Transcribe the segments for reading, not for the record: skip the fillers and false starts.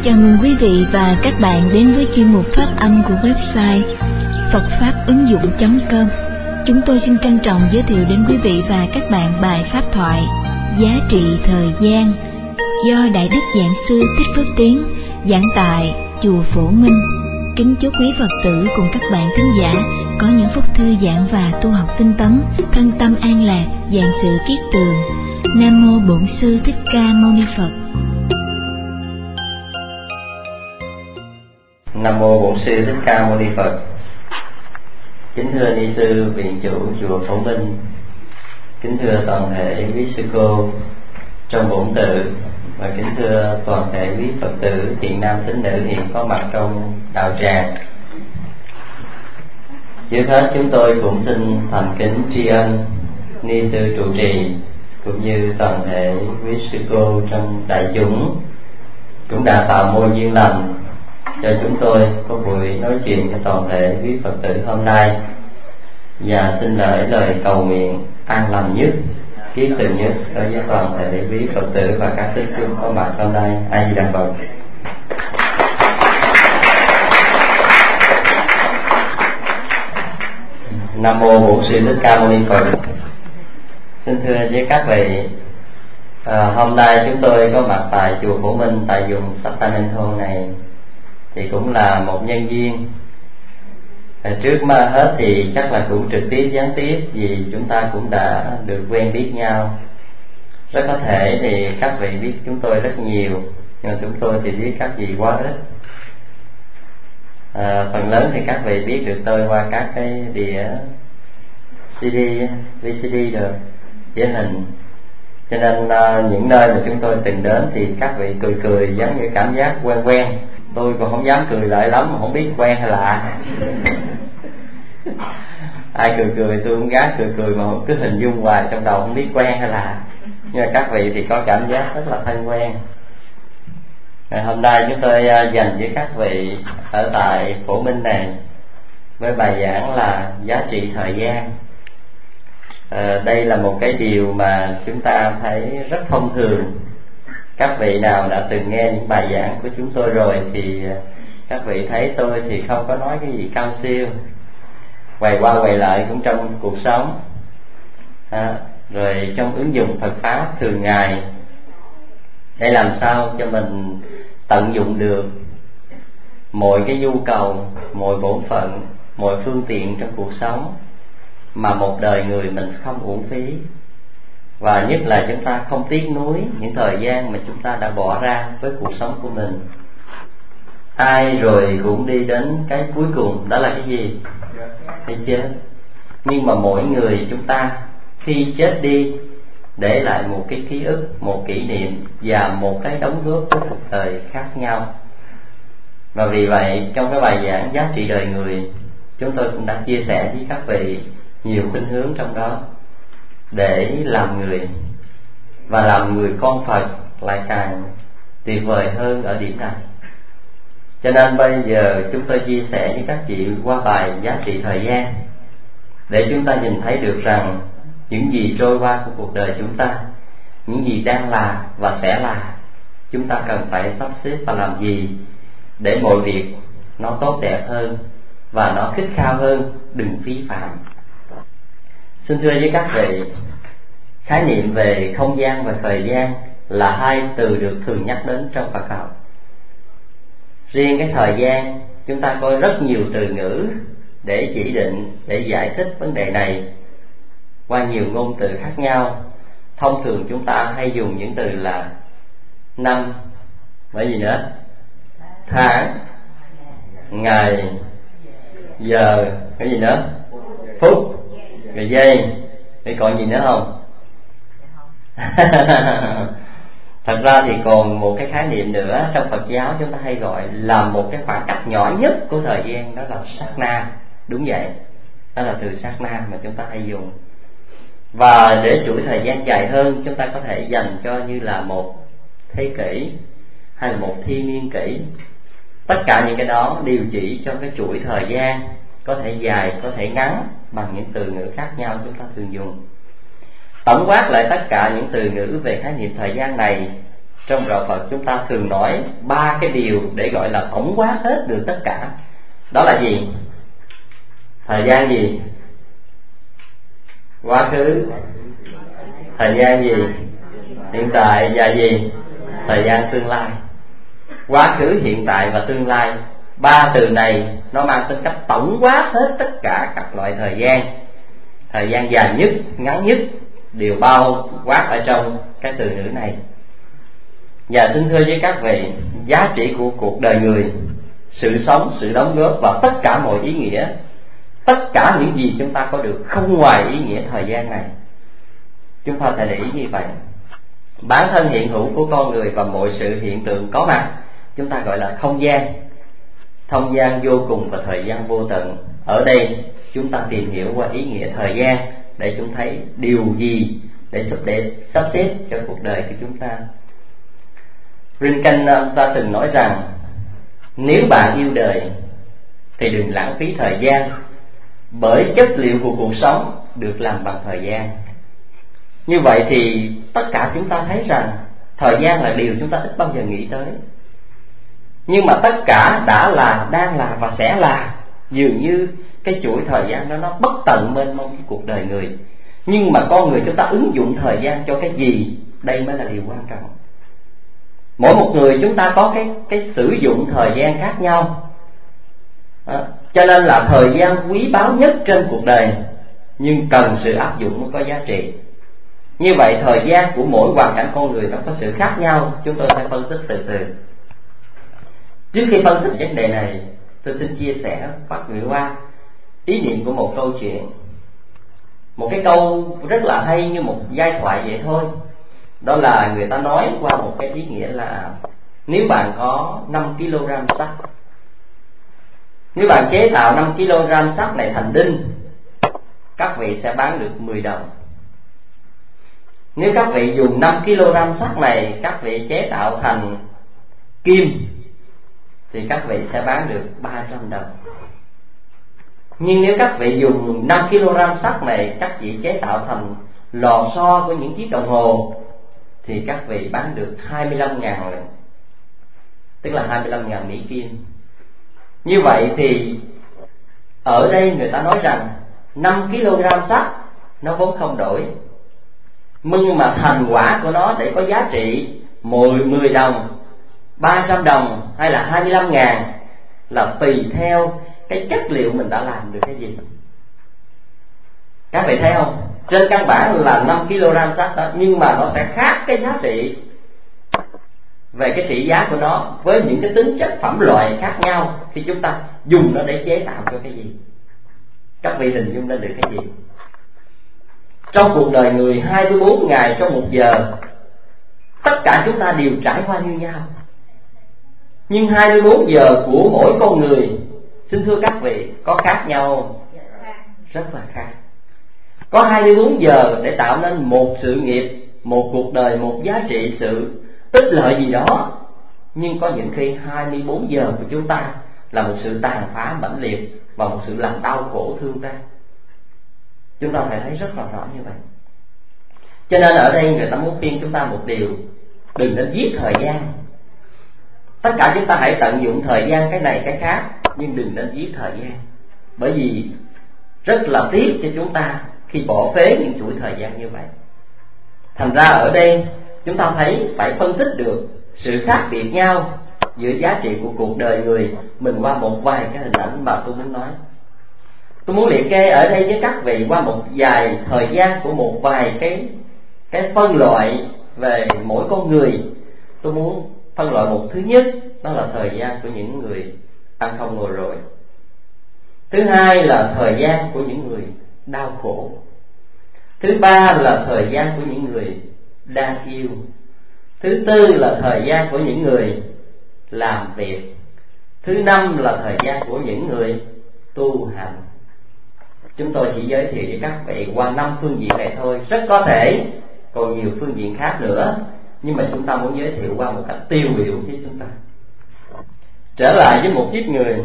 Chào mừng quý vị và các bạn đến với chuyên mục phát âm của website phậtfápứng dụng.com. Chúng tôi xin trân trọng giới thiệu đến quý vị và các bạn bài pháp thoại Giá trị thời gian do Đại Đức Giảng Sư Thích Phước Tiến giảng tại Chùa Phổ Minh. Kính chúc quý Phật tử cùng các bạn thính giả có những phút thư giãn và tu học tinh tấn, thân tâm an lạc, vạn sự kiết tường. Nam mô Bổn Sư Thích Ca Mâu Ni Phật. Nam mô Bổn Sư Thích Ca Mâu Ni Phật. Kính thưa ni sư viện chủ chùa Phổ Minh, kính thưa toàn thể quý sư cô trong bổn tự, và kính thưa toàn thể quý Phật tử thiện nam tín nữ hiện có mặt trong đạo tràng. Trước hết chúng tôi cũng xin thành kính tri ân ni sư trụ trì cũng như toàn thể quý sư cô trong đại chúng cũng đã tạo môi duyên lành cho chúng tôi có buổi nói chuyện cho toàn thể quý Phật tử hôm nay, và xin gửi lời cầu nguyện an lành nhất, kiết từ nhất đối với toàn thể quý Phật tử và các tín chúng có mặt hôm nay. A Di Đà Phật. Nam mô Bổn Sư Thích Ca Mâu Ni Phật. Xin thưa với các vị, hôm nay chúng tôi có mặt tại chùa Phổ Minh tại vùng Sacramento này thì cũng là một nhân duyên. Trước mà hết thì chắc là cũng trực tiếp gián tiếp, vì chúng ta cũng đã được quen biết nhau. Rất có thể thì các vị biết chúng tôi rất nhiều, nhưng mà chúng tôi thì biết các vị quá ít. Phần lớn thì các vị biết được tôi qua các cái đĩa CD, VCD rồi, đĩa hình. Cho nên những nơi mà chúng tôi từng đến thì các vị cười cười giống như cảm giác quen quen. Tôi còn không dám cười lại lắm mà không biết quen hay lạ. Ai cười cười tôi cũng gác cười cười mà cứ hình dung hoài trong đầu không biết quen hay lạ. Nhưng mà các vị thì có cảm giác rất là thân quen. Hôm nay chúng tôi dành với các vị ở tại Phổ Minh này với bài giảng là giá trị thời gian. Đây là một cái điều mà chúng ta thấy rất thông thường. Các vị nào đã từng nghe những bài giảng của chúng tôi rồi thì các vị thấy tôi thì không có nói cái gì cao siêu, quay qua quay lại cũng trong cuộc sống, rồi trong ứng dụng Phật Pháp thường ngày, để làm sao cho mình tận dụng được mọi cái nhu cầu, mọi bổn phận, mọi phương tiện trong cuộc sống mà một đời người mình không uổng phí. Và nhất là chúng ta không tiếc nuối những thời gian mà chúng ta đã bỏ ra với cuộc sống của mình. Ai rồi cũng đi đến cái cuối cùng, đó là cái gì? Cái chết. Nhưng mà mỗi người chúng ta khi chết đi để lại một cái ký ức, một kỷ niệm và một cái đóng góp của cuộc đời khác nhau. Và vì vậy trong cái bài giảng giá trị đời người, chúng tôi cũng đã chia sẻ với các vị nhiều khuynh hướng trong đó để làm người, và làm người con Phật lại càng tuyệt vời hơn ở điểm này. Cho nên bây giờ chúng tôi chia sẻ với các chị qua bài giá trị thời gian, để chúng ta nhìn thấy được rằng những gì trôi qua của cuộc đời chúng ta, những gì đang là và sẽ là, chúng ta cần phải sắp xếp và làm gì để mọi việc nó tốt đẹp hơn và nó khích khao hơn, đừng phí phạm. Xin thưa với các vị, khái niệm về không gian và thời gian là hai từ được thường nhắc đến trong Phật học. Riêng cái thời gian, chúng ta có rất nhiều từ ngữ để chỉ định, để giải thích vấn đề này qua nhiều ngôn từ khác nhau. Thông thường chúng ta hay dùng những từ là năm, bởi gì nữa? Tháng, ngày, giờ, cái gì nữa? Phút, rồi giây, rồi còn gì nữa không? Thật ra thì còn một cái khái niệm nữa trong Phật giáo chúng ta hay gọi là một cái khoảng cách nhỏ nhất của thời gian, đó là sát na. Đúng vậy, đó là từ sát na mà chúng ta hay dùng. Và để chuỗi thời gian dài hơn, chúng ta có thể dành cho như là một thế kỷ hay là một thiên niên kỷ. Tất cả những cái đó đều chỉ cho cái chuỗi thời gian, có thể dài, có thể ngắn, bằng những từ ngữ khác nhau chúng ta thường dùng. Tổng quát lại tất cả những từ ngữ về khái niệm thời gian này Trong đạo Phật chúng ta thường nói 3 cái điều để gọi là tổng quát hết được tất cả. Đó là gì? Thời gian gì? Quá khứ. Thời gian gì? Hiện tại. Và gì? Thời gian tương lai. Quá khứ, hiện tại và tương lai. 3 từ này nó mang tính cách tổng quát hết tất cả các loại thời gian. Thời gian dài nhất, ngắn nhất đều bao quát ở trong cái từ ngữ này. Và xin thưa với các vị, giá trị của cuộc đời người, sự sống, sự đóng góp và tất cả mọi ý nghĩa, tất cả những gì chúng ta có được không ngoài ý nghĩa thời gian này. Chúng ta phải để ý như vậy. Bản thân hiện hữu của con người và mọi sự hiện tượng có mặt chúng ta gọi là không gian. Không gian vô cùng và thời gian vô tận. Ở đây chúng ta tìm hiểu qua ý nghĩa thời gian để chúng thấy điều gì để sắp xếp cho cuộc đời của chúng ta. Rinken ta từng nói rằng nếu bạn yêu đời thì đừng lãng phí thời gian, bởi chất liệu của cuộc sống được làm bằng thời gian. Như vậy thì tất cả chúng ta thấy rằng thời gian là điều chúng ta ít bao giờ nghĩ tới. Nhưng mà tất cả đã là, đang là và sẽ là. Dường như cái chuỗi thời gian đó nó bất tận mênh mông cái cuộc đời người. Nhưng mà con người chúng ta ứng dụng thời gian cho cái gì? Đây mới là điều quan trọng. Mỗi một người chúng ta có cái sử dụng thời gian khác nhau. Cho nên là thời gian quý báu nhất trên cuộc đời, nhưng cần sự áp dụng mới có giá trị. Như vậy thời gian của mỗi hoàn cảnh con người nó có sự khác nhau. Chúng tôi sẽ phân tích từ từ. Trước khi phân tích vấn đề này, tôi xin chia sẻ phát biểu qua ý niệm của một câu chuyện. Một cái câu rất là hay như một giai thoại vậy thôi. Đó là người ta nói qua một cái ý nghĩa là nếu bạn có 5 kg sắt, nếu bạn chế tạo 5 kg sắt này thành đinh, các vị sẽ bán được 10 đồng. Nếu các vị dùng 5 kg sắt này các vị chế tạo thành kim thì các vị sẽ bán được 300 đồng. Nhưng nếu các vị dùng 5 kg sắt này các vị chế tạo thành lò xo của những chiếc đồng hồ thì các vị bán được 25.000 lần, tức là 25.000 Mỹ Kim. Như vậy thì ở đây người ta nói rằng 5 kg sắt nó vốn không đổi, nhưng mà thành quả của nó để có giá trị 10 đồng, 300 đồng hay là 25.000 là tùy theo cái chất liệu mình đã làm được cái gì. Các vị thấy không? Trên căn bản là 5 kg sắt đó, nhưng mà nó sẽ khác cái giá trị về cái trị giá của nó với những cái tính chất phẩm loại khác nhau khi chúng ta dùng nó để chế tạo cho cái gì. Các vị hình dung lên được cái gì? Trong cuộc đời người 24 ngày trong 1 giờ, tất cả chúng ta đều trải qua như nhau. Nhưng 24 giờ của mỗi con người, xin thưa các vị, có khác nhau không? Rất là khác. Có 24 giờ để tạo nên một sự nghiệp, một cuộc đời, một giá trị, sự ích lợi gì đó. Nhưng có những khi 24 giờ của chúng ta là một sự tàn phá mãnh liệt và một sự làm đau khổ thương ta. Chúng ta phải thấy rất là rõ như vậy. Cho nên ở đây người ta muốn khuyên chúng ta một điều: đừng nên giết thời gian. Tất cả chúng ta hãy tận dụng thời gian cái này cái khác, nhưng đừng nên giết thời gian. Bởi vì rất là tiếc cho chúng ta khi bỏ phế những chuỗi thời gian như vậy. Thành ra ở đây chúng ta thấy phải phân tích được sự khác biệt nhau giữa giá trị của cuộc đời người mình qua một vài cái hình ảnh mà tôi muốn nói. Tôi muốn liệt kê ở đây với các vị qua một vài thời gian của một vài cái phân loại về mỗi con người. Tôi muốn phân loại một thứ nhất, đó là thời gian của những người ăn không ngồi rồi. Thứ hai là thời gian của những người đau khổ. Thứ ba là thời gian của những người đang yêu. Thứ tư là thời gian của những người làm việc. Thứ năm là thời gian của những người tu hành. Chúng tôi chỉ giới thiệu với các vị qua 5 phương diện này thôi. Rất có thể còn nhiều phương diện khác nữa, nhưng mà chúng ta muốn giới thiệu qua một cách tiêu biểu với chúng ta. Trở lại với một kiếp người.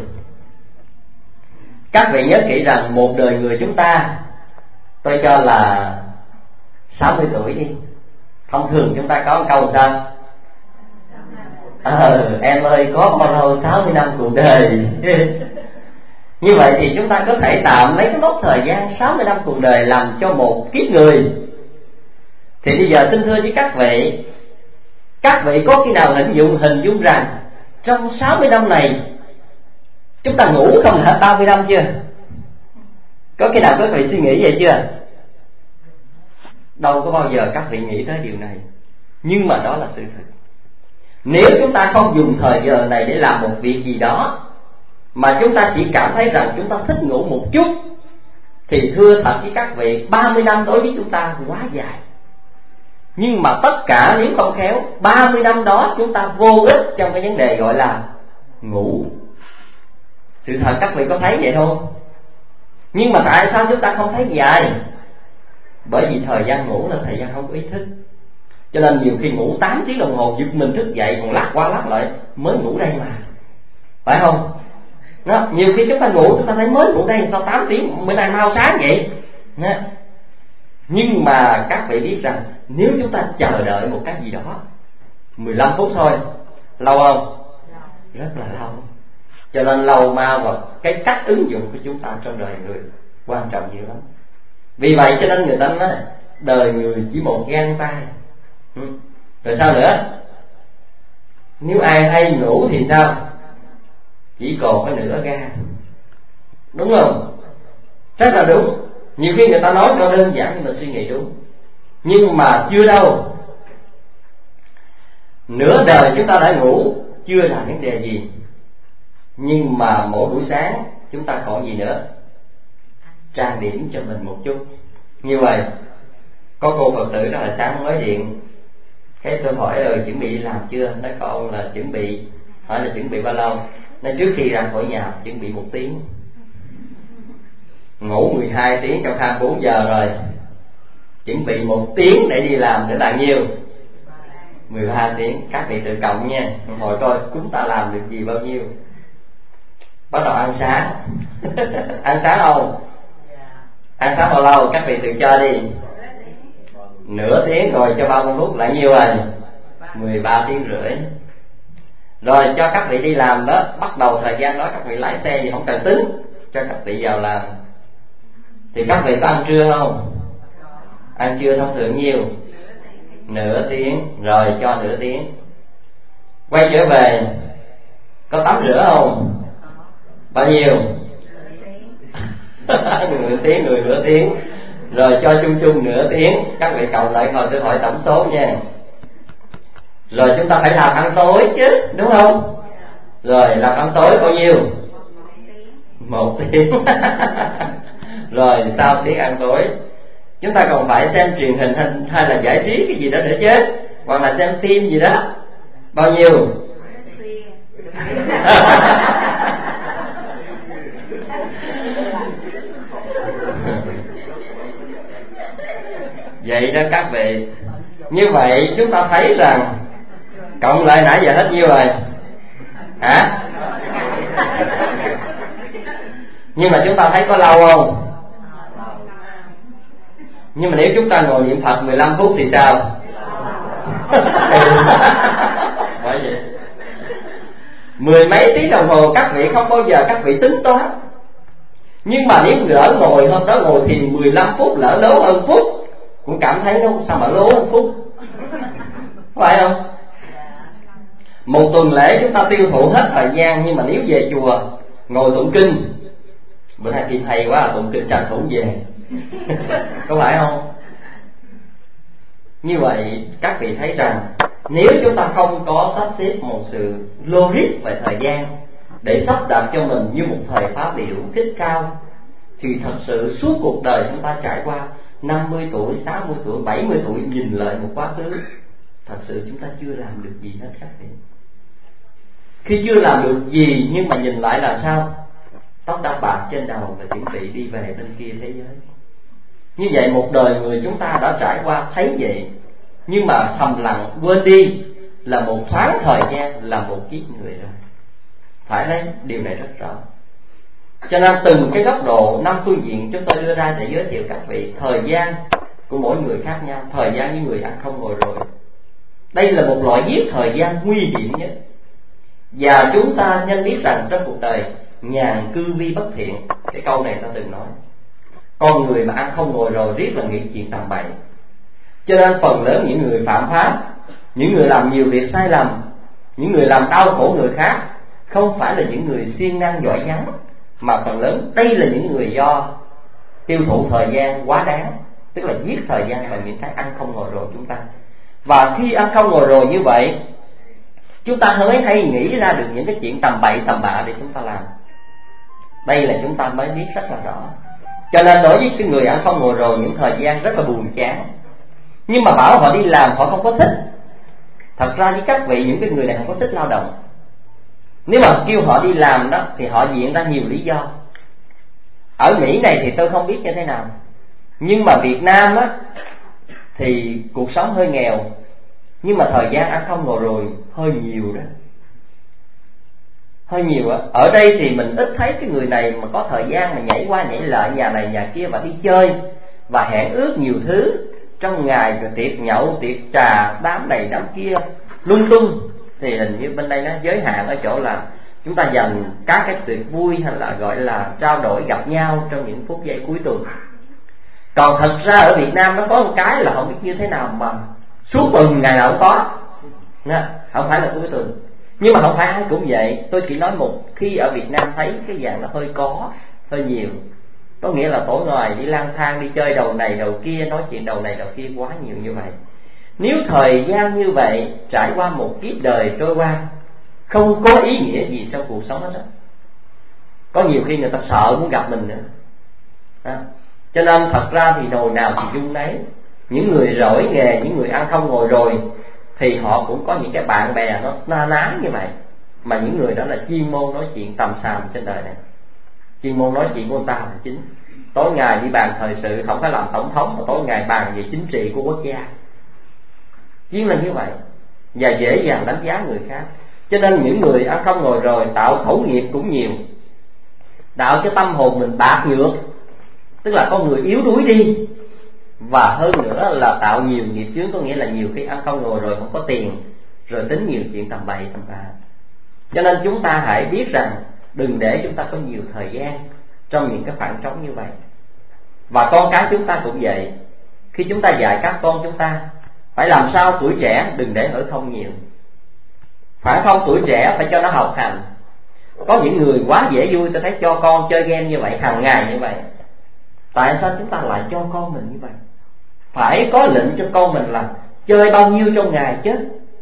Các vị nhớ kỹ rằng một đời người chúng ta, tôi cho là 60 tuổi đi. Thông thường chúng ta có một câu sao? Em ơi có bao lâu 60 năm cuộc đời. Như vậy thì chúng ta có thể tạm lấy cái mốc thời gian 60 năm cuộc đời làm cho một kiếp người. Thì bây giờ xin thưa với các vị có khi nào hình dung rằng trong 60 năm này chúng ta ngủ không hết 30 năm chưa? Có khi nào các vị suy nghĩ vậy chưa? Đâu có bao giờ các vị nghĩ tới điều này. Nhưng mà đó là sự thật. Nếu chúng ta không dùng thời giờ này để làm một việc gì đó, mà chúng ta chỉ cảm thấy rằng chúng ta thích ngủ một chút, thì thưa thật với các vị, 30 năm đối với chúng ta quá dài. Nhưng mà tất cả nếu không khéo, 30 năm đó chúng ta vô ích trong cái vấn đề gọi là ngủ. Sự thật các vị có thấy vậy không? Nhưng mà tại sao chúng ta không thấy dài? Bởi vì thời gian ngủ là thời gian không có ý thức. Cho nên nhiều khi ngủ 8 tiếng đồng hồ, giật mình thức dậy còn lắc qua lắc lại, mới ngủ đây mà, phải không? Đó, nhiều khi chúng ta ngủ chúng ta thấy mới ngủ đây, sao 8 tiếng, bữa nay mau sáng vậy. Đó. Nhưng mà các vị biết rằng nếu chúng ta chờ đợi một cái gì đó 15 phút thôi, lâu không? Rất là lâu. Cho nên lâu mau và cái cách ứng dụng của chúng ta trong đời người quan trọng nhiều lắm. Vì vậy cho nên người ta nói đời người chỉ một gang tay. Rồi sao nữa? Nếu ai hay ngủ thì sao? Chỉ còn cái nửa gan. Đúng không? Rất là đúng. Nhiều khi người ta nói cho đơn giản nhưng mà suy nghĩ đúng. Nhưng mà chưa đâu. Nửa đời chúng ta đã ngủ chưa là vấn đề gì. Nhưng mà mỗi buổi sáng chúng ta còn gì nữa? Trang điểm cho mình một chút. Như vậy có cô Phật tử đó là sáng mới điện, cái tôi hỏi chuẩn bị đi làm chưa? Nói con là chuẩn bị. Hỏi là chuẩn bị bao lâu? Nói trước khi ra khỏi nhà chuẩn bị 1 tiếng. Ngủ 12 tiếng trong 24 giờ rồi, chuẩn bị 1 tiếng để đi làm để là nhiêu? 13 tiếng. Các vị tự cộng nha, hồi coi chúng ta làm được gì bao nhiêu. Bắt đầu ăn sáng. Ăn sáng không? Ăn sáng bao lâu? Các vị tự chơi đi. Nửa tiếng rồi cho 30 phút là nhiêu rồi? 13 tiếng rưỡi. Rồi cho các vị đi làm đó, bắt đầu thời gian đó các vị lái xe gì không cần tính, cho các vị vào làm. Thì các vị có ăn trưa không? Ăn trưa thông thường nhiêu? Nửa tiếng. Rồi cho nửa tiếng. Quay trở về có tắm rửa không? Bao nhiêu? Nửa tiếng, người nửa tiếng. Rồi cho chung nửa tiếng. Các vị cộng lại hồi tôi hỏi tổng số nha. Rồi chúng ta phải làm ăn tối chứ, đúng không? Rồi làm ăn tối bao nhiêu? 1 tiếng. Rồi sau tiếng ăn tối chúng ta còn phải xem truyền hình hay là giải trí cái gì đó nữa chứ, hoặc là xem phim gì đó. Bao nhiêu? Vậy đó các vị. Như vậy chúng ta thấy rằng cộng lại nãy giờ hết nhiêu rồi? Hả? Nhưng mà chúng ta thấy có lâu không? Nhưng mà nếu chúng ta ngồi niệm Phật 15 phút thì sao? Bởi vậy 10 mấy tiếng đồng hồ các vị không bao giờ các vị tính toán. Nhưng mà nếu lỡ ngồi hôm đó ngồi thì 15 phút lỡ lố hơn phút cũng cảm thấy nó sao mà lố hơn phút, phải không? Một tuần lễ chúng ta tiêu thụ hết thời gian, nhưng mà nếu về chùa ngồi tụng kinh, bữa nay phim hay quá, tụng kinh tranh thủ về. Có phải không? Như vậy các vị thấy rằng nếu chúng ta không có sắp xếp một sự logic về thời gian để sắp đặt cho mình như một thời pháp liệu thích cao, thì thật sự suốt cuộc đời chúng ta trải qua 50 tuổi, 60 tuổi, 70 tuổi nhìn lại một quá khứ, thật sự chúng ta chưa làm được gì hết các vị. Khi chưa làm được gì nhưng mà nhìn lại là sao? Tóc đã bạc trên đầu và chuẩn bị đi về bên kia thế giới. Như vậy một đời người chúng ta đã trải qua thấy vậy, nhưng mà thầm lặng quên đi là một thoáng thời gian là một kiếp người rồi. Phải đấy, điều này rất rõ. Cho nên từng cái góc độ 5 phương diện chúng tôi đưa ra để giới thiệu các vị thời gian của mỗi người khác nhau. Thời gian như người ăn không ngồi rồi. Đây là một loại giết thời gian nguy hiểm nhất. Và chúng ta nên biết rằng trong cuộc đời nhàn cư vi bất thiện. Cái câu này ta từng nói, con người mà ăn không ngồi rồi riết là nghĩ chuyện tầm bậy. Cho nên phần lớn những người phạm pháp, những người làm nhiều việc sai lầm, những người làm đau khổ người khác, không phải là những người siêng năng giỏi giắng, mà phần lớn đây là những người do tiêu thụ thời gian quá đáng, tức là giết thời gian bằng những cái ăn không ngồi rồi chúng ta. Và khi ăn không ngồi rồi như vậy, chúng ta mới hay nghĩ ra được những cái chuyện tầm bậy tầm bạ để chúng ta làm. Đây là chúng ta mới biết rất là rõ. Cho nên đối với cái người ăn không ngồi rồi, những thời gian rất là buồn chán. Nhưng mà bảo họ đi làm họ không có thích. Thật ra với các vị, những cái người này không có thích lao động. Nếu mà kêu họ đi làm đó thì họ diện ra nhiều lý do. Ở Mỹ này thì tôi không biết như thế nào, nhưng mà Việt Nam á thì cuộc sống hơi nghèo, nhưng mà thời gian ăn không ngồi rồi hơi nhiều đó, hơi nhiều á. Ở đây thì mình ít thấy cái người này mà có thời gian mà nhảy qua nhảy lại nhà này nhà kia và đi chơi và hẹn ước nhiều thứ trong ngày, rồi tiệc nhậu tiệc trà đám này đám kia lung tung. Thì hình như bên đây nó giới hạn ở chỗ là chúng ta dành các cái tiệc vui hay là gọi là trao đổi gặp nhau trong những phút giây cuối tuần. Còn thật ra ở Việt Nam nó có một cái là không biết như thế nào mà suốt tuần ngày nào cũng có, không phải là cuối tuần. Nhưng mà không phải ai cũng vậy. Tôi chỉ nói một khi ở Việt Nam thấy cái dạng nó hơi nhiều. Có nghĩa là tối ngoài đi lang thang, đi chơi đầu này đầu kia, nói chuyện đầu này đầu kia quá nhiều như vậy. Nếu thời gian như vậy trải qua một kiếp đời trôi qua, không có ý nghĩa gì trong cuộc sống hết đó. Có nhiều khi người ta sợ muốn gặp mình nữa đó. Cho nên thật ra thì nồi nào thì dung nấy. Những người giỏi nghề, những người ăn không ngồi rồi thì họ cũng có những cái bạn bè nó na ná như vậy. Mà những người đó là chuyên môn nói chuyện tầm xàm trên đời này, chuyên môn nói chuyện của người ta là chính. Tối ngày đi bàn thời sự, không phải làm tổng thống, mà tối ngày bàn về chính trị của quốc gia, chuyên là như vậy. Và dễ dàng đánh giá người khác. Cho nên những người ăn không ngồi rồi tạo khẩu nghiệp cũng nhiều, tạo cho tâm hồn mình bạc nhược, tức là con người yếu đuối đi. Và hơn nữa là tạo nhiều nghiệp chướng, có nghĩa là nhiều khi ăn không ngồi rồi không có tiền, rồi tính nhiều chuyện tầm bậy tầm bạ. Cho nên chúng ta hãy biết rằng đừng để chúng ta có nhiều thời gian trong những cái khoảng trống như vậy. Và con cái chúng ta cũng vậy. Khi chúng ta dạy các con chúng ta phải làm sao tuổi trẻ đừng để ở không nhiều. Phải không, tuổi trẻ phải cho nó học hành. Có những người quá dễ vui, tôi thấy cho con chơi game như vậy hàng ngày như vậy. Tại sao chúng ta lại cho con mình như vậy? Phải có lệnh cho con mình là chơi bao nhiêu trong ngày chứ,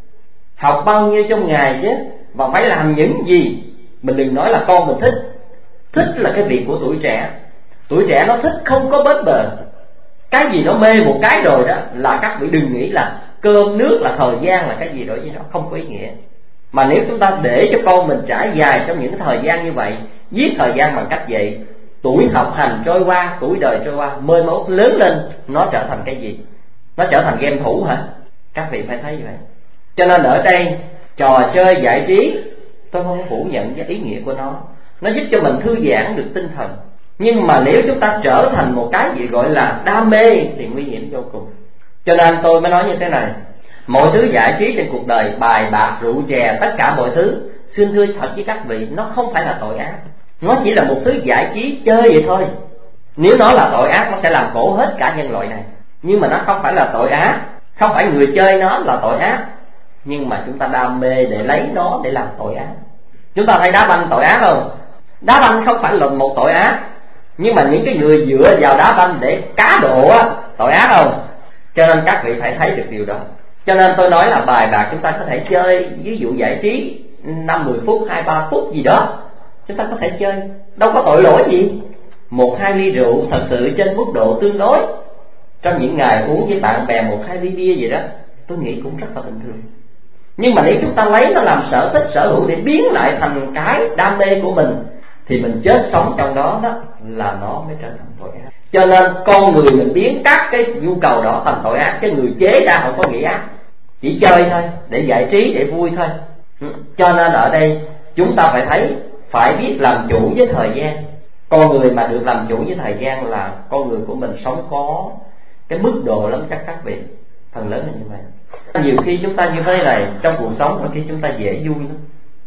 học bao nhiêu trong ngày chứ, và phải làm những gì. Mình đừng nói là con mình thích. Thích là cái việc của tuổi trẻ. Tuổi trẻ nó thích không có bết bờ. Cái gì nó mê một cái rồi đó là các vị đừng nghĩ là cơm nước là thời gian là cái gì đó với nó không có ý nghĩa. Mà nếu chúng ta để cho con mình trải dài trong những thời gian như vậy, giết thời gian bằng cách vậy, tuổi học hành trôi qua, tuổi đời trôi qua, mới mốt lớn lên nó trở thành cái gì? Nó trở thành game thủ hả? Các vị phải thấy như vậy. Cho nên ở đây trò chơi giải trí, tôi không phủ nhận cái ý nghĩa của nó giúp cho mình thư giãn được tinh thần. Nhưng mà nếu chúng ta trở thành một cái gì gọi là đam mê thì nguy hiểm vô cùng. Cho nên tôi mới nói như thế này: mọi thứ giải trí trên cuộc đời, bài bạc, rượu chè, tất cả mọi thứ, xin thưa thật với các vị, nó không phải là tội ác. Nó chỉ là một thứ giải trí chơi vậy thôi. Nếu nó là tội ác, nó sẽ làm khổ hết cả nhân loại này. Nhưng mà nó không phải là tội ác. Không phải người chơi nó là tội ác, nhưng mà chúng ta đam mê để lấy nó để làm tội ác. Chúng ta thấy đá banh tội ác không? Đá banh không phải là một tội ác, nhưng mà những cái người dựa vào đá banh để cá độ á, tội ác không? Cho nên các vị phải thấy được điều đó. Cho nên tôi nói là bài bạc chúng ta có thể chơi, ví dụ giải trí 5-10 phút, 2-3 phút gì đó, chúng ta có thể chơi, đâu có tội lỗi gì. 1-2 ly rượu thật sự trên mức độ tương đối, trong những ngày uống với bạn bè 1-2 ly bia gì đó, tôi nghĩ cũng rất là bình thường. Nhưng mà nếu chúng ta lấy nó làm sở thích, sở hữu để biến lại thành cái đam mê của mình, thì mình chết sống trong đó đó là nó mới trở thành tội ác. Cho nên con người mình biến các cái nhu cầu đó thành tội ác, chứ người chế ra không có nghĩa ác, chỉ chơi thôi, để giải trí, để vui thôi. Cho nên ở đây chúng ta phải thấy, phải biết làm chủ với thời gian. Con người mà được làm chủ với thời gian là con người của mình sống có cái mức độ lắm các vị, phần lớn là như vậy. Nhiều khi chúng ta như thế này trong cuộc sống, mà khi chúng ta dễ vui lắm,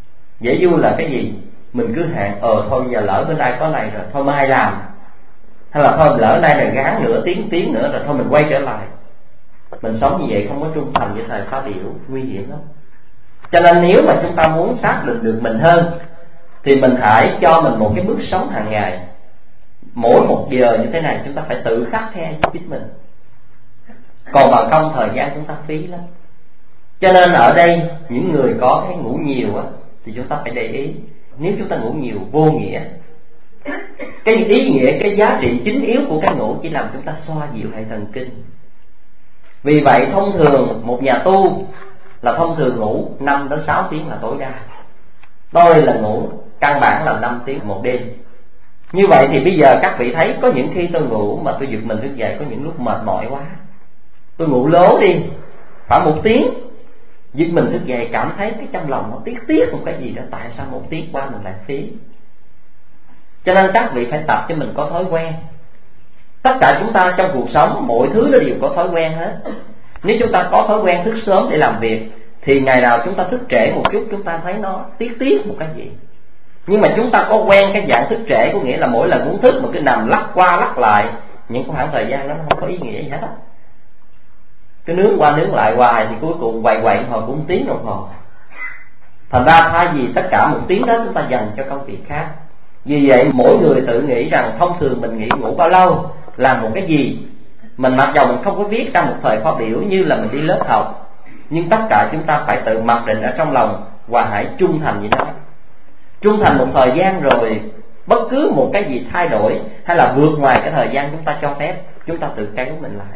Dễ vui là cái gì? Mình cứ hẹn thôi giờ lỡ bữa nay có này rồi, thôi mai làm. Hay là thôi lỡ nay này gán nửa tiếng nữa rồi thôi mình quay trở lại. Mình sống như vậy không có trung thành với thời khóa biểu, nguy hiểm lắm. Cho nên nếu mà chúng ta muốn xác định được mình hơn thì mình hãy cho mình một cái bước sống hàng ngày. Mỗi một giờ như thế này chúng ta phải tự khắc khe với chính mình. Còn bằng không thời gian chúng ta phí lắm. Cho nên ở đây những người có cái ngủ nhiều á, thì chúng ta phải để ý. Nếu chúng ta ngủ nhiều vô nghĩa, cái ý nghĩa, cái giá trị chính yếu của cái ngủ chỉ làm chúng ta xoa dịu hệ thần kinh. Vì vậy thông thường một nhà tu là thông thường ngủ 5 đến 6 tiếng là tối đa. Tôi là ngủ căn bản là 5 tiếng một đêm. Như vậy thì bây giờ các vị thấy có những khi tôi ngủ mà tôi giật mình thức dậy, có những lúc mệt mỏi quá, tôi ngủ lố đi khoảng 1 tiếng, giật mình thức dậy cảm thấy cái trong lòng nó tiếc một cái gì đó, tại sao 1 tiếng qua mình lại phí. Cho nên các vị phải tập cho mình có thói quen. Tất cả chúng ta trong cuộc sống mọi thứ nó đều có thói quen hết. Nếu chúng ta có thói quen thức sớm để làm việc thì ngày nào chúng ta thức trễ một chút chúng ta thấy nó tiếc một cái gì. Nhưng mà chúng ta có quen cái dạng thức trễ, có nghĩa là mỗi lần muốn thức mà cứ nằm lắc qua lắc lại, những khoảng thời gian đó nó không có ý nghĩa gì hết. Cứ nướng qua nướng lại hoài thì cuối cùng quậy hồi cũng tiếng đồng hồ. Thành ra thay vì tất cả 1 tiếng đó chúng ta dành cho công việc khác. Vì vậy mỗi người tự nghĩ rằng thông thường mình nghỉ ngủ bao lâu, làm một cái gì. Mình mặc dầu mình không có viết ra một thời khóa biểu như là mình đi lớp học, nhưng tất cả chúng ta phải tự mặc định ở trong lòng và hãy trung thành với nó. Trung thành một thời gian rồi, bất cứ một cái gì thay đổi hay là vượt ngoài cái thời gian chúng ta cho phép, chúng ta tự kéo mình lại.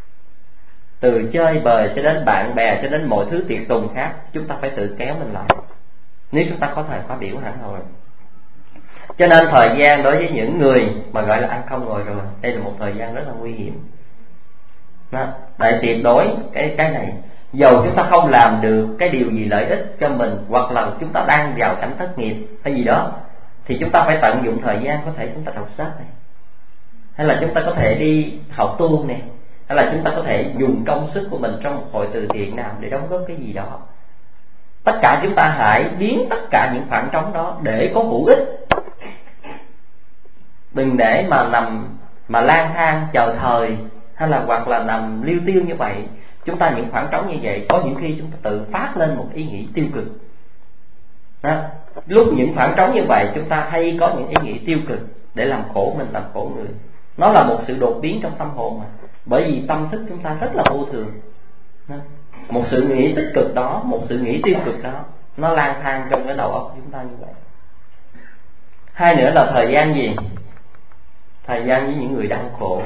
Từ chơi bời cho đến bạn bè cho đến mọi thứ tiệc tùng khác, chúng ta phải tự kéo mình lại nếu chúng ta có thời khóa biểu hẳn rồi. Cho nên thời gian đối với những người mà gọi là ăn không ngồi rồi, đây là một thời gian rất là nguy hiểm. Để tuyệt đối cái này, dầu chúng ta không làm được cái điều gì lợi ích cho mình, hoặc là chúng ta đang vào cảnh thất nghiệp hay gì đó, thì chúng ta phải tận dụng thời gian. Có thể chúng ta đọc sách này, hay là chúng ta có thể đi học tu này, hay là chúng ta có thể dùng công sức của mình trong một hội từ thiện nào để đóng góp cái gì đó. Tất cả chúng ta hãy biến tất cả những khoảng trống đó để có hữu ích. Đừng để mà nằm mà lang thang chờ thời, hay là hoặc là nằm liêu tiêu như vậy. Chúng ta những khoảng trống như vậy, có những khi chúng ta tự phát lên một ý nghĩ tiêu cực đó. Lúc những khoảng trống như vậy chúng ta hay có những ý nghĩ tiêu cực để làm khổ mình, làm khổ người. Nó là một sự đột biến trong tâm hồn mà. Bởi vì tâm thức chúng ta rất là vô thường đó. Một sự nghĩ tích cực đó, một sự nghĩ tiêu cực đó, nó lang thang trong cái đầu óc chúng ta như vậy. Hai nữa là thời gian gì? Thời gian với những người đau khổ.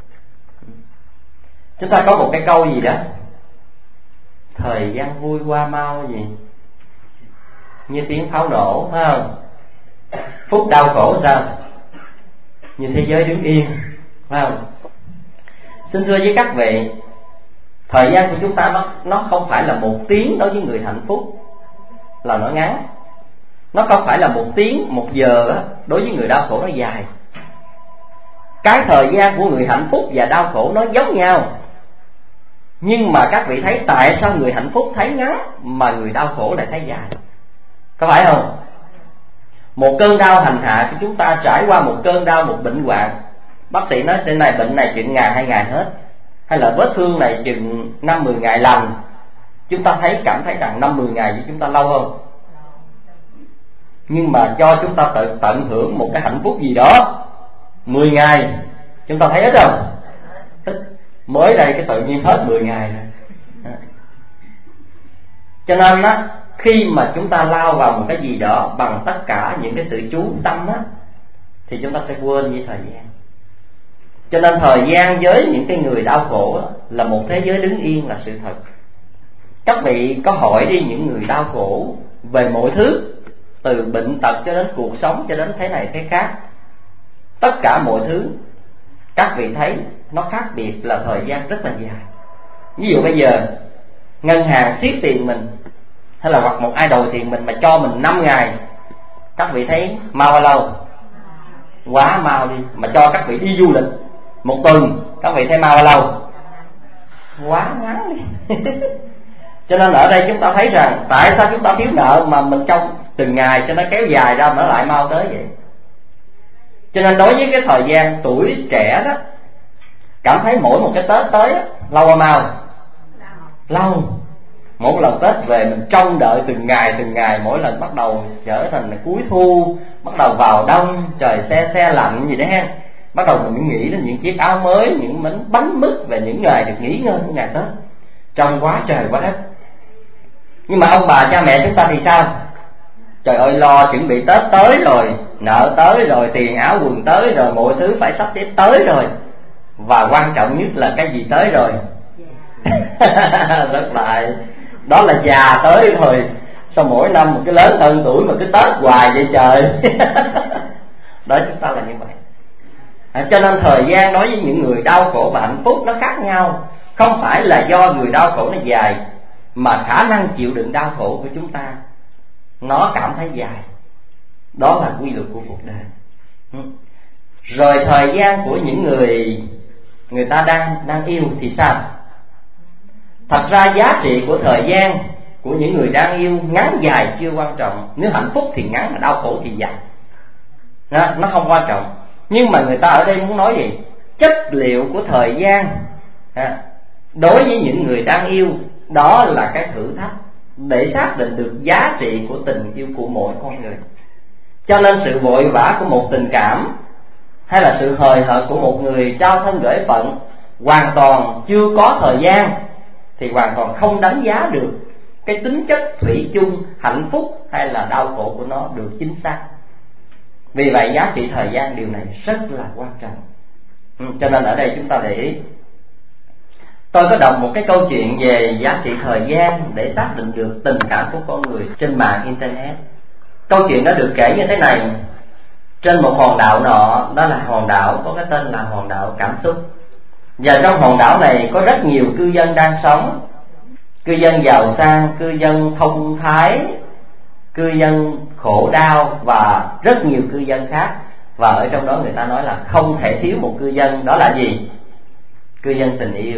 Chúng ta có một cái câu gì đó, thời gian vui qua mau gì như tiếng pháo nổ, phải không? Phút đau khổ sao? Như thế giới đứng yên, phải không? Xin thưa với các vị, thời gian của chúng ta nó không phải là 1 tiếng đối với người hạnh phúc là nó ngắn. Nó không phải là 1 tiếng, 1 giờ đối với người đau khổ nó dài. Cái thời gian của người hạnh phúc và đau khổ nó giống nhau. Nhưng mà các vị thấy tại sao người hạnh phúc thấy ngắn mà người đau khổ lại thấy dài? Có phải không? Một cơn đau hành hạ của chúng ta, trải qua một cơn đau, một bệnh hoạn, bác sĩ nói trên này bệnh này chừng ngày 2 ngày hết, hay là vết thương này chừng 5-10 ngày lành. Chúng ta cảm thấy rằng 5-10 ngày với chúng ta lâu không? Nhưng mà cho chúng ta tận hưởng một cái hạnh phúc gì đó 10 ngày, chúng ta thấy ít không? Ít. Mới đây cái tự nhiên hết 10 ngày rồi. Cho nên á, khi mà chúng ta lao vào một cái gì đó bằng tất cả những cái sự chú tâm á, thì chúng ta sẽ quên với thời gian. Cho nên thời gian với những cái người đau khổ á, là một thế giới đứng yên là sự thật. Các vị có hỏi đi những người đau khổ về mọi thứ, từ bệnh tật cho đến cuộc sống cho đến thế này thế khác, tất cả mọi thứ các vị thấy nó khác biệt là thời gian rất là dài. Ví dụ bây giờ ngân hàng siết tiền mình, hay là hoặc một ai đòi tiền mình mà cho mình 5 ngày, các vị thấy mau bao lâu? Quá mau đi. Mà cho các vị đi du lịch 1 tuần, các vị thấy mau bao lâu? Quá ngắn đi. Cho nên ở đây chúng ta thấy rằng tại sao chúng ta thiếu nợ mà mình từng ngày cho nó kéo dài ra, nó lại mau tới vậy. Cho nên đối với cái thời gian tuổi trẻ đó, cảm thấy mỗi một cái Tết tới đó, lâu hay mau? Lâu. Mỗi lần Tết về mình trông đợi từng ngày, mỗi lần bắt đầu trở thành cuối thu, bắt đầu vào đông, trời se lạnh gì đấy ha. Bắt đầu mình nghĩ đến những chiếc áo mới, những món bánh mứt về những ngày được nghỉ ngơi của ngày Tết. Trông quá trời quá đất. Nhưng mà ông bà cha mẹ chúng ta thì sao? Trời ơi, lo chuẩn bị Tết tới rồi, nợ tới rồi, tiền áo quần tới rồi, mọi thứ phải sắp xếp tới rồi. Và quan trọng nhất là cái gì tới rồi? Rất lại, đó là già tới rồi. Sao mỗi năm một cái lớn hơn tuổi mà cứ Tết hoài vậy trời. Đó, chúng ta là như vậy. Cho nên thời gian đối với những người đau khổ và hạnh phúc nó khác nhau. Không phải là do người đau khổ nó dài, mà khả năng chịu đựng đau khổ của chúng ta nó cảm thấy dài. Đó là quy luật của cuộc đời. Rồi thời gian của những người ta đang yêu thì sao? Thật ra giá trị của thời gian của những người đang yêu ngắn dài chưa quan trọng. Nếu hạnh phúc thì ngắn, mà đau khổ thì dài, nó không quan trọng. Nhưng mà người ta ở đây muốn nói gì? Chất liệu của thời gian đối với những người đang yêu, đó là cái thử thách để xác định được giá trị của tình yêu của mỗi con người. Cho nên sự vội vã của một tình cảm, hay là sự hời hợt của một người trao thân gửi phận, hoàn toàn chưa có thời gian, thì hoàn toàn không đánh giá được cái tính chất thủy chung, hạnh phúc hay là đau khổ của nó được chính xác. Vì vậy giá trị thời gian điều này rất là quan trọng. Cho nên ở đây chúng ta để ý. Tôi có đọc một cái câu chuyện về giá trị thời gian để xác định được tình cảm của con người trên mạng Internet. Câu chuyện đó được kể như thế này. Trên một hòn đảo nọ, đó là hòn đảo có cái tên là hòn đảo cảm xúc. Và trong hòn đảo này có rất nhiều cư dân đang sống. Cư dân giàu sang, cư dân thông thái, cư dân khổ đau và rất nhiều cư dân khác. Và ở trong đó người ta nói là không thể thiếu một cư dân, đó là gì? Cư dân tình yêu.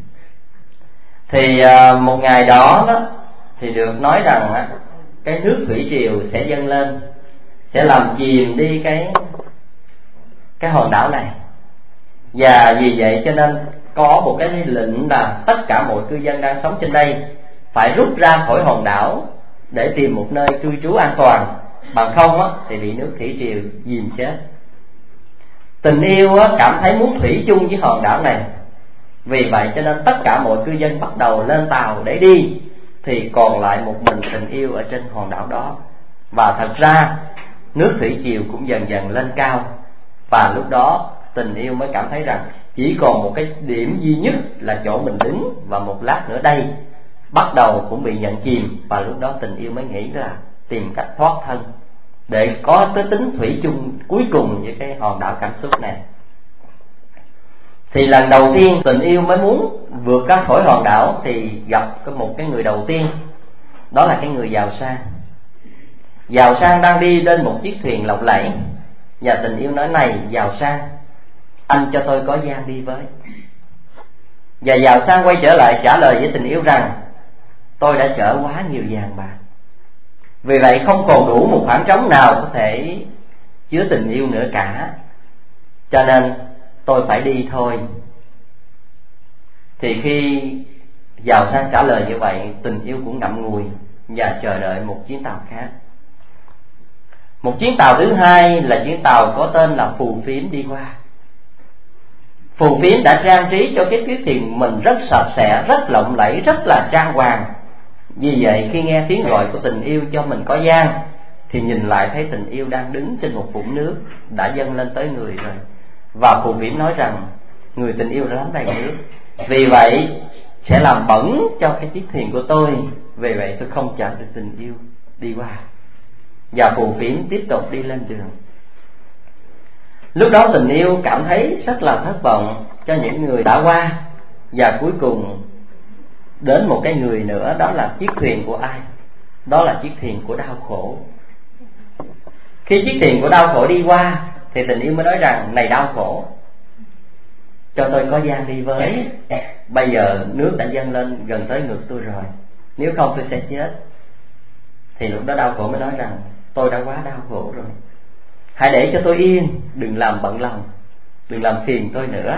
Thì một ngày đó thì được nói rằng cái nước thủy triều sẽ dâng lên, sẽ làm chìm đi cái hòn đảo này. Và vì vậy cho nên có một cái lệnh là tất cả mọi cư dân đang sống trên đây phải rút ra khỏi hòn đảo để tìm một nơi cư trú an toàn, bằng không thì bị nước thủy triều dìm chết. Tình yêu cảm thấy muốn thủy chung với hòn đảo này. Vì vậy cho nên tất cả mọi cư dân bắt đầu lên tàu để đi, thì còn lại một mình tình yêu ở trên hòn đảo đó. Và thật ra nước thủy triều cũng dần dần lên cao. Và lúc đó tình yêu mới cảm thấy rằng chỉ còn một cái điểm duy nhất là chỗ mình đứng, và một lát nữa đây bắt đầu cũng bị nhận chìm. Và lúc đó tình yêu mới nghĩ là tìm cách thoát thân để có tới tính thủy chung cuối cùng với cái hòn đảo cảm xúc này. Thì lần đầu tiên tình yêu mới muốn vượt ra khỏi hòn đảo thì gặp một cái người đầu tiên, đó là cái người giàu sang. Giàu sang đang đi lên một chiếc thuyền lộng lẫy, và tình yêu nói: này giàu sang, anh cho tôi có gian đi với. Và giàu sang quay trở lại trả lời với tình yêu rằng: tôi đã chở quá nhiều vàng bạc, vì vậy không còn đủ một khoảng trống nào có thể chứa tình yêu nữa cả, cho nên tôi phải đi thôi. Thì khi giàu sang trả lời như vậy, tình yêu cũng ngậm ngùi và chờ đợi một chuyến tàu khác. Một chuyến tàu thứ hai là chuyến tàu có tên là Phù Phiếm đi qua. Phù Phiếm đã trang trí cho cái chiếc thuyền mình rất sạch sẽ, rất lộng lẫy, rất là trang hoàng. Vì vậy khi nghe tiếng gọi của tình yêu cho mình có gian, thì nhìn lại thấy tình yêu đang đứng trên một vũng nước đã dâng lên tới người rồi. Và Phù Phiếm nói rằng: người tình yêu đã lắm đầy nước, vì vậy sẽ làm bẩn cho cái chiếc thuyền của tôi, vì vậy tôi không chở được tình yêu đi qua. Và Phù Phiếm tiếp tục đi lên đường. Lúc đó tình yêu cảm thấy rất là thất vọng cho những người đã qua, và cuối cùng đến một cái người nữa, đó là chiếc thuyền của ai? Đó là chiếc thuyền của đau khổ. Khi chiếc thuyền của đau khổ đi qua thì tình yêu mới nói rằng: này đau khổ, cho tôi có gian đi với. Bây giờ nước đã dâng lên gần tới ngực tôi rồi, nếu không tôi sẽ chết. thì lúc đó đau khổ mới nói rằng tôi đã quá đau khổ rồi, hãy để cho tôi yên, đừng làm bận lòng, đừng làm phiền tôi nữa.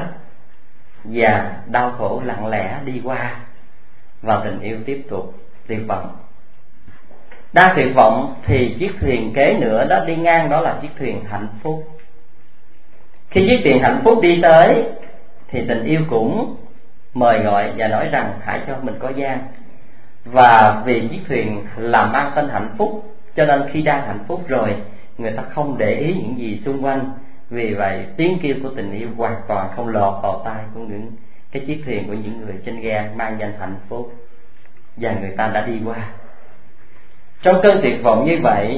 Và đau khổ lặng lẽ đi qua, và tình yêu tiếp tục tuyệt vọng. Đang tuyệt vọng thì chiếc thuyền kế nữa đó đi ngang, đó là chiếc thuyền hạnh phúc. Khi chiếc thuyền hạnh phúc đi tới thì tình yêu cũng mời gọi và nói rằng hãy cho mình có gian. Và vì chiếc thuyền làm mang tên hạnh phúc, cho nên khi đang hạnh phúc rồi, người ta không để ý những gì xung quanh. Vì vậy tiếng kêu của tình yêu hoàn toàn không lọt vào tai của những cái chiếc thuyền của những người trên ghe mang danh hạnh phúc, và người ta đã đi qua. Trong cơn tuyệt vọng như vậy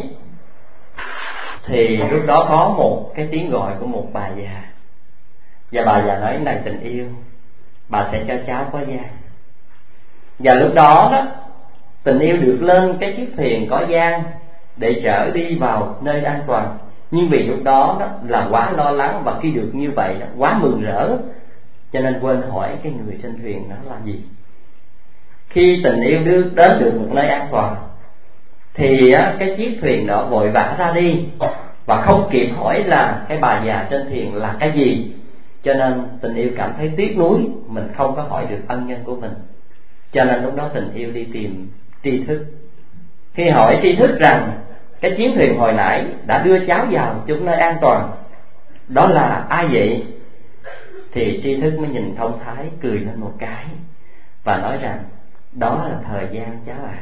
thì lúc đó có một cái tiếng gọi của một bà già, và bà già nói: này tình yêu, bà sẽ cho cháu có gian. Và lúc đó đó, tình yêu được lên cái chiếc thuyền có gian để chở đi vào nơi an toàn. Nhưng vì lúc đó là quá lo lắng, và khi được như vậy đó, quá mừng rỡ, cho nên quên hỏi cái người trên thuyền đó là gì. Khi tình yêu đến được một nơi an toàn thì cái chiếc thuyền đó vội vã ra đi, và không kịp hỏi là cái bà già trên thuyền là cái gì. Cho nên tình yêu cảm thấy tiếc nuối, mình không có hỏi được ân nhân của mình. Cho nên lúc đó tình yêu đi tìm tri thức. Khi hỏi tri thức rằng cái chuyến thuyền hồi nãy đã đưa cháu vào chung nơi an toàn, đó là ai vậy? Thì tri thức mới nhìn thông thái, cười lên một cái và nói rằng đó là thời gian cháu à.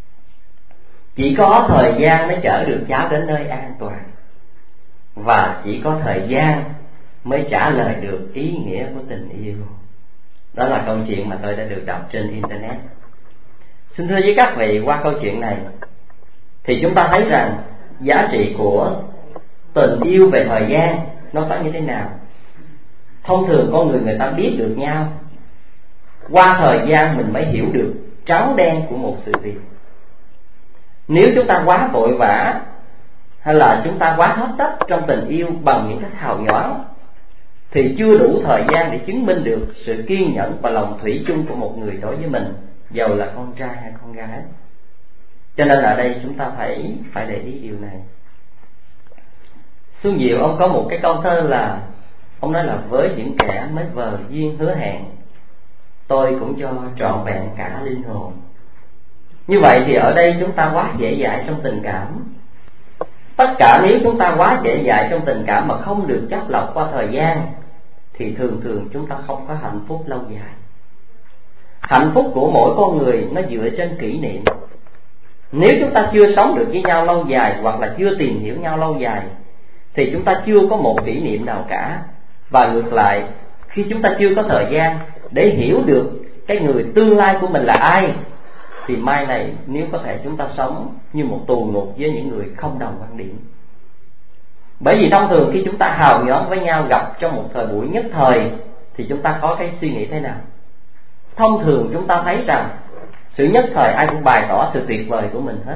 Chỉ có thời gian mới chở được cháu đến nơi an toàn, và chỉ có thời gian mới trả lời được ý nghĩa của tình yêu. Đó là câu chuyện mà tôi đã được đọc trên Internet. Xin thưa với các vị, qua câu chuyện này thì chúng ta thấy rằng giá trị của tình yêu về thời gian nó có như thế nào. Thông thường con người ta biết được nhau qua thời gian, mình mới hiểu được trắng đen của một sự việc. Nếu chúng ta quá vội vã, hay là chúng ta quá hấp tấp trong tình yêu bằng những cái hào nhoáng, thì chưa đủ thời gian để chứng minh được sự kiên nhẫn và lòng thủy chung của một người đối với mình, dầu là con trai hay con gái. Cho nên ở đây chúng ta phải để ý điều này. Xuân Diệu ông có một cái câu thơ là, ông nói là với những kẻ mới vờ duyên hứa hẹn, tôi cũng cho trọn vẹn cả linh hồn. Như vậy thì ở đây chúng ta quá dễ dãi trong tình cảm. Tất cả nếu chúng ta quá dễ dãi trong tình cảm mà không được chắt lọc qua thời gian, thì thường chúng ta không có hạnh phúc lâu dài. Hạnh phúc của mỗi con người nó dựa trên kỷ niệm. Nếu chúng ta chưa sống được với nhau lâu dài, hoặc là chưa tìm hiểu nhau lâu dài, thì chúng ta chưa có một kỷ niệm nào cả. Và ngược lại, khi chúng ta chưa có thời gian để hiểu được cái người tương lai của mình là ai, thì mai này nếu có thể chúng ta sống như một tù ngục với những người không đồng quan điểm. Bởi vì thông thường khi chúng ta hào nhoáng với nhau, gặp trong một thời buổi nhất thời, thì chúng ta có cái suy nghĩ thế nào? Thông thường chúng ta thấy rằng sự nhất thời ai cũng bày tỏ sự tuyệt vời của mình hết,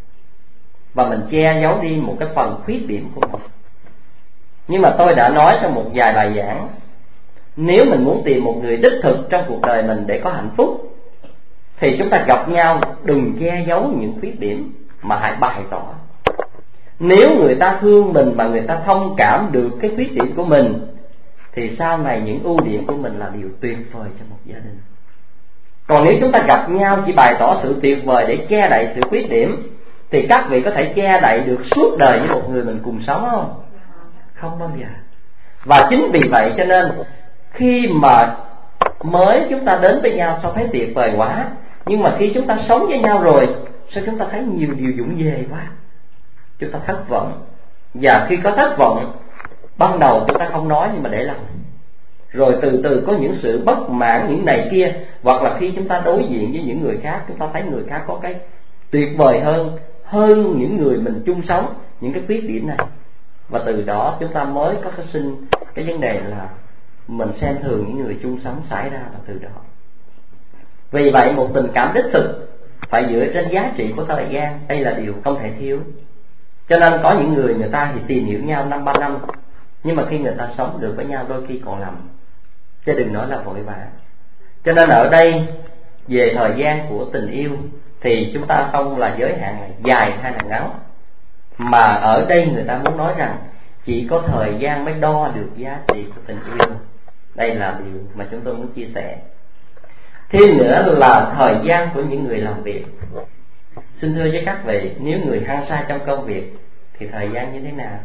và mình che giấu đi một cái phần khuyết điểm của mình. Nhưng mà tôi đã nói trong một vài bài giảng, nếu mình muốn tìm một người đích thực trong cuộc đời mình để có hạnh phúc, thì chúng ta gặp nhau đừng che giấu những khuyết điểm, mà hãy bày tỏ. Nếu người ta thương mình mà người ta thông cảm được cái khuyết điểm của mình, thì sau này những ưu điểm của mình là điều tuyệt vời cho một gia đình. Còn nếu chúng ta gặp nhau chỉ bày tỏ sự tuyệt vời để che đậy sự khuyết điểm, thì các vị có thể che đậy được suốt đời với một người mình cùng sống không? Không bao giờ. Và chính vì vậy cho nên khi mà mới chúng ta đến với nhau sao thấy tuyệt vời quá, nhưng mà khi chúng ta sống với nhau rồi, sao chúng ta thấy nhiều điều vụng về quá, chúng ta thất vọng. Và khi có thất vọng, ban đầu chúng ta không nói nhưng mà để lòng, rồi từ từ có những sự bất mãn những này kia, hoặc là khi chúng ta đối diện với những người khác, chúng ta thấy người khác có cái tuyệt vời hơn những người mình chung sống, những cái khuyết điểm này, và từ đó chúng ta mới có cái sinh cái vấn đề là mình xem thường những người chung sống xảy ra là từ đó. Vì vậy một tình cảm đích thực phải dựa trên giá trị của thời gian, đây là điều không thể thiếu. Cho nên có những người ta thì tìm hiểu nhau 5-3 năm, nhưng mà khi người ta sống được với nhau đôi khi còn lầm, chứ đừng nói là vội vã. Cho nên ở đây về thời gian của tình yêu thì chúng ta không là giới hạn là dài hay là ngắn, mà ở đây người ta muốn nói rằng chỉ có thời gian mới đo được giá trị của tình yêu. Đây là điều mà chúng tôi muốn chia sẻ. Thêm nữa là thời gian của những người làm việc. Xin thưa với các vị, nếu người hăng say trong công việc thì thời gian như thế nào?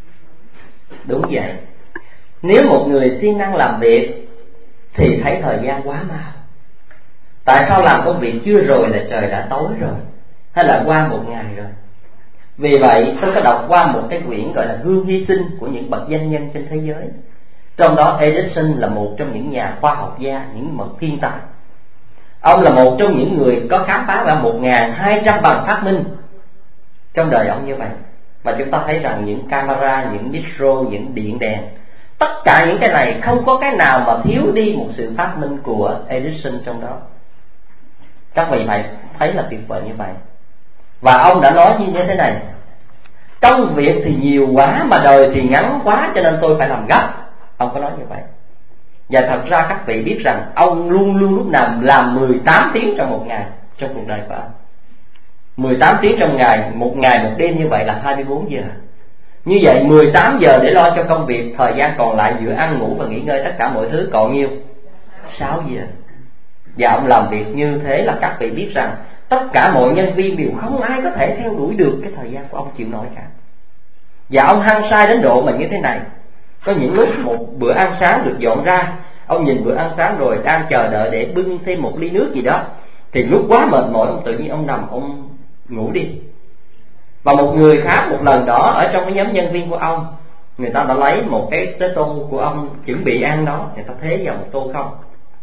Đúng vậy, nếu một người siêng năng làm việc thì thấy thời gian quá mau. Tại sao làm công việc chưa rồi là trời đã tối rồi, hay là qua một ngày rồi? Vì vậy tôi có đọc qua một cái quyển gọi là Gương hy sinh của những bậc danh nhân trên thế giới. Trong đó Edison là một trong những nhà khoa học gia, những bậc thiên tài. Ông là một trong những người có khám phá ra 1.200 bằng phát minh trong đời ông như vậy. Và chúng ta thấy rằng những camera, những micro, những điện đèn, tất cả những cái này không có cái nào mà thiếu đi một sự phát minh của Edison trong đó. Các vị phải thấy là tuyệt vời như vậy. Và ông đã nói như thế này: công việc thì nhiều quá mà đời thì ngắn quá, cho nên tôi phải làm gấp. Ông có nói như vậy. Và thật ra các vị biết rằng ông luôn luôn lúc nào làm 18 tiếng trong một ngày trong cuộc đời của ông. 18 tiếng trong ngày một đêm, như vậy là 24 giờ. Như vậy 18 giờ để lo cho công việc, thời gian còn lại giữa ăn ngủ và nghỉ ngơi tất cả mọi thứ còn nhiêu? 6 giờ. Và ông làm việc như thế là các vị biết rằng tất cả mọi nhân viên đều không ai có thể theo đuổi được cái thời gian của ông chịu nổi cả. Và ông hăng say đến độ mà như thế này. Có những lúc một bữa ăn sáng được dọn ra, ông nhìn bữa ăn sáng rồi đang chờ đợi để bưng thêm một ly nước gì đó, thì lúc quá mệt mỏi ông tự nhiên ông nằm ông ngủ đi. Và một người khác một lần đó ở trong cái nhóm nhân viên của ông, người ta đã lấy một cái tô của ông chuẩn bị ăn đó, người ta thế vào một tô không.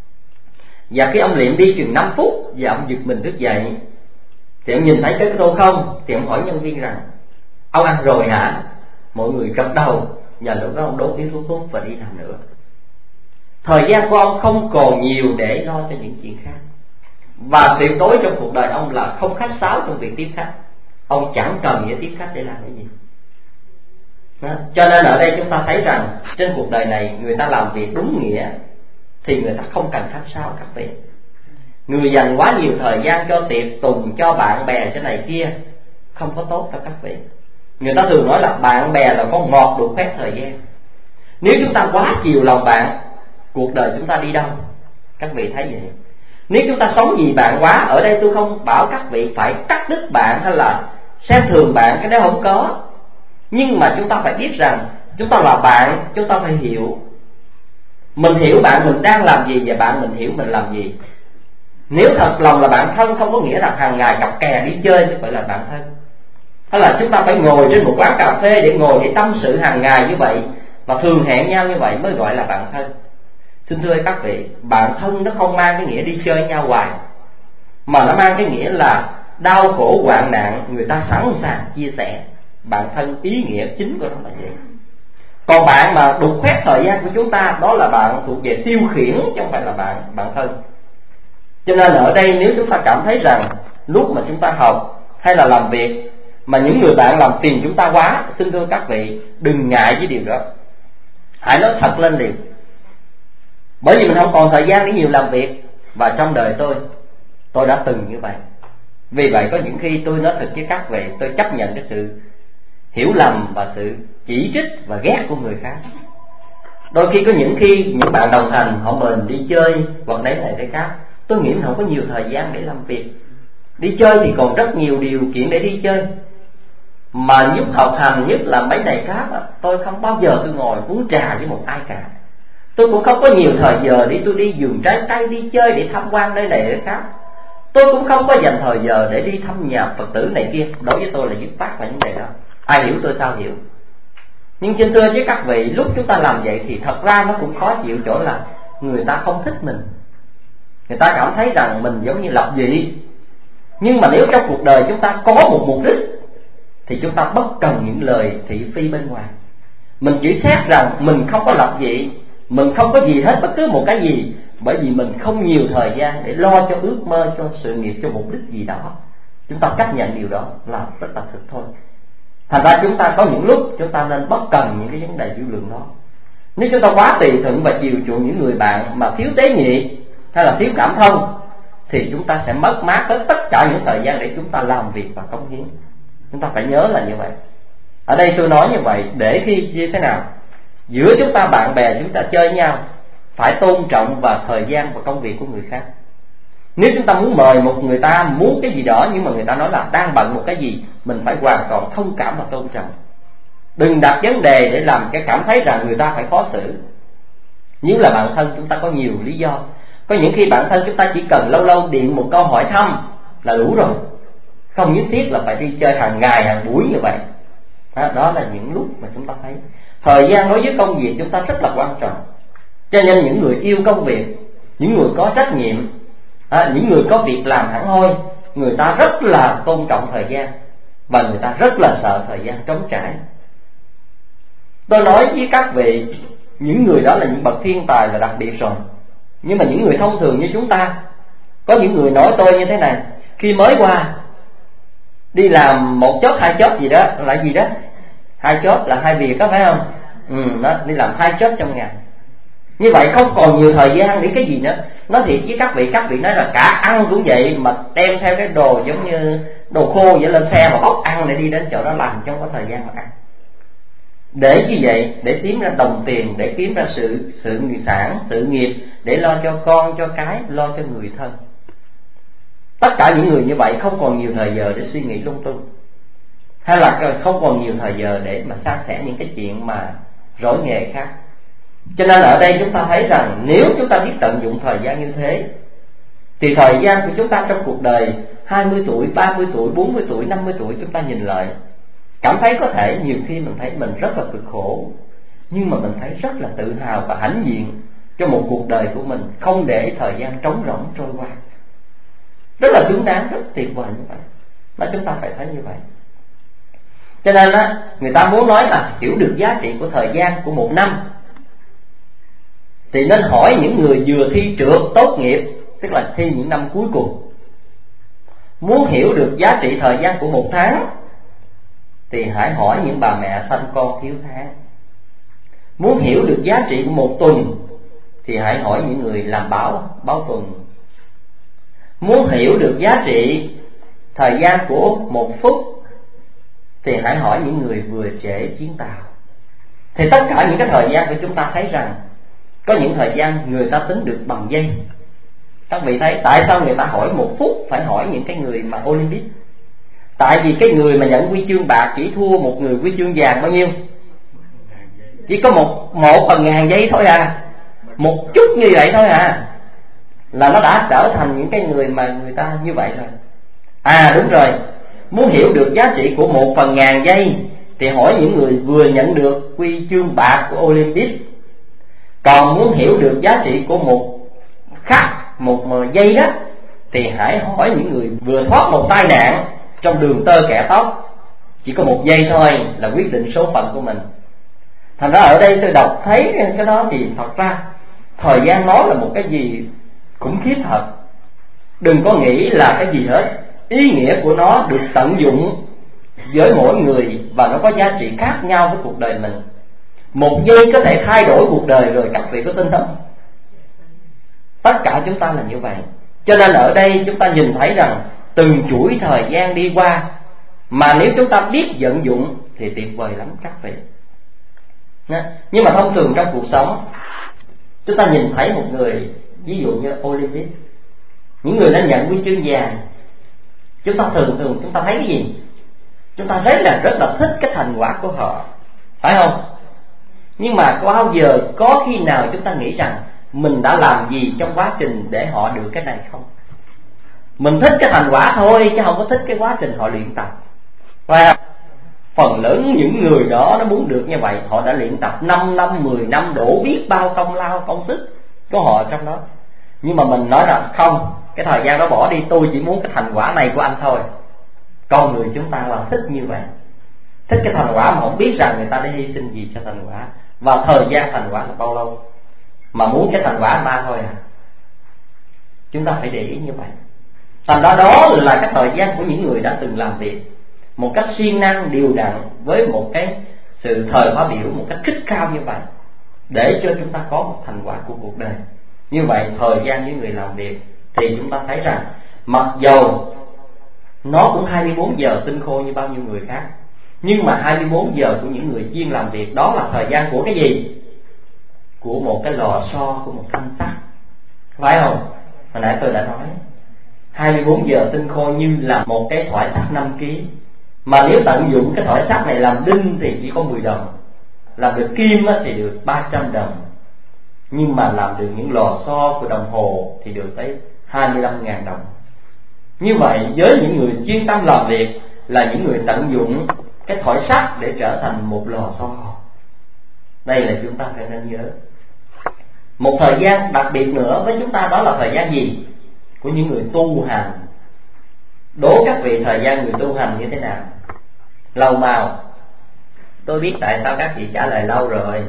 Và khi ông liệm đi chừng 5 phút và ông giật mình thức dậy, thì ông nhìn thấy cái tô không, thì ông hỏi nhân viên rằng: ông ăn rồi hả? Mọi người gật đầu. Và lúc đó ông đốt điếu thuốc và đi làm nữa. Thời gian của ông không còn nhiều để lo cho những chuyện khác. Và tuyệt đối trong cuộc đời ông là không khách sáo trong việc tiếp khách. Ông chẳng cần nghĩa tiếp khách để làm cái gì đó. Cho nên ở đây chúng ta thấy rằng trên cuộc đời này người ta làm việc đúng nghĩa thì người ta không cần khách sáo các vị. Người dành quá nhiều thời gian cho tiệc tùng, cho bạn bè cái này kia không có tốt cho các vị. Người ta thường nói là bạn bè là con ngọt đục khoét thời gian. Nếu chúng ta quá chiều lòng bạn, cuộc đời chúng ta đi đâu? Các vị thấy vậy. Nếu chúng ta sống vì bạn quá, ở đây tôi không bảo các vị phải cắt đứt bạn hay là xem thường bạn, cái đó không có. Nhưng mà chúng ta phải biết rằng chúng ta là bạn, chúng ta phải hiểu. Mình hiểu bạn mình đang làm gì và bạn mình hiểu mình làm gì. Nếu thật lòng là bạn thân, không có nghĩa rằng hàng ngày cặp kè đi chơi mới phải là bạn thân. Hay là chúng ta phải ngồi trên một quán cà phê để ngồi để tâm sự hàng ngày như vậy, và thường hẹn nhau như vậy mới gọi là bạn thân. Xin thưa các vị, bạn thân nó không mang cái nghĩa đi chơi nhau hoài, mà nó mang cái nghĩa là đau khổ hoạn nạn người ta sẵn sàng chia sẻ. Bạn thân ý nghĩa chính của nó là vậy. Còn bạn mà đục khoét thời gian của chúng ta, đó là bạn thuộc về tiêu khiển chứ không phải là bạn thân. Cho nên ở đây nếu chúng ta cảm thấy rằng lúc mà chúng ta học hay là làm việc mà những người bạn làm phiền chúng ta quá, xin thưa các vị đừng ngại với điều đó. Hãy nói thật lên liền. Bởi vì mình không còn thời gian để nhiều làm việc. Và trong đời tôi đã từng như vậy. Vì vậy có những khi tôi nói thật với các vị, tôi chấp nhận cái sự hiểu lầm và sự chỉ trích và ghét của người khác. Đôi khi có những bạn đồng hành họ mời mình đi chơi hoặc đấy này đấy khác, tôi nghĩ mình không có nhiều thời gian để làm việc. Đi chơi thì còn rất nhiều điều kiện để đi chơi, mà giúp học hành, nhất là mấy này khác, tôi không bao giờ tôi ngồi uống trà với một ai cả. Tôi cũng không có nhiều thời giờ để tôi đi vườn trái cây, đi chơi để tham quan nơi này nơi khác. Tôi cũng không có dành thời giờ để đi thăm nhà Phật tử này kia. Đối với tôi là dứt khoát về vấn đề đó. Ai hiểu tôi sao hiểu. Nhưng xin thưa với các vị, lúc chúng ta làm vậy thì thật ra nó cũng khó chịu chỗ là người ta không thích mình. Người ta cảm thấy rằng mình giống như lập dị. Nhưng mà nếu trong cuộc đời chúng ta có một mục đích thì chúng ta bất cần những lời thị phi bên ngoài. Mình chỉ xét rằng mình không có lập dị, mình không có gì hết bất cứ một cái gì, bởi vì mình không nhiều thời gian để lo cho ước mơ, cho sự nghiệp, cho mục đích gì đó. Chúng ta chấp nhận điều đó là rất là thực thôi. Thành ra chúng ta có những lúc chúng ta nên bất cần những cái vấn đề tiểu lượng đó. Nếu chúng ta quá tùy thuận và chiều chuộng những người bạn mà thiếu tế nhị hay là thiếu cảm thông, thì chúng ta sẽ mất mát hết tất cả những thời gian để chúng ta làm việc và cống hiến. Chúng ta phải nhớ là như vậy. Ở đây tôi nói như vậy để khi như thế nào, giữa chúng ta bạn bè chúng ta chơi nhau phải tôn trọng vào thời gian và công việc của người khác. Nếu chúng ta muốn mời một người ta muốn cái gì đó, nhưng mà người ta nói là đang bận một cái gì, mình phải hoàn toàn thông cảm và tôn trọng. Đừng đặt vấn đề để làm cái cảm thấy rằng người ta phải khó xử. Nếu là bạn thân, chúng ta có nhiều lý do. Có những khi bạn thân chúng ta chỉ cần lâu lâu điện một câu hỏi thăm là đủ rồi, không nhất thiết là phải đi chơi hàng ngày hàng buổi như vậy. Đó là những lúc mà chúng ta thấy thời gian đối với công việc chúng ta rất là quan trọng. Cho nên những người yêu công việc, những người có trách nhiệm, những người có việc làm hẳn hoi, người ta rất là tôn trọng thời gian và người ta rất là sợ thời gian trống trải. Tôi nói với các vị, những người đó là những bậc thiên tài là đặc biệt rồi. Nhưng mà những người thông thường như chúng ta, có những người nói tôi như thế này: khi mới qua đi làm một chốt hai chốt gì đó là gì đó, hai chốt là hai việc đó phải không? Đó, đi làm hai chốt trong ngày. Như vậy không còn nhiều thời gian để cái gì nữa. Nói thiệt với các vị nói là cả ăn cũng vậy, mà đem theo cái đồ giống như đồ khô vậy lên xe mà bóc ăn để đi đến chỗ đó làm, chứ không có thời gian mà ăn. Để như vậy, để kiếm ra đồng tiền, để kiếm ra sự nghiệp, để lo cho con, cho cái, lo cho người thân. Tất cả những người như vậy không còn nhiều thời giờ để suy nghĩ lung tung, hay là không còn nhiều thời giờ để mà san sẻ những cái chuyện mà rỗi nghề khác. Cho nên ở đây chúng ta thấy rằng nếu chúng ta biết tận dụng thời gian như thế, thì thời gian của chúng ta trong cuộc đời 20 tuổi, 30 tuổi, 40 tuổi, 50 tuổi chúng ta nhìn lại, cảm thấy có thể nhiều khi mình thấy mình rất là cực khổ, nhưng mà mình thấy rất là tự hào và hãnh diện cho một cuộc đời của mình không để thời gian trống rỗng trôi qua. Rất là xứng đáng, rất tuyệt vời như vậy. Đó, chúng ta phải thấy như vậy. Cho nên người ta muốn nói là hiểu được giá trị của thời gian của một năm thì nên hỏi những người vừa thi trượt tốt nghiệp, tức là thi những năm cuối cùng. Muốn hiểu được giá trị thời gian của một tháng thì hãy hỏi những bà mẹ sanh con thiếu tháng. Muốn hiểu được giá trị của một tuần thì hãy hỏi những người làm báo tuần. Muốn hiểu được giá trị thời gian của một phút thì hãy hỏi những người vừa trễ chuyến tàu. Thì tất cả những cái thời gian của chúng ta thấy rằng có những thời gian người ta tính được bằng giây. Các vị thấy tại sao người ta hỏi một phút phải hỏi những cái người mà Olympic? Tại vì cái người mà nhận huy chương bạc chỉ thua một người huy chương vàng bao nhiêu? Chỉ có một phần ngàn giây thôi à. Một chút như vậy thôi à, là nó đã trở thành những cái người mà người ta như vậy rồi. Đúng rồi, muốn hiểu được giá trị của một phần ngàn giây thì hỏi những người vừa nhận được huy chương bạc của Olympic. Còn muốn hiểu được giá trị của một khắc, một giây đó thì hãy hỏi những người vừa thoát một tai nạn trong đường tơ kẻ tóc. Chỉ có một giây thôi là quyết định số phận của mình. Thành ra ở đây tôi đọc thấy cái đó thì thật ra thời gian nói là một cái gì khủng khiếp thật. Đừng có nghĩ là cái gì hết. Ý nghĩa của nó được tận dụng với mỗi người và nó có giá trị khác nhau với cuộc đời mình. Một giây có thể thay đổi cuộc đời rồi, các vị có tin không? Tất cả chúng ta là như vậy. Cho nên ở đây chúng ta nhìn thấy rằng từng chuỗi thời gian đi qua, mà nếu chúng ta biết vận dụng thì tuyệt vời lắm các vị. Nhưng mà thông thường trong cuộc sống, chúng ta nhìn thấy một người, ví dụ như Olympic, những người đã nhận huy chương vàng, chúng ta thường chúng ta thấy cái gì? Chúng ta rất là thích cái thành quả của họ, phải không? Nhưng mà có bao giờ có khi nào chúng ta nghĩ rằng mình đã làm gì trong quá trình để họ được cái này không? Mình thích cái thành quả thôi chứ không có thích cái quá trình họ luyện tập. Và phần lớn những người đó nó muốn được như vậy, họ đã luyện tập 5 năm, 10 năm, đổ biết bao công lao, công sức của họ trong đó. Nhưng mà mình nói rằng không, cái thời gian đó bỏ đi, tôi chỉ muốn cái thành quả này của anh thôi. Con người chúng ta là thích như vậy, thích cái thành quả mà không biết rằng người ta đã hy sinh gì cho thành quả, và thời gian thành quả là bao lâu, mà muốn cái thành quả ta thôi à. Chúng ta phải để ý như vậy. Thành ra đó là cái thời gian của những người đã từng làm việc một cách siêng năng, đều đặn, với một cái sự thời khóa biểu một cách khích cao như vậy, để cho chúng ta có một thành quả của cuộc đời. Như vậy thời gian những người làm việc thì chúng ta thấy rằng mặc dầu nó cũng 24 giờ tinh khô như bao nhiêu người khác, nhưng mà 24 giờ của những người chuyên làm việc đó là thời gian của cái gì? Của một cái lò xo, của một thanh sắt, phải không? Hồi nãy tôi đã nói 24 giờ tinh khô như là một cái thỏi sắt 5 kg. Mà nếu tận dụng cái thỏi sắt này làm đinh thì chỉ có 10 đồng, làm được kim thì được 300 đồng, nhưng mà làm được những lò xo của đồng hồ thì được tới 25.000 đồng. Như vậy với những người chuyên tâm làm việc là những người tận dụng cái thỏi sắt để trở thành một lò xo. Đây là chúng ta phải nên nhớ. Một thời gian đặc biệt nữa với chúng ta đó là thời gian gì? Của những người tu hành. Đố các vị thời gian người tu hành như thế nào? Lâu màu. Tôi biết tại sao các vị trả lời lâu rồi.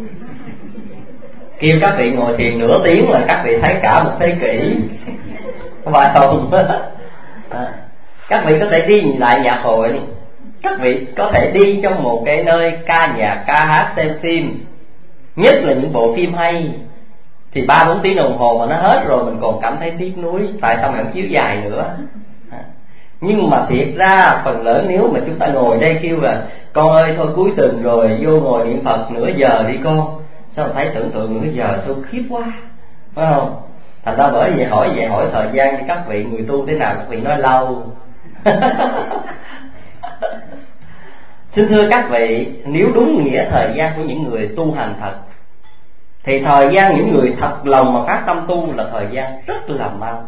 Kêu các vị ngồi thiền nửa tiếng là các vị thấy cả một thế kỷ, phải không? Các vị có thể đi lại nhạc hội, các vị có thể đi trong một cái nơi ca nhạc, ca hát, xem phim, nhất là những bộ phim hay, thì 3-4 tiếng đồng hồ mà nó hết rồi mình còn cảm thấy tiếc nuối, tại sao mà không chiếu dài nữa. Nhưng mà thiệt ra phần lớn nếu mà chúng ta ngồi đây kêu là con ơi thôi cuối tuần rồi vô ngồi niệm Phật nửa giờ đi con, sao mà thấy tưởng tượng nửa giờ sao khiếp quá, phải không? Thành ra bởi vậy hỏi thời gian cho các vị người tu thế nào, các vị nói lâu. Xin thưa các vị, nếu đúng nghĩa thời gian của những người tu hành thật thì thời gian những người thật lòng mà phát tâm tu là thời gian rất là mau.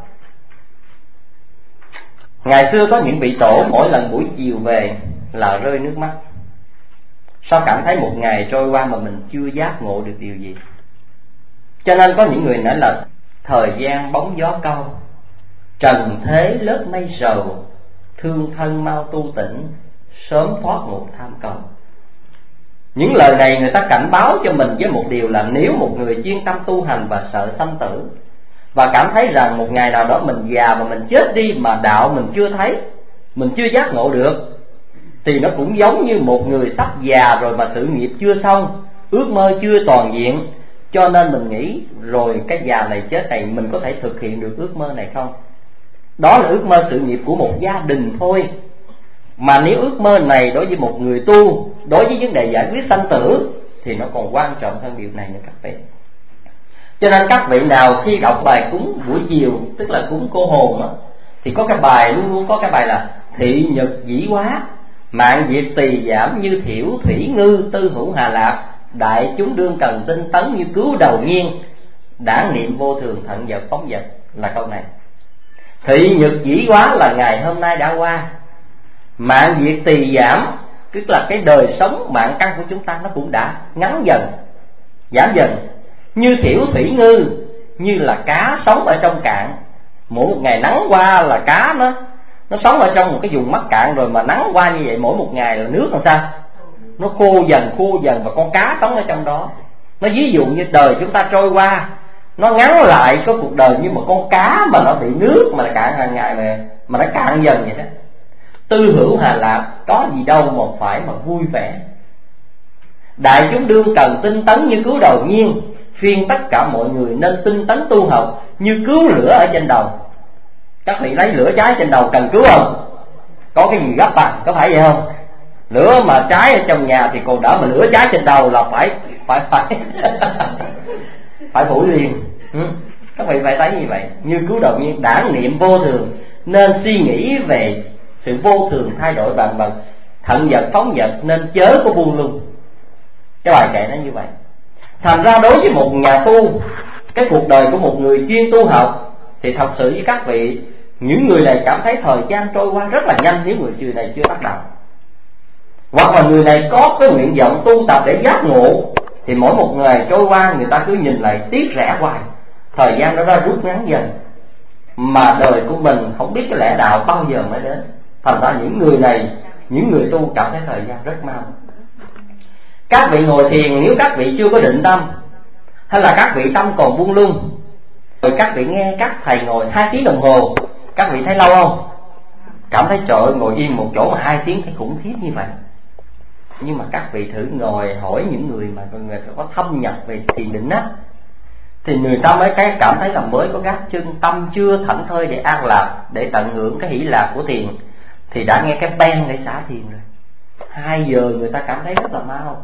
Ngày xưa có những vị tổ mỗi lần buổi chiều về là rơi nước mắt. Sao cảm thấy một ngày trôi qua mà mình chưa giác ngộ được điều gì? Cho nên có những người nói là thời gian bóng gió câu, trần thế lớp mây sầu, thương thân mau tu tỉnh, sớm thoát ngục tham cầu. Những lời này người ta cảnh báo cho mình với một điều là nếu một người chuyên tâm tu hành và sợ sanh tử, và cảm thấy rằng một ngày nào đó mình già và mình chết đi mà đạo mình chưa thấy, mình chưa giác ngộ được, thì nó cũng giống như một người sắp già rồi mà sự nghiệp chưa xong, ước mơ chưa toàn diện. Cho nên mình nghĩ rồi cái già này chết này mình có thể thực hiện được ước mơ này không? Đó là ước mơ sự nghiệp của một gia đình thôi. Mà nếu ước mơ này đối với một người tu, đối với vấn đề giải quyết sanh tử, thì nó còn quan trọng hơn điều này nữa các vị. Cho nên các vị nào khi đọc bài cúng buổi chiều, tức là cúng cô hồn đó, thì có cái bài luôn luôn có cái bài là thị nhật dĩ hóa, mạng diệt tỳ giảm như thiểu thủy ngư, tư hữu hà lạc, đại chúng đương cần tinh tấn như cứu đầu nghiêng, đản niệm vô thường thận vật phóng vật. Là câu này. Thị nhật dĩ hóa là ngày hôm nay đã qua, mạng diệt tỳ giảm tức là cái đời sống mạng căn của chúng ta nó cũng đã ngắn dần, giảm dần. Như thiểu thủy ngư, như là cá sống ở trong cạn, mỗi một ngày nắng qua là cá nó sống ở trong một cái vùng mắc cạn rồi, mà nắng qua như vậy mỗi một ngày là nước làm sao nó khô dần và con cá sống ở trong đó. Nó ví dụ như đời chúng ta trôi qua, nó ngắn lại có cuộc đời như một con cá mà nó bị nước mà nó cạn hàng ngày mà nó cạn dần vậy đó. Tư hữu hà lạc, có gì đâu mà phải mà vui vẻ. Đại chúng đương cần tinh tấn như cứu đầu nhiên, khuyên tất cả mọi người nên tinh tấn tu học như cứu lửa ở trên đầu. Các vị lấy lửa cháy trên đầu cần cứu không? Có cái gì gấp à? Có phải vậy không? Lửa mà cháy ở trong nhà thì còn đỡ, mà lửa cháy trên đầu là phải phải phủ liền. Các vị phải thấy như vậy. Như cứu đầu nhiên, đản niệm vô thường, nên suy nghĩ về sự vô thường thay đổi vạn vật, thận vật phóng vật, nên chớ có buông lung. Cái bài kệ nó như vậy. Thành ra đối với một nhà tu, cái cuộc đời của một người chuyên tu học, thì thật sự với các vị, những người này cảm thấy thời gian trôi qua rất là nhanh nếu người này chưa bắt đầu. Hoặc là người này có cái nguyện vọng tu tập để giác ngộ, thì mỗi một ngày trôi qua người ta cứ nhìn lại tiếc rẻ hoài, thời gian nó ra rút ngắn dần, mà đời của mình không biết cái lẽ đạo bao giờ mới đến. Thành ra những người này, những người tu cảm thấy thời gian rất mau. Các vị ngồi thiền, nếu các vị chưa có định tâm, hay là các vị tâm còn buông lung, rồi các vị nghe các thầy ngồi 2 tiếng đồng hồ, các vị thấy lâu không? Cảm thấy trời ơi, ngồi yên một chỗ mà 2 tiếng thấy khủng khiếp như vậy. Nhưng mà các vị thử ngồi hỏi những người mà người ta có thâm nhập về thiền định á, thì người ta mới cảm thấy là mới có gác chân, tâm chưa thảnh thơi để an lạc, để tận hưởng cái hỷ lạc của thiền, thì đã nghe cái beng để xả thiền rồi. 2 giờ người ta cảm thấy rất là mau.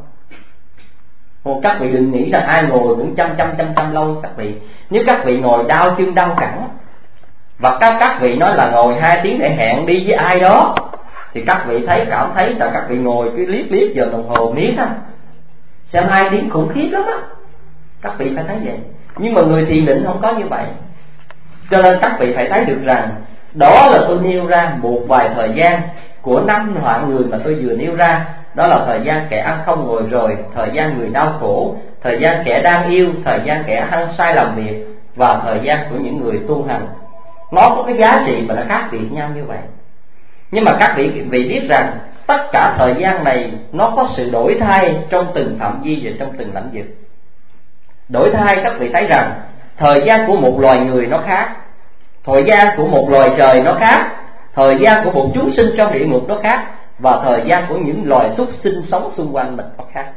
Các vị đừng nghĩ là ai ngồi cũng chăm lâu các vị. Nếu các vị ngồi đau chân đau cẳng, và các vị nói là ngồi 2 tiếng để hẹn đi với ai đó, thì các vị cảm thấy là các vị ngồi cứ liếc giờ đồng hồ miết á, xem 2 tiếng khủng khiếp lắm á. Các vị phải thấy vậy. Nhưng mà người thiền định không có như vậy. Cho nên các vị phải thấy được rằng đó là tôi nêu ra một vài thời gian của 5 hạng người mà tôi vừa nêu ra. Đó là thời gian kẻ ăn không ngồi rồi, thời gian người đau khổ, thời gian kẻ đang yêu, thời gian kẻ hăng say làm việc, và thời gian của những người tu hành. Nó có cái giá trị mà nó khác biệt nhau như vậy. Nhưng mà các vị biết rằng tất cả thời gian này nó có sự đổi thay trong từng phạm vi và trong từng lĩnh vực. Đổi thay, các vị thấy rằng thời gian của một loài người nó khác, thời gian của một loài trời nó khác, thời gian của một chúng sinh trong địa ngục nó khác, và thời gian của những loài súc sinh sống xung quanh mình nó khác.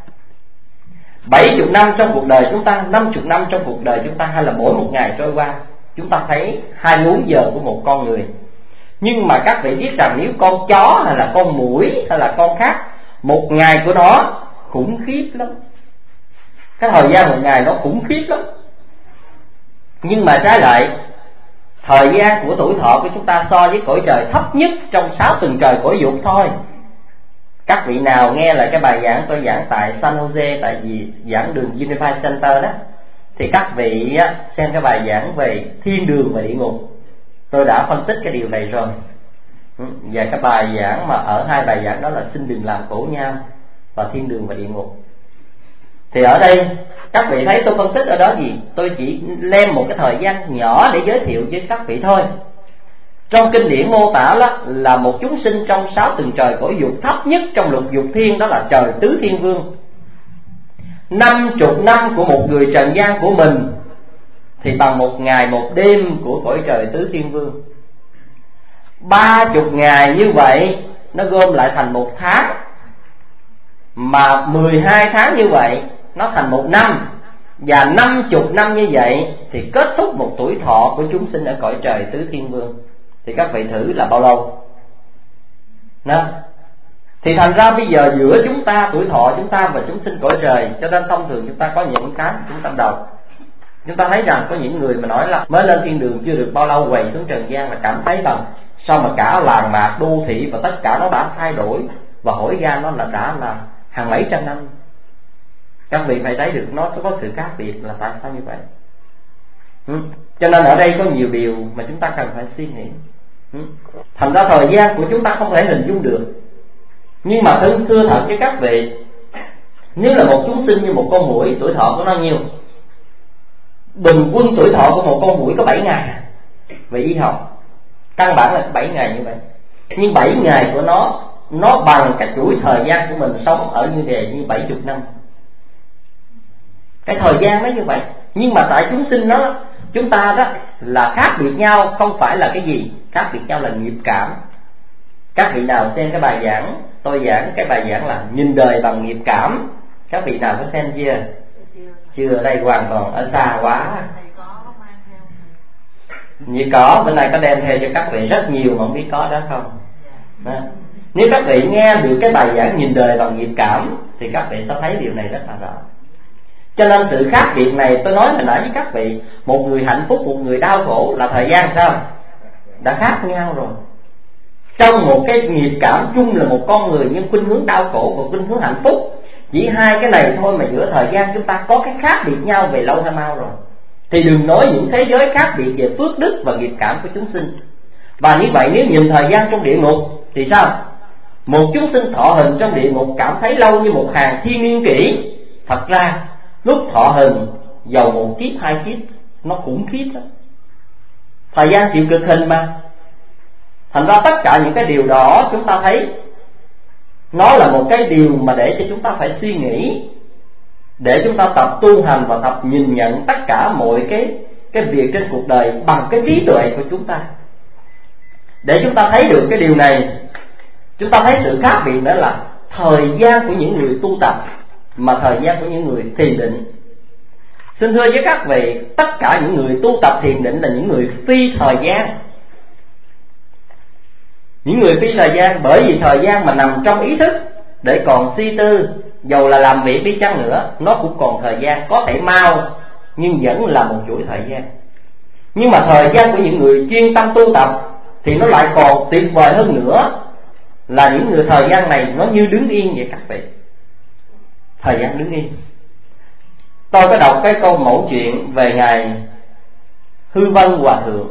70 năm trong cuộc đời chúng ta, 50 năm trong cuộc đời chúng ta, hay là mỗi một ngày trôi qua, chúng ta thấy 24 giờ của một con người. Nhưng mà các vị biết rằng nếu con chó hay là con muỗi hay là con khác, một ngày của nó khủng khiếp lắm. Cái thời gian một ngày nó khủng khiếp lắm. Nhưng mà trái lại, thời gian của tuổi thọ của chúng ta so với cõi trời thấp nhất trong 6 tầng trời cõi dục thôi. Các vị nào nghe lại cái bài giảng tôi giảng tại San Jose, tại vì giảng đường Unified Center đó, thì các vị xem cái bài giảng về thiên đường và địa ngục. Tôi đã phân tích cái điều này rồi. Và cái bài giảng mà ở 2 bài giảng đó là xin đừng làm khổ nhau và thiên đường và địa ngục. Thì ở đây các vị thấy tôi phân tích ở đó gì? Tôi chỉ đem một cái thời gian nhỏ để giới thiệu với các vị thôi. Trong kinh điển mô tả là một chúng sinh trong 6 tầng trời cõi dục thấp nhất trong lục dục thiên, đó là trời tứ thiên vương. 50 năm của một người trần gian của mình thì bằng 1 ngày 1 đêm của cõi trời tứ thiên vương. 30 ngày như vậy nó gom lại thành 1 tháng, mà 12 tháng như vậy nó thành 1 năm, và 50 năm như vậy thì kết thúc một tuổi thọ của chúng sinh ở cõi trời tứ thiên vương. Thì các vị thử là bao lâu? Đó. Thì thành ra bây giờ giữa chúng ta, tuổi thọ chúng ta và chúng sinh cõi trời, cho nên thông thường chúng ta có những cái chúng ta đọc, chúng ta thấy rằng có những người mà nói là mới lên thiên đường chưa được bao lâu quầy xuống trần gian là cảm thấy rằng sao mà cả làng mạc đô thị và tất cả nó đã thay đổi, và hỏi ra nó là đã là hàng mấy trăm năm. Các vị phải thấy được nó có sự khác biệt là tại sao như vậy. Cho nên ở đây có nhiều điều mà chúng ta cần phải suy nghĩ. Thành ra thời gian của chúng ta không thể hình dung được. Nhưng mà thưa thật với các vị, nếu là một chúng sinh như một con muỗi, tuổi thọ của nó nhiêu? Bình quân tuổi thọ của một con muỗi có 7 ngày. Về y học căn bản là 7 ngày như vậy. Nhưng 7 ngày của nó bằng cái chuỗi thời gian của mình sống ở như đề như 70 năm. Cái thời gian nó như vậy. Nhưng mà tại chúng sinh chúng ta đó là khác biệt nhau. Không phải là cái gì, khác biệt nhau là nghiệp cảm. Các vị nào xem cái bài giảng, tôi giảng cái bài giảng là nhìn đời bằng nghiệp cảm, các vị nào có xem chưa? Chưa, ở đây hoàn toàn ở xa quá. Như có, bên này có đem theo cho các vị rất nhiều mà không biết có đó không. Đó. Nếu các vị nghe được cái bài giảng nhìn đời bằng nghiệp cảm thì các vị sẽ thấy điều này rất là rõ. Cho nên sự khác biệt này tôi nói hồi nãy với các vị, một người hạnh phúc, một người đau khổ là thời gian sao? Đã khác nhau rồi. Trong một cái nghiệp cảm chung là một con người nhưng khuynh hướng đau khổ và khuynh hướng hạnh phúc, chỉ 2 cái này thôi mà giữa thời gian chúng ta có cái khác biệt nhau về lâu hay mau rồi. Thì đừng nói những thế giới khác biệt về phước đức và nghiệp cảm của chúng sinh. Và như vậy nếu nhìn thời gian trong địa ngục thì sao? Một chúng sinh thọ hình trong địa ngục cảm thấy lâu như một hàng thiên niên kỷ. Thật ra lúc thọ hình dầu 1 kiếp 2 kiếp nó khủng khiếp lắm. Thời gian chịu cực hình mà. Thành ra tất cả những cái điều đó chúng ta thấy nó là một cái điều mà để cho chúng ta phải suy nghĩ, để chúng ta tập tu hành và tập nhìn nhận tất cả mọi cái việc trên cuộc đời bằng cái trí tuệ của chúng ta. Để chúng ta thấy được cái điều này, chúng ta thấy sự khác biệt nữa là thời gian của những người tu tập mà thời gian của những người thiền định. Xin thưa với các vị, tất cả những người tu tập thiền định là những người phi thời gian. Những người phi thời gian, bởi vì thời gian mà nằm trong ý thức để còn suy tư, dầu là làm việc đi chăng nữa, nó cũng còn thời gian, có thể mau nhưng vẫn là một chuỗi thời gian. Nhưng mà thời gian của những người chuyên tâm tu tập thì nó lại còn tuyệt vời hơn nữa, là những người thời gian này nó như đứng yên vậy các vị. Thời gian đứng yên. Tôi có đọc cái câu mẫu chuyện về ngài Hư Vân Hòa Thượng.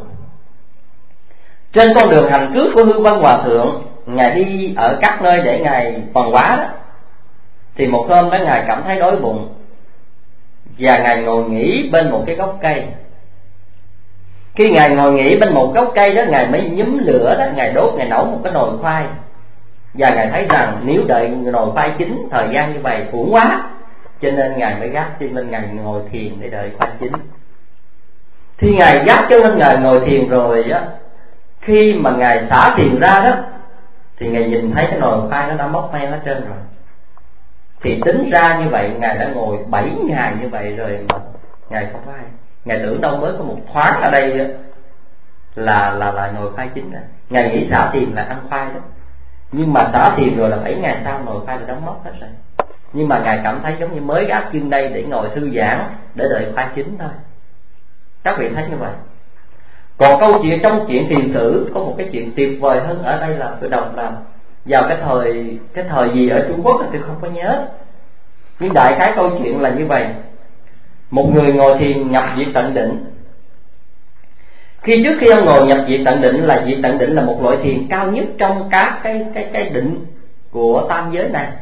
Trên con đường hành cước của Hư Vân Hòa Thượng, ngài đi ở các nơi để ngài hoàn hóa đó, thì một hôm đó ngài cảm thấy đói bụng và ngài ngồi nghỉ bên một cái gốc cây. Khi ngài ngồi nghỉ bên một gốc cây đó, ngài mới nhúm lửa đó, ngài đốt, ngài nấu một cái nồi khoai. Và ngài thấy rằng nếu đợi nồi khoai chín thời gian như vậy uổng quá, cho nên ngài mới gác chân lên, ngài ngồi thiền để đợi khoai chín. Khi ngài gác chân lên, ngài ngồi thiền rồi á, khi mà ngài xả thiền ra đó, thì ngài nhìn thấy cái nồi khoai nó đã mốc men hết trơn rồi. Thì tính ra như vậy ngài đã ngồi 7 ngày như vậy rồi mà ngài không có ai. Ngài tưởng đâu mới có một thoáng ở đây đó, là nồi khoai chín rồi. Ngài nghĩ xả thiền là ăn khoai đó, nhưng mà xả thiền rồi là 7 ngày sau nồi khoai đã đóng mốc hết rồi. Nhưng mà ngài cảm thấy giống như mới gác chân đây để ngồi thư giãn để đợi khoai chín thôi. Các vị thấy như vậy. Còn câu chuyện trong chuyện thiền sử có một cái chuyện tuyệt vời hơn ở đây là tôi đọc là vào cái thời gì ở Trung Quốc thì tôi không có nhớ, nhưng đại khái câu chuyện là như vậy. Một người ngồi thiền nhập diệt tận định. Trước khi ông ngồi nhập diệt tận định, là diệt tận định là một loại thiền cao nhất trong các cái định của tam giới này,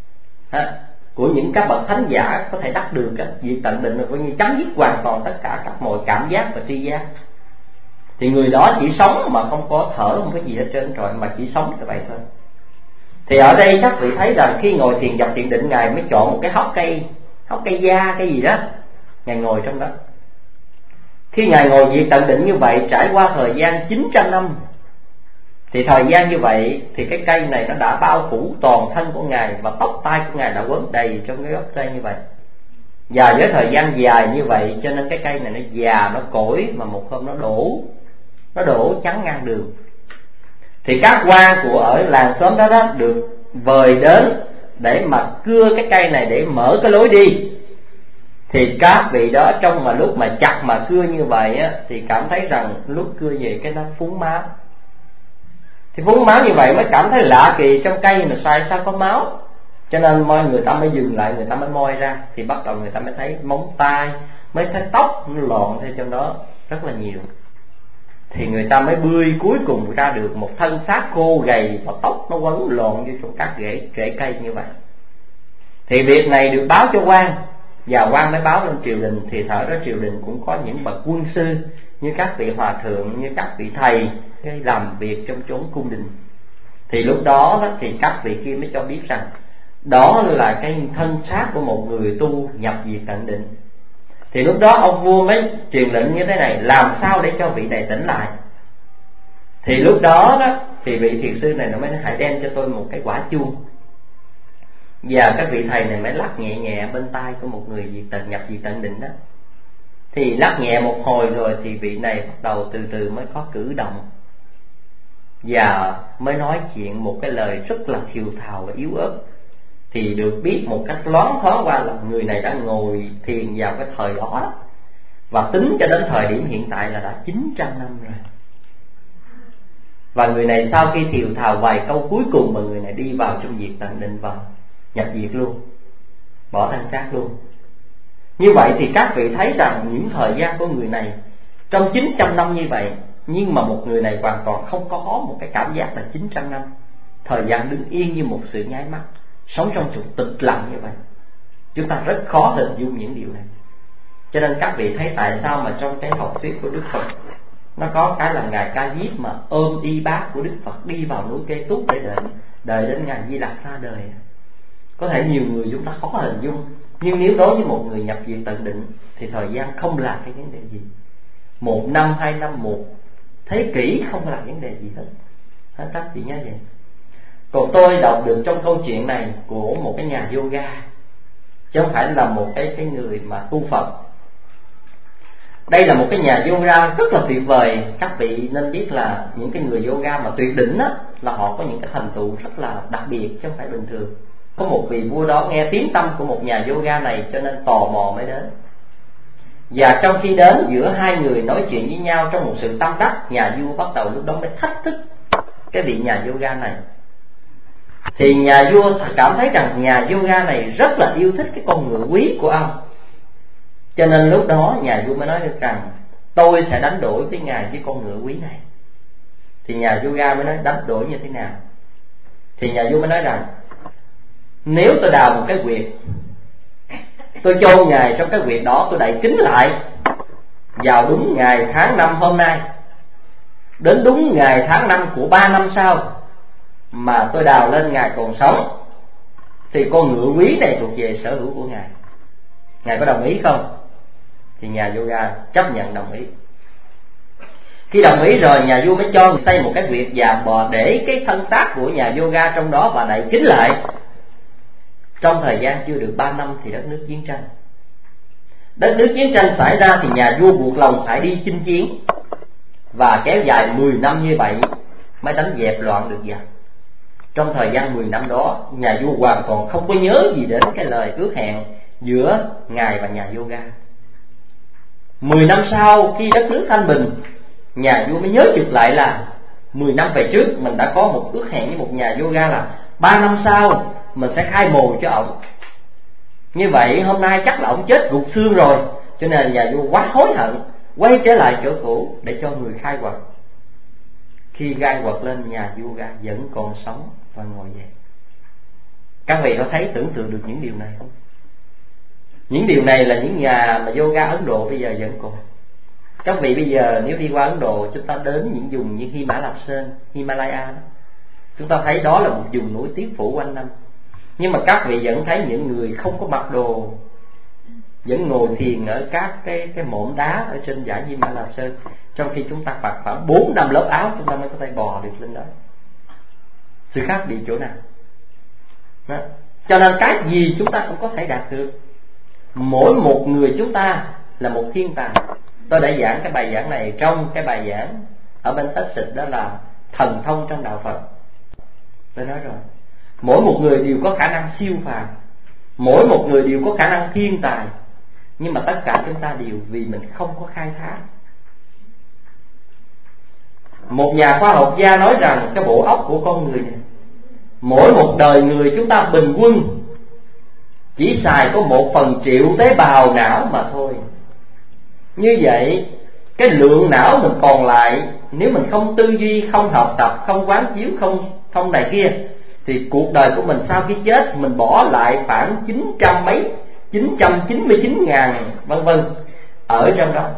của những các bậc thánh giả có thể đắc được. Diệt tận định là coi như chấm dứt hoàn toàn tất cả các mọi cảm giác và tri giác. Thì người đó chỉ sống mà không có thở, không có gì hết trơn rồi, mà chỉ sống như vậy thôi. Thì ở đây các vị thấy rằng khi ngồi thiền nhập thiền định, ngài mới chọn một cái hốc cây da cái gì đó, ngài ngồi trong đó. Khi ngài ngồi diệt tận định như vậy, trải qua thời gian 900 năm, thì thời gian như vậy thì cái cây này nó đã bao phủ toàn thân của ngài, và tóc tai của ngài đã quấn đầy trong cái gốc cây như vậy. Và với thời gian dài như vậy cho nên cái cây này nó già, nó cỗi, mà một hôm nó đổ chắn ngang đường. Thì các quan của ở làng xóm đó được vời đến để mà cưa cái cây này để mở cái lối đi. Thì các vị đó trong mà lúc mà chặt mà cưa như vậy á, thì cảm thấy rằng lúc cưa về cái nó phúng máu. Thì phúng máu như vậy mới cảm thấy lạ kỳ, trong cây mà sao có máu. Cho nên người ta mới dừng lại, người ta mới moi ra. Thì bắt đầu người ta mới thấy móng tay, mới thấy tóc nó lọn theo trong đó rất là nhiều. Thì người ta mới bươi cuối cùng ra được một thân xác khô gầy, và tóc nó quấn lọn vô trong các rễ cây như vậy. Thì việc này được báo cho quan, và quan mới báo lên triều đình. Thì thở đó triều đình cũng có những bậc quân sư, như các vị hòa thượng, như các vị thầy làm việc trong chốn cung đình. Thì lúc đó thì các vị kia mới cho biết rằng đó là cái thân xác của một người tu nhập diệt tận định. Thì lúc đó ông vua mới truyền lệnh như thế này: làm sao để cho vị này tỉnh lại? Thì lúc đó thì vị thiền sư này nó mới hãy đem cho tôi một cái quả chuông. Và các vị thầy này mới lắc nhẹ nhẹ bên tai của một người nhập diệt tận định đó. Thì lắc nhẹ một hồi rồi thì vị này bắt đầu từ từ mới có cử động, và mới nói chuyện một cái lời rất là thiều thào và yếu ớt. Thì được biết một cách loáng thoáng qua là người này đã ngồi thiền vào cái thời đó, và tính cho đến thời điểm hiện tại là đã 900 năm rồi. Và người này sau khi thiều thào vài câu cuối cùng, mà người này đi vào trong diệt tận định, vào nhập diệt luôn, bỏ thân xác luôn. Như vậy thì các vị thấy rằng những thời gian của người này trong 900 năm như vậy, nhưng mà một người này hoàn toàn không có một cái cảm giác là 900 năm. Thời gian đứng yên như một sự nháy mắt, sống trong sự tịch lặng như vậy. Chúng ta rất khó hình dung những điều này. Cho nên các vị thấy tại sao mà trong cái học thuyết của Đức Phật nó có cái là Ngài Ca Diếp mà ôm y bát của Đức Phật đi vào núi Kê Túc để đợi đến Ngài Di Lặc ra đời. Có thể nhiều người chúng ta khó hình dung, nhưng nếu đối với một người nhập diệt tận định thì thời gian không là cái vấn đề gì. 1 năm, 2 năm, 1 thế kỷ không là vấn đề gì hết. Các vị nhớ vậy. Còn tôi đọc được trong câu chuyện này của một cái nhà yoga, chứ không phải là một cái người mà tu Phật. Đây là một cái nhà yoga rất là tuyệt vời. Các vị nên biết là những cái người yoga mà tuyệt đỉnh á, là họ có những cái thành tựu rất là đặc biệt chứ không phải bình thường. Có một vị vua đó nghe tiếng tăm của một nhà yoga này cho nên tò mò mới đến. Và trong khi đến, giữa hai người nói chuyện với nhau trong một sự tâm đắc, nhà vua bắt đầu lúc đó mới thách thức cái vị nhà yoga này. Thì nhà vua cảm thấy rằng nhà yoga này rất là yêu thích cái con ngựa quý của ông. Cho nên lúc đó nhà vua mới nói được rằng tôi sẽ đánh đổi với ngài với con ngựa quý này. Thì nhà yoga mới nói đánh đổi như thế nào? Thì nhà vua mới nói rằng nếu tôi đào một cái huyệt, tôi chôn ngài trong cái huyệt đó, tôi đậy kín lại vào đúng ngày tháng năm hôm nay, đến đúng ngày tháng năm của 3 năm sau mà tôi đào lên ngài còn sống, thì con ngựa quý này thuộc về sở hữu của ngài. Ngài có đồng ý không? Thì nhà yoga chấp nhận đồng ý. Khi đồng ý rồi, nhà vua mới cho xây một cái huyệt và để cái thân xác của nhà yoga trong đó và đậy kín lại. Trong thời gian chưa được 3 năm thì đất nước chiến tranh. Đất nước chiến tranh xảy ra thì nhà vua buộc lòng phải đi chinh chiến, và kéo dài 10 năm như vậy mới đánh dẹp loạn được giặc. Trong thời gian 10 năm đó, nhà vua hoàn toàn không có nhớ gì đến cái lời ước hẹn giữa ngài và nhà yoga. 10 năm sau, khi đất nước thanh bình, nhà vua mới nhớ chực lại là 10 năm về trước mình đã có một ước hẹn với một nhà yoga là 3 năm sau mình sẽ khai mồi cho ổng. Như vậy hôm nay chắc là ổng chết gục xương rồi, cho nên nhà vua quá hối hận, quay trở lại chỗ cũ để cho người khai quật. Khi gai quật lên, nhà yoga vẫn còn sống và ngồi dậy. Các vị có thấy tưởng tượng được những điều này không? Những điều này là những nhà mà yoga Ấn Độ bây giờ vẫn còn. Các vị bây giờ nếu đi qua Ấn Độ, chúng ta đến những vùng như Hy Mã Lạp Sơn, Himalaya đó, chúng ta thấy đó là một vùng núi tuyết phủ quanh năm. Nhưng mà các vị vẫn thấy những người không có mặc đồ vẫn ngồi thiền ở các cái mỏm đá ở trên dãy Hy Mã Lạp Sơn, trong khi chúng ta mặc khoảng 4-5 lớp áo chúng ta mới có thể bò được lên đó. Sự khác biệt chỗ nào? Đó. Cho nên cái gì chúng ta cũng có thể đạt được. Mỗi một người chúng ta là một thiên tài. Tôi đã giảng cái bài giảng này trong cái bài giảng ở bên Texas, đó là thần thông trong đạo Phật. Tôi nói rồi, mỗi một người đều có khả năng siêu phàm, mỗi một người đều có khả năng thiên tài, nhưng mà tất cả chúng ta đều vì mình không có khai thác. Một nhà khoa học gia nói rằng cái bộ óc của con người này, mỗi một đời người chúng ta bình quân chỉ xài có 1/1 tế bào não mà thôi. Như vậy cái lượng não mình còn lại, nếu mình không tư duy, không học tập, không quán chiếu, không này kia, thì cuộc đời của mình sau khi chết mình bỏ lại khoảng 999.000 vân vân ở trong đó.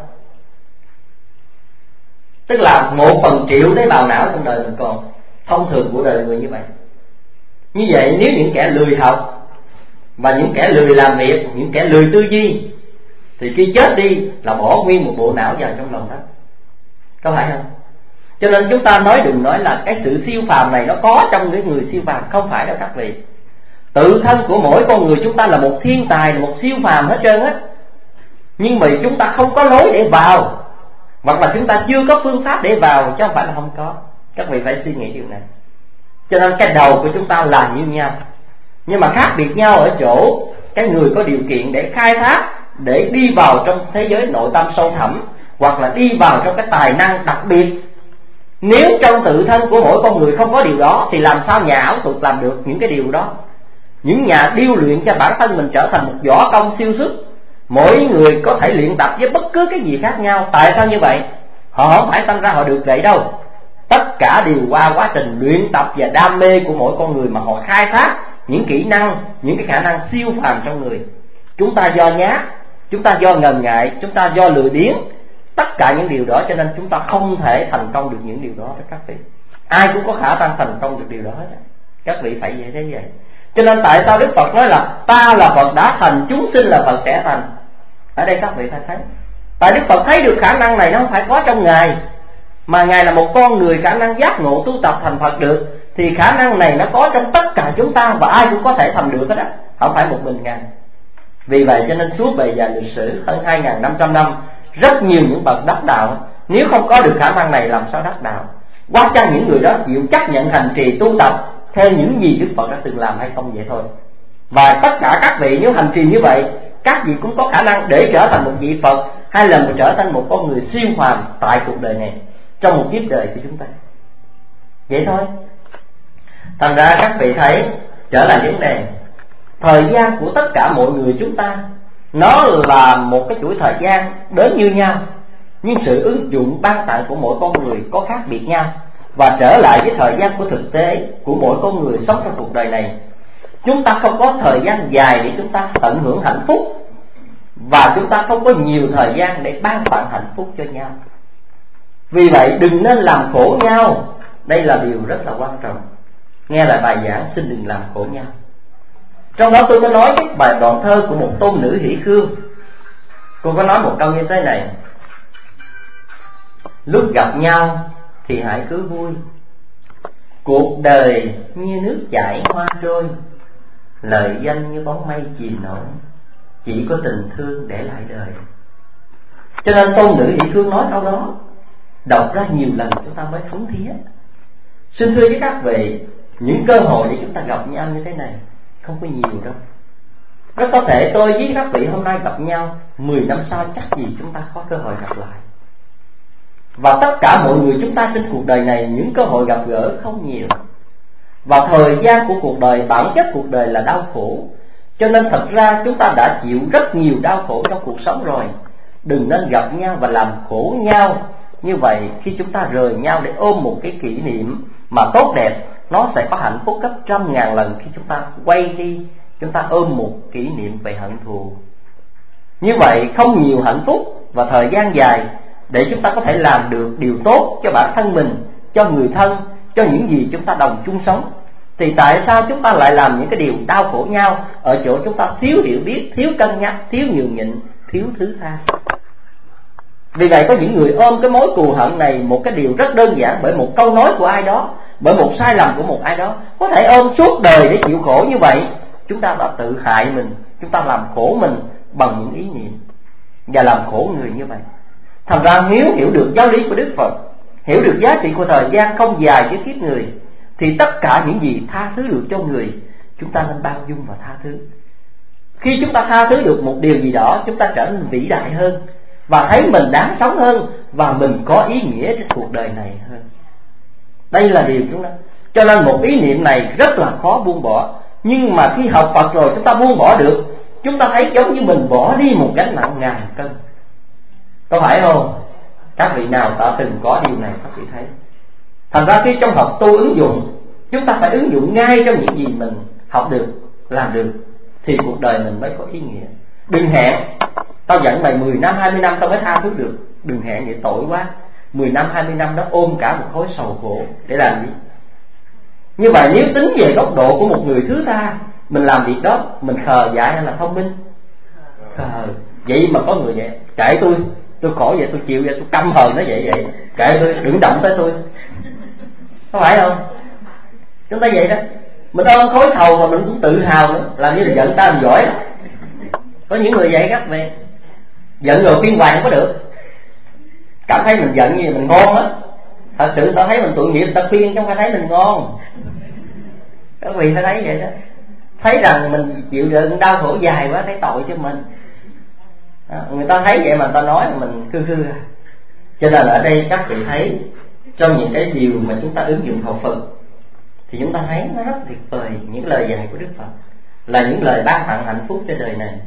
Tức là 1/1 tế bào não trong đời mình còn. Thông thường của đời người như vậy. Như vậy nếu những kẻ lười học và những kẻ lười làm việc, những kẻ lười tư duy, thì khi chết đi là bỏ nguyên một bộ não vào trong lòng đất. Có phải không? Cho nên chúng ta đừng nói là cái sự siêu phàm này nó có trong những người siêu phàm. Không phải đâu các vị. Tự thân của mỗi con người chúng ta là một thiên tài, là một siêu phàm hết trơn á. Nhưng mà chúng ta không có lối để vào, hoặc là chúng ta chưa có phương pháp để vào, chứ không phải là không có. Các vị phải suy nghĩ điều này. Cho nên cái đầu của chúng ta là như nhau, nhưng mà khác biệt nhau ở chỗ cái người có điều kiện để khai thác, để đi vào trong thế giới nội tâm sâu thẳm, hoặc là đi vào trong cái tài năng đặc biệt. Nếu trong tự thân của mỗi con người không có điều đó, thì làm sao nhà ảo thuật làm được những cái điều đó? Những nhà điêu luyện cho bản thân mình trở thành một võ công siêu xuất. Mỗi người có thể luyện tập với bất cứ cái gì khác nhau. Tại sao như vậy? Họ không phải sinh ra họ được vậy đâu. Tất cả đều qua quá trình luyện tập và đam mê của mỗi con người mà họ khai thác những kỹ năng, những cái khả năng siêu phàm trong người. Chúng ta do nhát, chúng ta do ngần ngại, chúng ta do lười biếng. Tất cả những điều đó cho nên chúng ta không thể thành công được những điều đó đó các vị. Ai cũng có khả năng thành công được điều đó hết. Các vị phải vậy thế vậy. Cho nên tại sao Đức Phật nói là ta là Phật đã thành, chúng sinh là Phật sẽ thành. Ở đây các vị phải thấy. Tại Đức Phật thấy được khả năng này nó không phải có trong Ngài, mà Ngài là một con người khả năng giác ngộ tu tập thành Phật được, thì khả năng này nó có trong tất cả chúng ta, và ai cũng có thể thành được hết á, không phải một mình Ngài. Vì vậy cho nên suốt bề dài lịch sử hơn 2.500 năm, Rất nhiều những bậc đắc đạo nếu không có được khả năng này làm sao đắc đạo? Quá chăng những người đó chịu chấp nhận hành trì tu tập theo những gì Đức Phật đã từng làm hay không vậy thôi. Và tất cả các vị nếu hành trì như vậy, các vị cũng có khả năng để trở thành một vị Phật, hay là trở thành một con người siêu phàm tại cuộc đời này, trong một kiếp đời của chúng ta. Vậy thôi. Thành ra các vị thấy, trở lại vấn đề, thời gian của tất cả mọi người chúng ta nó là một cái chuỗi thời gian đến như nhau, nhưng sự ứng dụng ban tặng của mỗi con người có khác biệt nhau. Và trở lại với thời gian của thực tế của mỗi con người sống trong cuộc đời này, chúng ta không có thời gian dài để chúng ta tận hưởng hạnh phúc, và chúng ta không có nhiều thời gian để ban tặng hạnh phúc cho nhau. Vì vậy đừng nên làm khổ nhau. Đây là điều rất là quan trọng. Nghe lại bài giảng xin đừng làm khổ nhau. Trong đó tôi có nói cái bài đoạn thơ của một tôn nữ Hỷ Khương. Cô có nói một câu như thế này: lúc gặp nhau thì hãy cứ vui, cuộc đời như nước chảy hoa trôi, lời danh như bóng mây chìm nổi, chỉ có tình thương để lại đời. Cho nên tôn nữ Hỷ Khương nói câu đó, đọc ra nhiều lần chúng ta mới thấm thía. Xin thưa với các vị, những cơ hội để chúng ta gặp nhau như thế này không có nhiều đâu. Rất có thể tôi với các vị hôm nay gặp nhau, 10 năm sau chắc gì chúng ta có cơ hội gặp lại. Và tất cả mọi người chúng ta trên cuộc đời này, những cơ hội gặp gỡ không nhiều. Và thời gian của cuộc đời, bản chất cuộc đời là đau khổ. Cho nên thật ra chúng ta đã chịu rất nhiều đau khổ trong cuộc sống rồi. Đừng nên gặp nhau và làm khổ nhau. Như vậy khi chúng ta rời nhau để ôm một cái kỷ niệm mà tốt đẹp, nó sẽ có hạnh phúc gấp 100.000 lần khi chúng ta quay đi, chúng ta ôm một kỷ niệm về hận thù. Như vậy không nhiều hạnh phúc và thời gian dài để chúng ta có thể làm được điều tốt cho bản thân mình, cho người thân, cho những gì chúng ta đồng chung sống. Thì tại sao chúng ta lại làm những cái điều đau khổ nhau ở chỗ chúng ta thiếu hiểu biết, thiếu cân nhắc, thiếu nhường nhịn, thiếu thứ tha? Vì vậy có những người ôm cái mối cù hận này một cái điều rất đơn giản, bởi một câu nói của ai đó, bởi một sai lầm của một ai đó, có thể ôm suốt đời để chịu khổ như vậy. Chúng ta đã tự hại mình, chúng ta làm khổ mình bằng những ý niệm và làm khổ người như vậy. Thành ra nếu hiểu được giáo lý của Đức Phật, hiểu được giá trị của thời gian không dài với kiếp người, thì tất cả những gì tha thứ được cho người, chúng ta nên bao dung và tha thứ. Khi chúng ta tha thứ được một điều gì đó, chúng ta trở nên vĩ đại hơn, và thấy mình đáng sống hơn, và mình có ý nghĩa trên cuộc đời này hơn. Đây là điều chúng ta. Cho nên một ý niệm này rất là khó buông bỏ. Nhưng mà khi học Phật rồi chúng ta buông bỏ được, chúng ta thấy giống như mình bỏ đi một gánh nặng ngàn cân. Có phải không? Các vị nào đã từng có điều này các vị thấy. Thành ra khi trong học tu ứng dụng, chúng ta phải ứng dụng ngay trong những gì mình học được, làm được, thì cuộc đời mình mới có ý nghĩa. Đừng hẹn, tao giận mày 10 năm 20 năm tao mới tha thứ được. Đừng hẹn vậy, tội quá. 10 năm 20 năm đó ôm cả một khối sầu khổ để làm gì? Như vậy nếu tính về góc độ của một người thứ tha, mình làm việc đó mình khờ dại hay là thông minh? Khờ. Vậy mà có người vậy, kệ tôi khổ vậy, tôi chịu vậy, tôi căm hờn nó vậy, kệ tôi, đừng động tới tôi. Có phải không? Chúng ta vậy đó, mình ôm khối sầu mà mình cũng tự hào nữa, làm như là giận ta mình giỏi. Có những người vậy các bạn, giận rồi khuyên hoài không có được, cảm thấy mình giận như mình ngon á. Thật sự ta thấy mình tội nghiệp, ta khuyên chứ không phải thấy mình ngon. Các vị phải thấy vậy đó, thấy rằng mình chịu đựng đau khổ dài quá, thấy tội cho mình đó. Người ta thấy vậy mà ta nói là mình khư. Cho nên ở đây các vị thấy, trong những cái điều mà chúng ta ứng dụng học Phật thì chúng ta thấy nó rất tuyệt vời. Những lời dạy của Đức Phật là những lời ban tặng hạnh phúc cho đời này.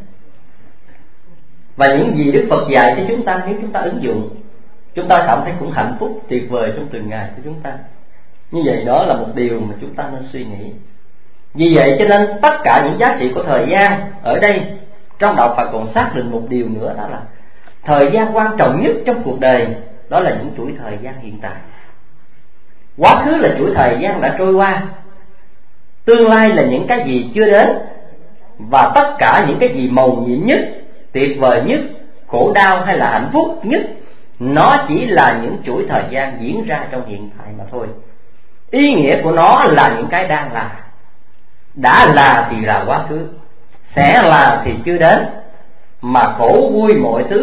Và những gì Đức Phật dạy cho chúng ta, nếu chúng ta ứng dụng, chúng ta cảm thấy cũng hạnh phúc tuyệt vời trong từng ngày của chúng ta. Như vậy đó là một điều mà chúng ta nên suy nghĩ. Vì vậy cho nên tất cả những giá trị của thời gian ở đây, trong đạo Phật còn xác định một điều nữa, đó là thời gian quan trọng nhất trong cuộc đời, đó là những chuỗi thời gian hiện tại. Quá khứ là chuỗi thời gian đã trôi qua, tương lai là những cái gì chưa đến, và tất cả những cái gì mầu nhiệm nhất, tuyệt vời nhất, khổ đau hay là hạnh phúc nhất, nó chỉ là những chuỗi thời gian diễn ra trong hiện tại mà thôi. Ý nghĩa của nó là những cái đang là. Đã là thì là quá khứ, sẽ là thì chưa đến, mà khổ vui mọi thứ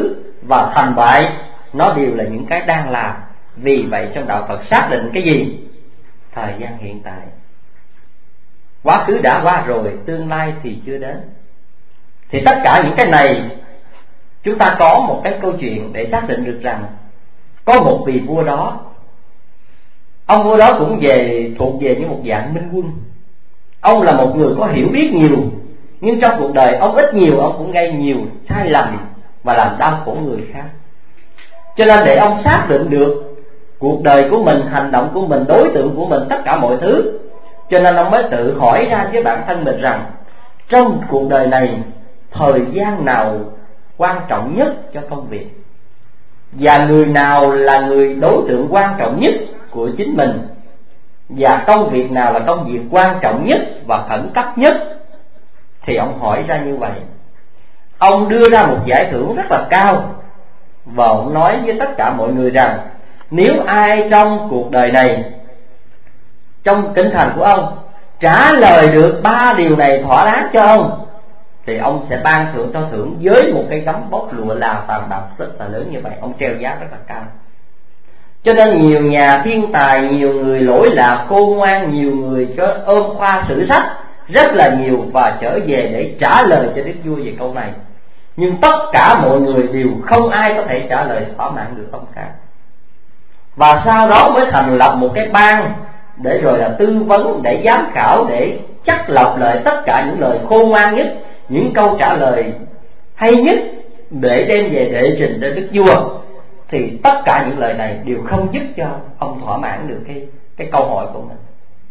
và thành bại nó đều là những cái đang làm. Vì vậy trong đạo Phật xác định cái gì? Thời gian hiện tại. Quá khứ đã qua rồi, tương lai thì chưa đến. Thì tất cả những cái này chúng ta có một cái câu chuyện để xác định được rằng có một vị vua đó. Ông vua đó cũng thuộc về như một dạng minh quân. Ông là một người có hiểu biết nhiều, nhưng trong cuộc đời ông ít nhiều ông cũng gây nhiều sai lầm và làm đau khổ người khác. Cho nên để ông xác định được cuộc đời của mình, hành động của mình, đối tượng của mình, tất cả mọi thứ, cho nên ông mới tự hỏi ra với bản thân mình rằng trong cuộc đời này thời gian nào quan trọng nhất cho công việc, và người nào là người đối tượng quan trọng nhất của chính mình, và công việc nào là công việc quan trọng nhất và khẩn cấp nhất. Thì ông hỏi ra như vậy. Ông đưa ra một giải thưởng rất là cao, và ông nói với tất cả mọi người rằng nếu ai trong cuộc đời này, trong kinh thành của ông, trả lời được 3 điều này thỏa đáng cho ông, thì ông sẽ ban thưởng cho thưởng với một cái gấm bóc lụa là vàng bạc rất là lớn như vậy. Ông treo giá rất là cao. Cho nên nhiều nhà thiên tài, nhiều người lỗi lạc khôn ngoan, nhiều người cho ôm khoa sử sách rất là nhiều và trở về để trả lời cho Đức Vua về câu này. Nhưng tất cả mọi người đều không ai có thể trả lời thỏa mãn được ông cả. Và sau đó mới thành lập một cái ban để rồi là tư vấn, để giám khảo, để chắc lọc lại tất cả những lời khôn ngoan nhất, những câu trả lời hay nhất để đem về để trình đến Đức Vua. Thì tất cả những lời này đều không giúp cho ông thỏa mãn được cái câu hỏi của mình.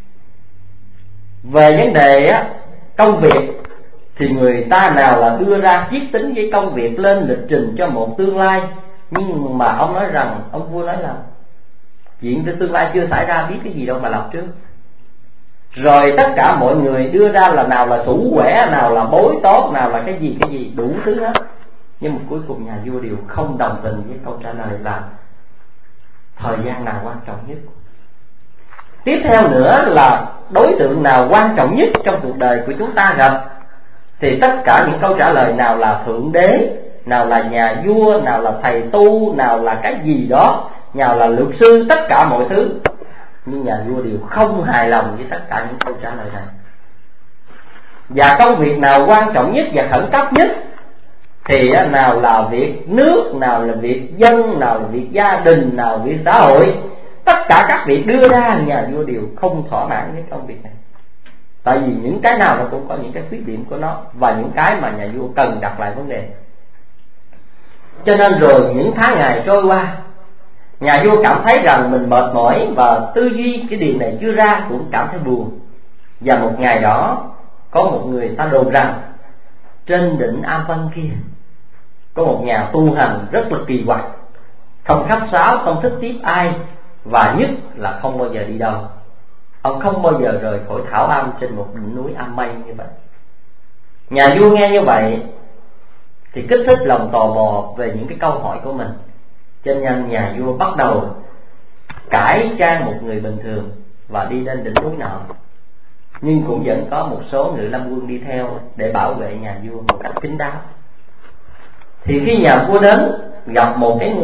Về vấn đề công việc thì người ta nào là đưa ra chiết tính với công việc lên lịch trình cho một tương lai, nhưng mà ông nói rằng, ông vua nói là chuyện tương lai chưa xảy ra, biết cái gì đâu mà làm trước. Rồi tất cả mọi người đưa ra là nào là thủ quẻ, nào là bối tốt, nào là cái gì đủ thứ hết. Nhưng mà cuối cùng nhà vua đều không đồng tình với câu trả lời là thời gian nào quan trọng nhất. Tiếp theo nữa là đối tượng nào quan trọng nhất trong cuộc đời của chúng ta gặp. Thì tất cả những câu trả lời nào là thượng đế, nào là nhà vua, nào là thầy tu, nào là cái gì đó, nào là luật sư, tất cả mọi thứ. Nhưng nhà vua đều không hài lòng với tất cả những câu trả lời này. Và công việc nào quan trọng nhất và khẩn cấp nhất thì nào là việc nước, nào là việc dân, nào là việc gia đình, nào là việc xã hội, tất cả các việc đưa ra nhà vua đều không thỏa mãn với công việc này. Tại vì những cái nào nó cũng có những cái khuyết điểm của nó, và những cái mà nhà vua cần đặt lại vấn đề. Cho nên rồi những tháng ngày trôi qua, nhà vua cảm thấy rằng mình mệt mỏi và tư duy cái điều này chưa ra, cũng cảm thấy buồn. Và một ngày đó có một người ta đồn rằng trên đỉnh Am Vân kia có một nhà tu hành rất là kỳ quặc, không khách sáo, không thích tiếp ai, và nhất là không bao giờ đi đâu. Ông không bao giờ rời khỏi Thảo Am trên một đỉnh núi Am Mây như vậy. Nhà vua nghe như vậy thì kích thích lòng tò mò về những cái câu hỏi của mình. Cho nên nhà vua bắt đầu cải trang một người bình thường và đi lên đỉnh núi nọ. Nhưng cũng vẫn có một số ngự lâm quân đi theo để bảo vệ nhà vua một cách kín đáo. Thì khi nhà vua đến gặp một cái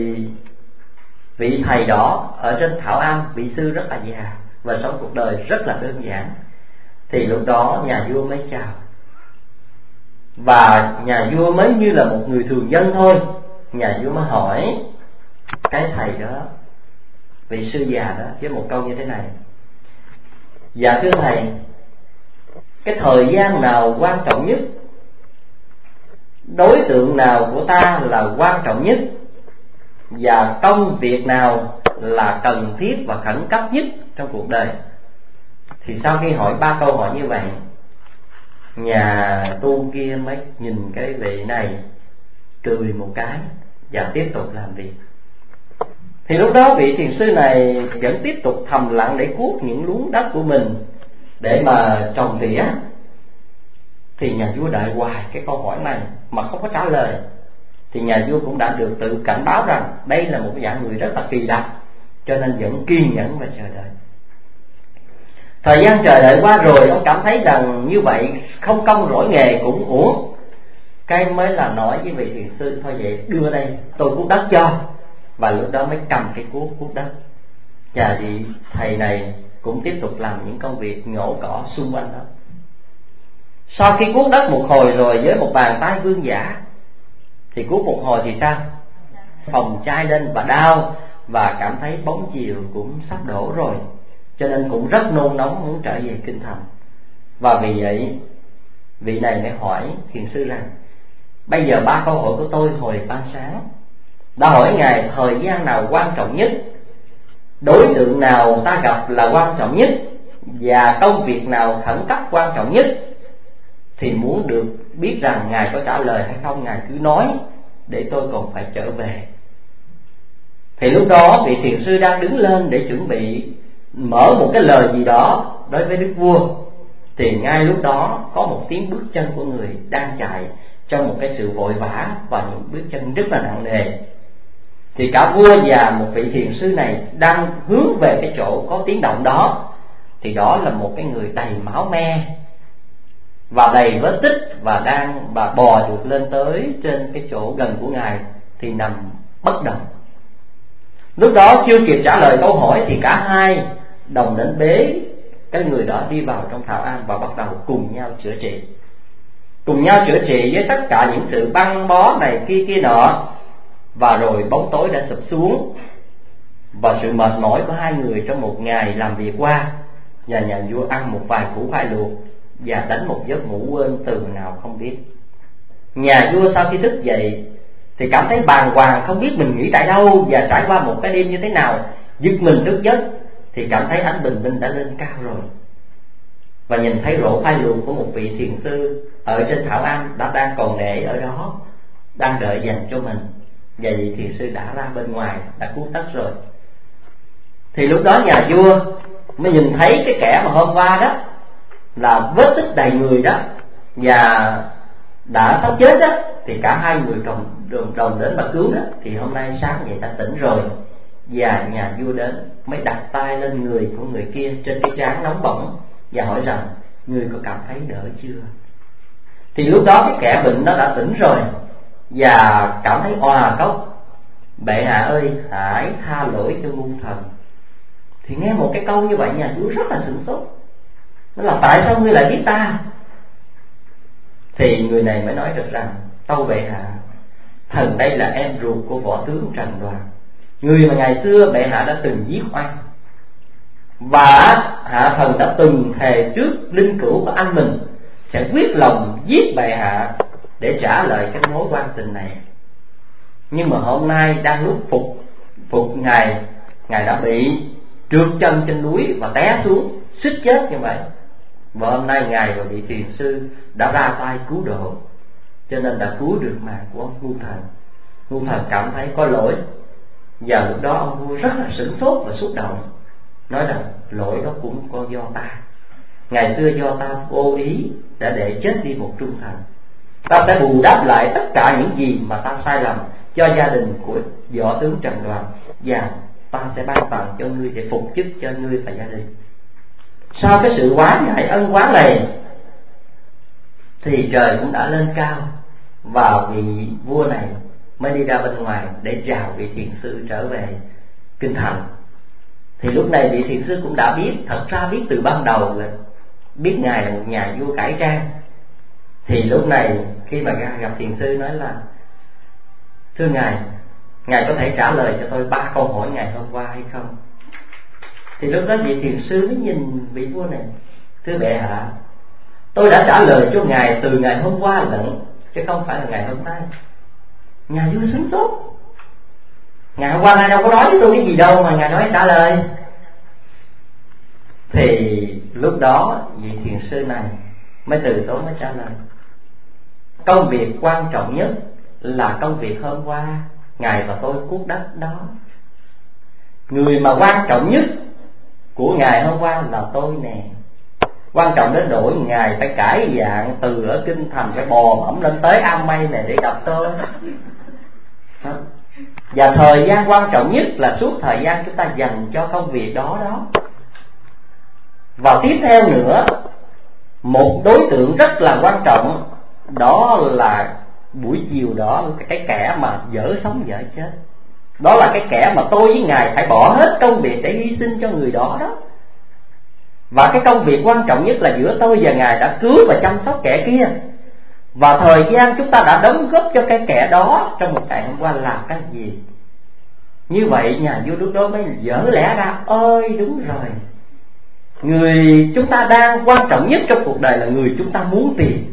vị thầy đó ở trên Thảo Am, vị sư rất là già và sống cuộc đời rất là đơn giản, thì lúc đó nhà vua mới chào. Và nhà vua mới như là một người thường dân thôi. Nhà vua mới hỏi cái thầy đó, vị sư già đó, với một câu như thế này: dạ thưa thầy, cái thời gian nào quan trọng nhất, đối tượng nào của ta là quan trọng nhất, và công việc nào là cần thiết và khẩn cấp nhất trong cuộc đời? Thì sau khi hỏi 3 câu hỏi như vậy, nhà tu kia mới nhìn cái vị này, cười một cái và tiếp tục làm việc. Thì lúc đó vị thiền sư này vẫn tiếp tục thầm lặng để cuốc những luống đất của mình để mà trồng tỉa. Thì nhà vua đợi hoài cái câu hỏi này mà không có trả lời. Thì nhà vua cũng đã được tự cảnh báo rằng đây là một cái dạng người rất là kỳ đặc, cho nên vẫn kiên nhẫn và chờ đợi. Thời gian chờ đợi qua rồi, ông cảm thấy rằng như vậy không công rỗi nghề cũng uổng. cái mới là nói với vị thiền sư thôi vậy đưa đây tôi cuốc đất cho, và lúc đó mới cầm cái cuốc đất. Và vị thầy này cũng tiếp tục làm những công việc nhổ cỏ xung quanh đó. Sau khi cuốc đất một hồi rồi với một bàn tay vương giả thì cuốc một hồi thì sao? Phòng chai lên và đau, và cảm thấy bóng chiều cũng sắp đổ rồi, cho nên cũng rất nôn nóng muốn trở về kinh thành. Và vì vậy vị này mới hỏi thiền sư rằng: bây giờ 3 câu hỏi của tôi hồi ban sáng đã hỏi ngài thời gian nào quan trọng nhất, đối tượng nào ta gặp là quan trọng nhất, và công việc nào khẩn cấp quan trọng nhất. Thì muốn được biết rằng ngài có trả lời hay không, ngài cứ nói để tôi còn phải trở về. Thì lúc đó vị thiền sư đang đứng lên để chuẩn bị mở một cái lời gì đó đối với đức vua, thì ngay lúc đó có một tiếng bước chân của người đang chạy trong một cái sự vội vã và những bước chân rất là nặng nề. Thì cả vua và một vị thiền sư này đang hướng về cái chỗ có tiếng động đó. Thì đó là một cái người đầy máu me và đầy vết tích, và đang bò được lên tới trên cái chỗ gần của ngài thì nằm bất động. Lúc đó chưa kịp trả lời câu hỏi thì cả hai đồng đến bế cái người đó đi vào trong thảo am và bắt đầu cùng nhau chữa trị. Cùng nhau chữa trị với tất cả những sự băng bó này kia nọ. Và rồi bóng tối đã sụp xuống, và sự mệt mỏi của hai người trong một ngày làm việc qua, và nhà vua ăn một vài củ khoai luộc và đánh một giấc ngủ quên từ nào không biết. Nhà vua sau khi thức dậy thì cảm thấy bàng hoàng, không biết mình nghỉ tại đâu và trải qua một cái đêm như thế nào. Giật mình thức giấc thì cảm thấy ánh bình minh đã lên cao rồi, và nhìn thấy rổ khoai luộc của một vị thiền sư ở trên thảo am đã đang còn để ở đó, đang đợi dành cho mình. Và vị thiền sư đã ra bên ngoài, đã cuốc đất rồi. Thì lúc đó nhà vua mới nhìn thấy cái kẻ mà hôm qua đó là vết tích đầy người đó và đã sắp chết đó, thì cả hai người đồng đến mà cứu đó. Thì hôm nay sáng vậy đã tỉnh rồi, và nhà vua đến mới đặt tay lên người của người kia trên cái trán nóng bỏng và hỏi rằng: ngươi có cảm thấy đỡ chưa? Thì lúc đó cái kẻ bệnh nó đã tỉnh rồi và cảm thấy òa khóc: bệ hạ ơi, hãy tha lỗi cho ngu thần. Thì nghe một cái câu như vậy, nhà vua rất là sửng sốt. Nó là: tại sao ngươi lại giết ta? Thì người này mới nói được rằng: tâu bệ hạ, thần đây là em ruột của võ tướng Trần Đoàn, người mà ngày xưa bệ hạ đã từng giết oan, và hạ thần đã từng thề trước linh cữu của anh mình sẽ quyết lòng giết bệ hạ để trả lời cái mối quan tình này. Nhưng mà hôm nay đang lúc phục ngài đã bị trượt chân trên núi và té xuống suýt chết như vậy. Và hôm nay ngài và vị thiền sư đã ra tay cứu độ, cho nên đã cứu được mạng của ông ngu thần. Ngu thần cảm thấy có lỗi, và lúc đó ông vua rất là sửng sốt và xúc động, nói rằng: lỗi đó cũng có do ta, ngày xưa do ta vô ý đã để chết đi một trung thần. Ta sẽ bù đắp lại tất cả những gì mà ta sai lầm cho gia đình của võ tướng Trần Đoàn, và ta sẽ ban tặng cho ngươi để phục chức cho ngươi và gia đình. Sau cái sự quá ngại ân oán này thì trời cũng đã lên cao, và vị vua này mới đi ra bên ngoài để chào vị thiền sư trở về kinh thành. Thì lúc này vị thiền sư cũng đã biết, thật ra biết từ ban đầu rồi, biết ngài là một nhà vua cải trang. Thì lúc này khi mà gặp thiền sư nói là: thưa ngài có thể trả lời cho tôi 3 câu hỏi ngày hôm qua hay không? Thì lúc đó vị thiền sư mới nhìn vị vua này: thưa bệ hạ, tôi đã trả lời cho ngài từ ngày hôm qua lận, chứ không phải là ngày hôm nay. Nhà vua sửng sốt: ngày hôm qua ngài đâu có nói với tôi cái gì đâu mà ngài nói trả lời. Thì lúc đó vị thiền sư này mới từ tốn mới trả lời: công việc quan trọng nhất là công việc hôm qua ngài và tôi cuốc đất đó. Người mà quan trọng nhất của ngài hôm qua là tôi nè. Quan trọng đến nỗi ngài phải cải dạng từ ở kinh thành phải bò mẫm lên tới Am Mây này để gặp tôi. Và thời gian quan trọng nhất là suốt thời gian chúng ta dành cho công việc đó. Và tiếp theo nữa, một đối tượng rất là quan trọng, đó là buổi chiều đó cái kẻ mà dở sống dở chết, đó là cái kẻ mà tôi với Ngài phải bỏ hết công việc để hy sinh cho người đó đó. Và cái công việc quan trọng nhất là giữa tôi và Ngài đã cứu và chăm sóc kẻ kia. Và thời gian chúng ta đã đóng góp cho cái kẻ đó trong một ngày hôm qua là cái gì? Như vậy nhà vua lúc đó mới dở lẽ ra, ơi đúng rồi, người chúng ta đang quan trọng nhất trong cuộc đời là người chúng ta muốn tìm.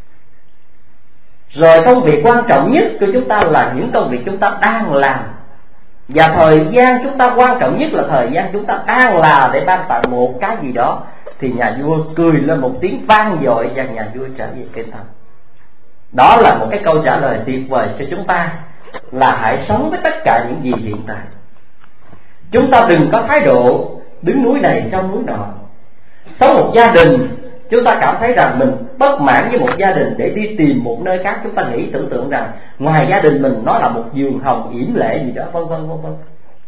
Rồi công việc quan trọng nhất của chúng ta là những công việc chúng ta đang làm. Và thời gian chúng ta quan trọng nhất là thời gian chúng ta đang làm để ban tặng một cái gì đó. Thì nhà vua cười lên một tiếng vang dội và nhà vua trở về kinh thành. Đó là một cái câu trả lời tuyệt vời cho chúng ta, là hãy sống với tất cả những gì hiện tại. Chúng ta đừng có thái độ đứng núi này trong núi nọ. Sống một gia đình, chúng ta cảm thấy rằng mình bất mãn với một gia đình để đi tìm một nơi khác. Chúng ta nghĩ tưởng tượng rằng ngoài gia đình mình nó là một giường hồng yểm lệ gì đó, vân vân vân vân.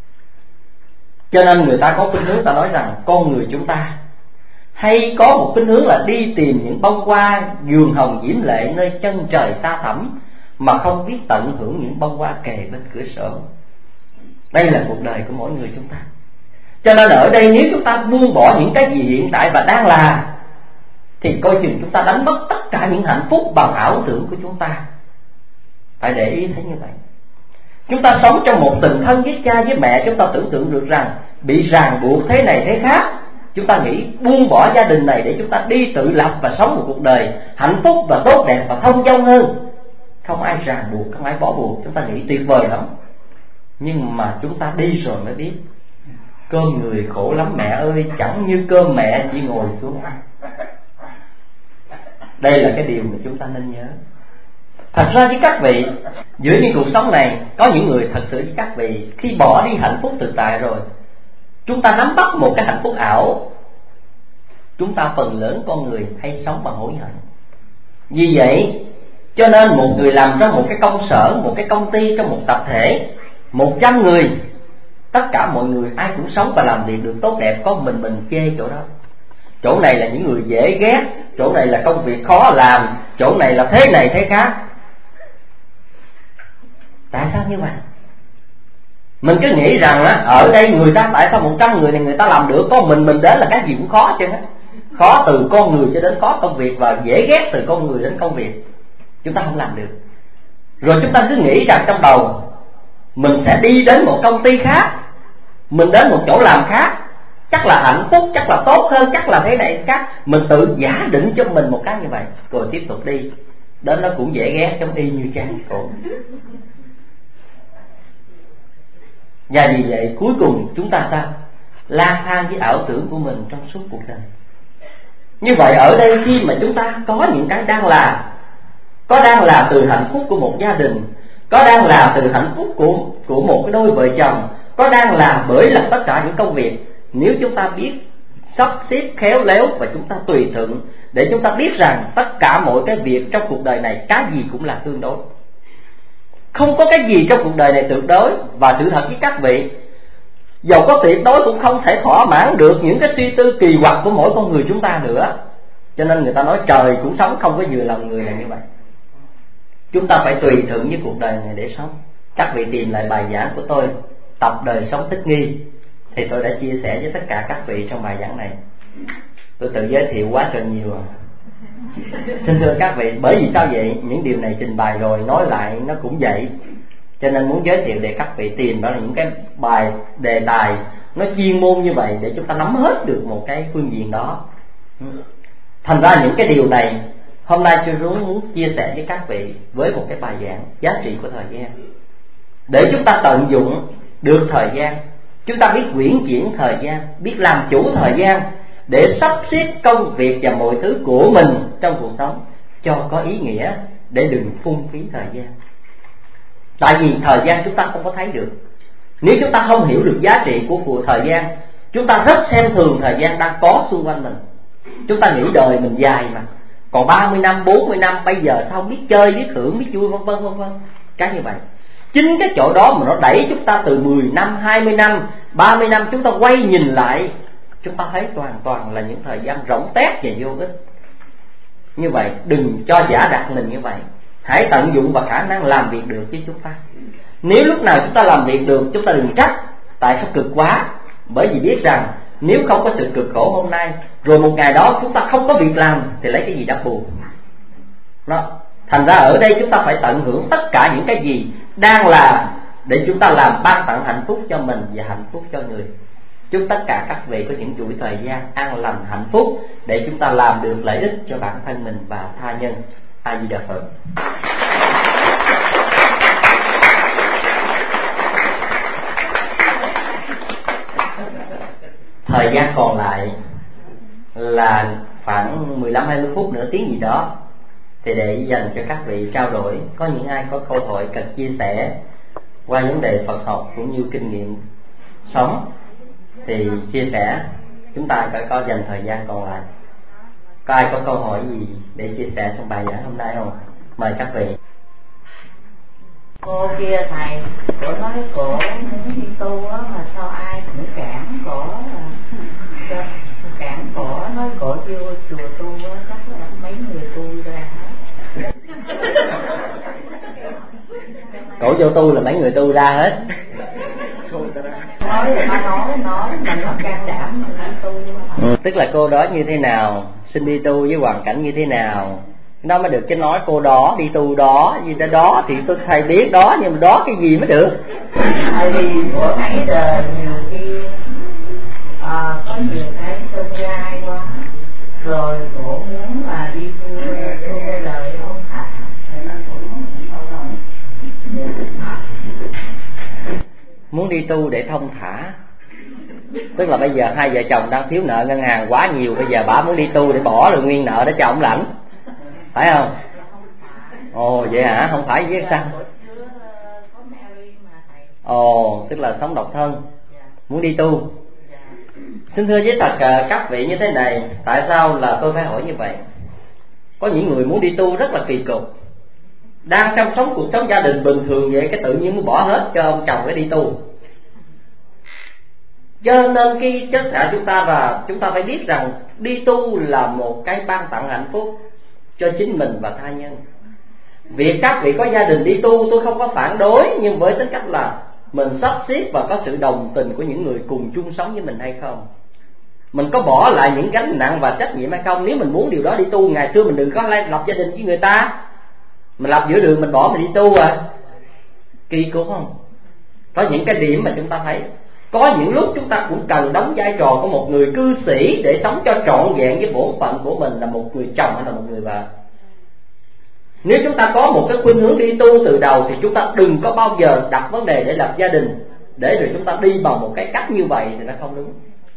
Cho nên người ta có khuynh hướng ta nói rằng con người chúng ta hay có một khuynh hướng là đi tìm những bông hoa giường hồng yểm lệ nơi chân trời xa thẳm, mà không biết tận hưởng những bông hoa kề bên cửa sổ. Đây là cuộc đời của mỗi người chúng ta. Cho nên ở đây nếu chúng ta buông bỏ những cái gì hiện tại và đang làm, thì coi chừng chúng ta đánh mất tất cả những hạnh phúc bằng ảo tưởng của chúng ta. Phải để ý thấy như vậy. Chúng ta sống trong một tình thân với cha với mẹ, chúng ta tưởng tượng được rằng bị ràng buộc thế này thế khác. Chúng ta nghĩ buông bỏ gia đình này để chúng ta đi tự lập và sống một cuộc đời hạnh phúc và tốt đẹp và thông dong hơn. Không ai ràng buộc, không ai bó buộc. Chúng ta nghĩ tuyệt vời lắm. Nhưng mà chúng ta đi rồi mới biết cơm người khổ lắm mẹ ơi, chẳng như cơm mẹ chỉ ngồi xuống ăn. Đây là cái điều mà chúng ta nên nhớ. Thật ra với các vị, giữa những cuộc sống này có những người thật sự với các vị khi bỏ đi hạnh phúc tự tại rồi, chúng ta nắm bắt một cái hạnh phúc ảo. Chúng ta phần lớn con người hay sống bằng hối hận. Vì vậy cho nên một người làm trong một cái công sở, một cái công ty, trong một tập thể 100 người, tất cả mọi người ai cũng sống và làm việc được tốt đẹp, có mình chê chỗ đó. Chỗ này là những người dễ ghét, chỗ này là công việc khó làm, chỗ này là thế này thế khác. Tại sao như vậy? Mình cứ nghĩ rằng ở đây người ta, tại sao 100 người này người ta làm được, có mình đến là cái gì cũng khó chứ. Khó từ con người cho đến có công việc, và dễ ghét từ con người đến công việc. Chúng ta không làm được. Rồi chúng ta cứ nghĩ rằng trong đầu mình sẽ đi đến một công ty khác, mình đến một chỗ làm khác, chắc là hạnh phúc, chắc là tốt hơn, chắc là thế này khác. Mình tự giả định cho mình một cái như vậy, rồi tiếp tục đi. Đến nó cũng dễ ghét, giống y như chán khổ. Và vì vậy cuối cùng chúng ta sao? Lang thang với ảo tưởng của mình trong suốt cuộc đời. Như vậy ở đây khi mà chúng ta có những cái đang làm, có đang làm từ hạnh phúc của một gia đình, có đang làm từ hạnh phúc của một cái đôi vợ chồng, có đang làm bởi là tất cả những công việc, nếu chúng ta biết sắp xếp khéo léo và chúng ta tùy thuận, để chúng ta biết rằng tất cả mọi cái việc trong cuộc đời này cái gì cũng là tương đối. Không có cái gì trong cuộc đời này tuyệt đối. Và sự thật với các vị, dầu có tuyệt đối cũng không thể thỏa mãn được những cái suy tư kỳ quặc của mỗi con người chúng ta nữa. Cho nên người ta nói trời cũng sống không có vừa lòng người là như vậy. Chúng ta phải tùy thuận với cuộc đời này để sống. Các vị tìm lại bài giảng của tôi, Tập Đời Sống Thích Nghi, thì tôi đã chia sẻ với tất cả các vị trong bài giảng này. Tôi tự giới thiệu quá trời nhiều rồi. Xin thưa các vị, bởi vì sao vậy? Những điều này trình bày rồi nói lại nó cũng vậy. Cho nên muốn giới thiệu để các vị tìm đó là những cái bài đề tài nó chuyên môn như vậy, để chúng ta nắm hết được một cái phương diện đó. Thành ra những cái điều này hôm nay tôi muốn chia sẻ với các vị với một cái bài giảng giá trị của thời gian, để chúng ta tận dụng được thời gian, chúng ta biết uyển chuyển thời gian, biết làm chủ thời gian, để sắp xếp công việc và mọi thứ của mình trong cuộc sống cho có ý nghĩa, để đừng phung phí thời gian. Tại vì thời gian chúng ta không có thấy được. Nếu chúng ta không hiểu được giá trị của thời gian, chúng ta rất xem thường thời gian đang có xung quanh mình. Chúng ta nghĩ đời mình dài mà, còn 30 năm, 40 năm, bây giờ sao không biết chơi, biết hưởng, biết vui, vân vân vân vân. Cái như vậy. Chính cái chỗ đó mà nó đẩy chúng ta từ 10 năm, 20 năm, 30 năm, chúng ta quay nhìn lại, chúng ta thấy hoàn toàn là những thời gian rỗng tét và vô ích. Như vậy đừng cho giả đặt mình như vậy. hãy tận dụng vào khả năng làm việc được với chúng ta. Nếu lúc nào chúng ta làm việc được, chúng ta đừng trách tại sao cực quá, bởi vì biết rằng nếu không có sự cực khổ hôm nay, rồi một ngày đó chúng ta không có việc làm thì lấy cái gì đắp bù đó. Thành ra ở đây chúng ta phải tận hưởng tất cả những cái gì đang là, để chúng ta làm ban tặng hạnh phúc cho mình và hạnh phúc cho người. Chúc tất cả các vị có những chuỗi thời gian an lành hạnh phúc để chúng ta làm được lợi ích cho bản thân mình và tha nhân. A Di Đà Phật. Thời gian còn lại là khoảng 15-20 phút, nửa tiếng gì đó, thì để dành cho các vị trao đổi. Có những ai có câu hỏi cần chia sẻ qua vấn đề Phật học cũng như kinh nghiệm sống thì chia sẻ. Chúng ta phải có dành thời gian còn lại. Có ai có câu hỏi gì để chia sẻ trong bài giảng hôm nay không? Mời các vị. Cô kia thầy, cổ nói cổ muốn đi tu á, mà sao ai cũng cản cổ, cản cổ, nói cổ vô chùa tu á, chắc là mấy người tu ra hết. Cổ vô tu là mấy người tu ra hết. Nói mình nó can đảm mình đi tu. Tức là cô đó như thế nào, xin đi tu với hoàn cảnh như thế nào, nó mới được. Chứ nói cô đó đi tu đó gì đó thì tôi thầy biết đó, nhưng mà đó cái gì mới được. Tại vì của thấy đời nhiều khi có nhiều cái tương lai quá, rồi cổ muốn là đi tu lời ông thầy. Muốn đi tu để thông thả. Tức là bây giờ hai vợ chồng đang thiếu nợ ngân hàng quá nhiều, bây giờ bà muốn đi tu để bỏ được nguyên nợ để cho ông lãnh, phải không? Ồ vậy hả? Không phải với sao? Ồ, tức là sống độc thân, muốn đi tu. Xin thưa với tất cả các vị như thế này, tại sao là tôi phải hỏi như vậy? Có những người muốn đi tu rất là kỳ cục, đang trong sống cuộc sống gia đình bình thường vậy, cái tự nhiên muốn bỏ hết cho ông chồng để đi tu. Cho nên khi tất cả chúng ta phải biết rằng đi tu là một cái ban tặng hạnh phúc cho chính mình và tha nhân. Việc các vị có gia đình đi tu tôi không có phản đối, nhưng với tính cách là mình sắp xếp và có sự đồng tình của những người cùng chung sống với mình hay không. Mình có bỏ lại những gánh nặng và trách nhiệm hay không. Nếu mình muốn điều đó đi tu, ngày xưa mình đừng có lập gia đình với người ta, mình lập giữa đường mình bỏ mình đi tu à, kỳ cục không? Có những cái điểm mà chúng ta thấy, có những lúc chúng ta cũng cần đóng vai trò của một người cư sĩ để sống cho trọn vẹn với bổn phận của mình là một người chồng hay là một người vợ. Nếu chúng ta có một cái khuynh hướng đi tu từ đầu thì chúng ta đừng có bao giờ đặt vấn đề để lập gia đình, để rồi chúng ta đi bằng một cái cách như vậy thì nó không đúng.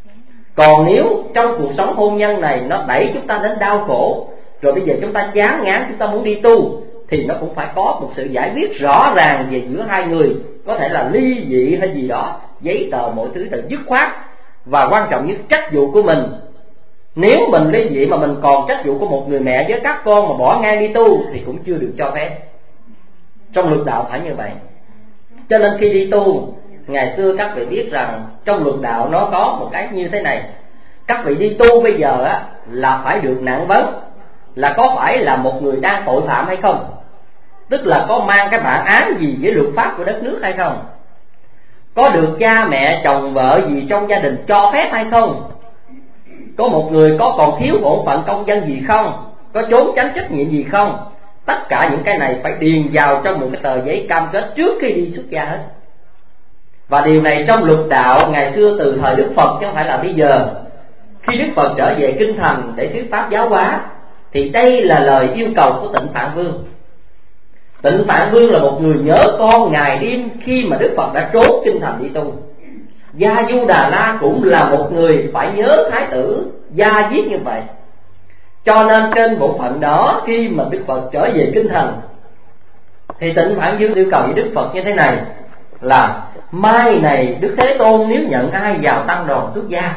Còn nếu trong cuộc sống hôn nhân này nó đẩy chúng ta đến đau khổ, rồi bây giờ chúng ta chán ngán, chúng ta muốn đi tu, thì nó cũng phải có một sự giải quyết rõ ràng về giữa hai người. Có thể là ly dị hay gì đó, giấy tờ mọi thứ là dứt khoát. Và quan trọng nhất trách vụ của mình. Nếu mình ly dị mà mình còn trách vụ của một người mẹ với các con mà bỏ ngang đi tu thì cũng chưa được cho phép. Trong luật đạo phải như vậy. Cho nên khi đi tu, ngày xưa các vị biết rằng trong luật đạo nó có một cái như thế này. Các vị đi tu bây giờ á, là phải được nặng vấn là có phải là một người đang tội phạm hay không, tức là có mang cái bản án gì với luật pháp của đất nước hay không, có được cha mẹ chồng vợ gì trong gia đình cho phép hay không, có một người có còn thiếu bổn phận công dân gì không, có trốn tránh trách nhiệm gì không. Tất cả những cái này phải điền vào trong một cái tờ giấy cam kết trước khi đi xuất gia hết. Và điều này trong luật đạo ngày xưa từ thời Đức Phật chứ không phải là bây giờ. Khi Đức Phật trở về kinh thành để thuyết pháp giáo hóa thì đây là lời yêu cầu của Tịnh Phạn Vương. Tịnh Phạn Vương là một người nhớ con ngày đêm khi mà Đức Phật đã trốn kinh thành đi tu. Gia Du Đà La cũng là một người phải nhớ Thái tử Gia Diết như vậy. Cho nên trên bộ phận đó, khi mà Đức Phật trở về kinh thành thì Tịnh Phạn Vương yêu cầu với Đức Phật như thế này là: mai này Đức Thế Tôn nếu nhận ai vào tăng đoàn xuất gia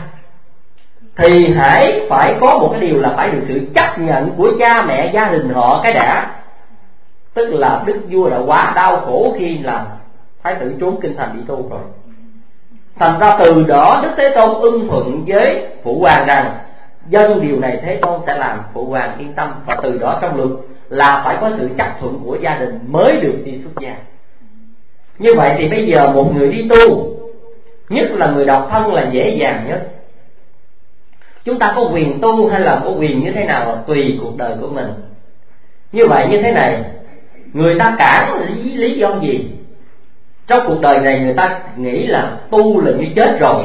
thì hãy phải có một cái điều là phải được sự chấp nhận của cha mẹ gia đình họ cái đã. Tức là đức vua đã quá đau khổ khi làm thái tử trốn kinh thành đi tu rồi. Thành ra từ đó Đức Thế Tôn ưng thuận với Phụ Hoàng rằng dân điều này Thế Tôn sẽ làm, Phụ Hoàng yên tâm. Và từ đó trong luật là phải có sự chấp thuận của gia đình mới được đi xuất gia. Như vậy thì bây giờ một người đi tu, nhất là người độc thân là dễ dàng nhất. Chúng ta có quyền tu hay là có quyền như thế nào là tùy cuộc đời của mình. Như vậy như thế này, người ta cản lý do gì? Trong cuộc đời này người ta nghĩ là tu là như chết rồi.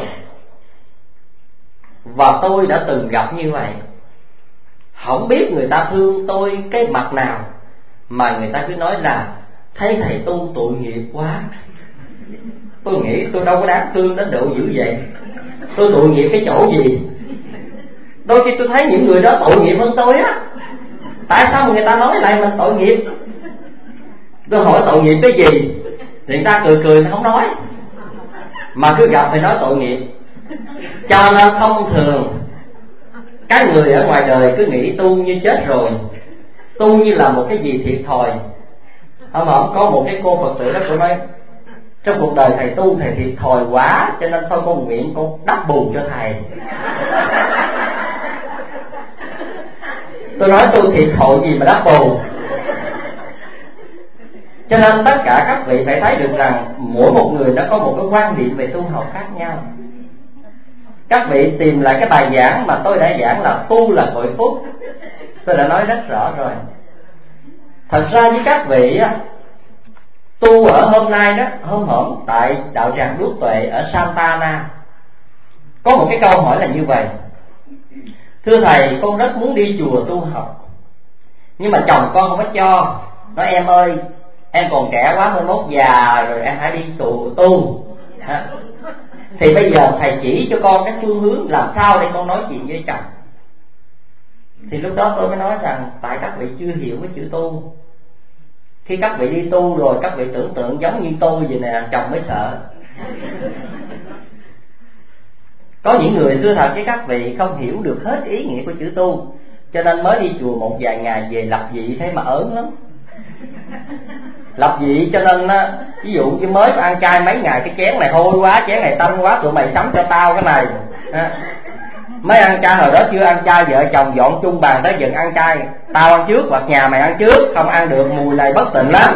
Và tôi đã từng gặp như vậy. Không biết người ta thương tôi cái mặt nào mà người ta cứ nói là thấy thầy tu tội nghiệp quá. Tôi nghĩ tôi đâu có đáng thương đến độ dữ vậy. Tôi tội nghiệp cái chỗ gì? Đôi khi tôi thấy những người đó tội nghiệp hơn tôi á. Tại sao mà người ta nói lại mình tội nghiệp? Tôi hỏi tội nghiệp cái gì thì người ta cười không nói, mà cứ gặp thì nói tội nghiệp. Cho nên thông thường các người ở ngoài đời cứ nghĩ tu như chết rồi, tu như là một cái gì thiệt thòi. Không có một cái cô Phật tử đó, cô nói trong cuộc đời thầy tu thầy thiệt thòi quá, cho nên thôi con nguyện con đắp bù cho thầy. Tôi nói tôi thiệt thòi gì mà đắp bù. Cho nên tất cả các vị phải thấy được rằng mỗi một người đã có một cái quan điểm về tu học khác nhau. Các vị tìm lại cái bài giảng mà tôi đã giảng là tu là cội phúc. Tôi đã nói rất rõ rồi. Thật ra với các vị á, tu ở hôm nay đó, hôm tại đạo tràng Đuốc Tuệ ở Santa Ana, có một cái câu hỏi là như vậy: thưa thầy, con rất muốn đi chùa tu học, nhưng mà chồng con không có cho. Nói em ơi, em còn trẻ quá, 21 già rồi, em hãy đi chùa tu. Thì bây giờ thầy chỉ cho con cái phương hướng làm sao để con nói chuyện với chồng. Thì lúc đó tôi mới nói rằng tại các vị chưa hiểu cái chữ tu. Khi các vị đi tu rồi, các vị tưởng tượng giống như tôi vậy nè, chồng mới sợ. Có những người thưa thật với các vị không hiểu được hết ý nghĩa của chữ tu, cho nên mới đi chùa một vài ngày về lập dị thế mà ớn lắm. Lập dị cho nên ví dụ như mới ăn chay mấy ngày, cái chén này hôi quá, chén này tanh quá, tụi mày sắm cho tao cái này. Mới ăn chay hồi đó chưa ăn chay, vợ chồng dọn chung bàn tới dần ăn chay, tao ăn trước hoặc nhà mày ăn trước, không ăn được mùi này bất tịnh lắm.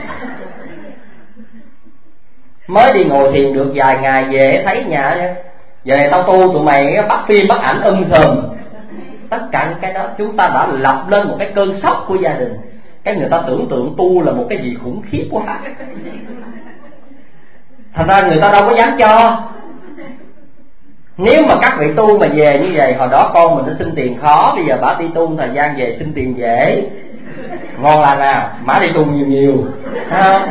Mới đi ngồi thiền được vài ngày về thấy nhà giờ này tao tu, tụi mày bắt phim bắt ảnh sùm. Tất cả những cái đó chúng ta đã lập lên một cái cơn sốc của gia đình. Cái người ta tưởng tượng tu là một cái gì khủng khiếp quá, thành ra người ta đâu có dám cho. Nếu mà các vị tu mà về như vậy, hồi đó con mình nó xin tiền khó, bây giờ bà đi tu thời gian về xin tiền dễ, ngon lành nào, má đi tu nhiều, thấy không?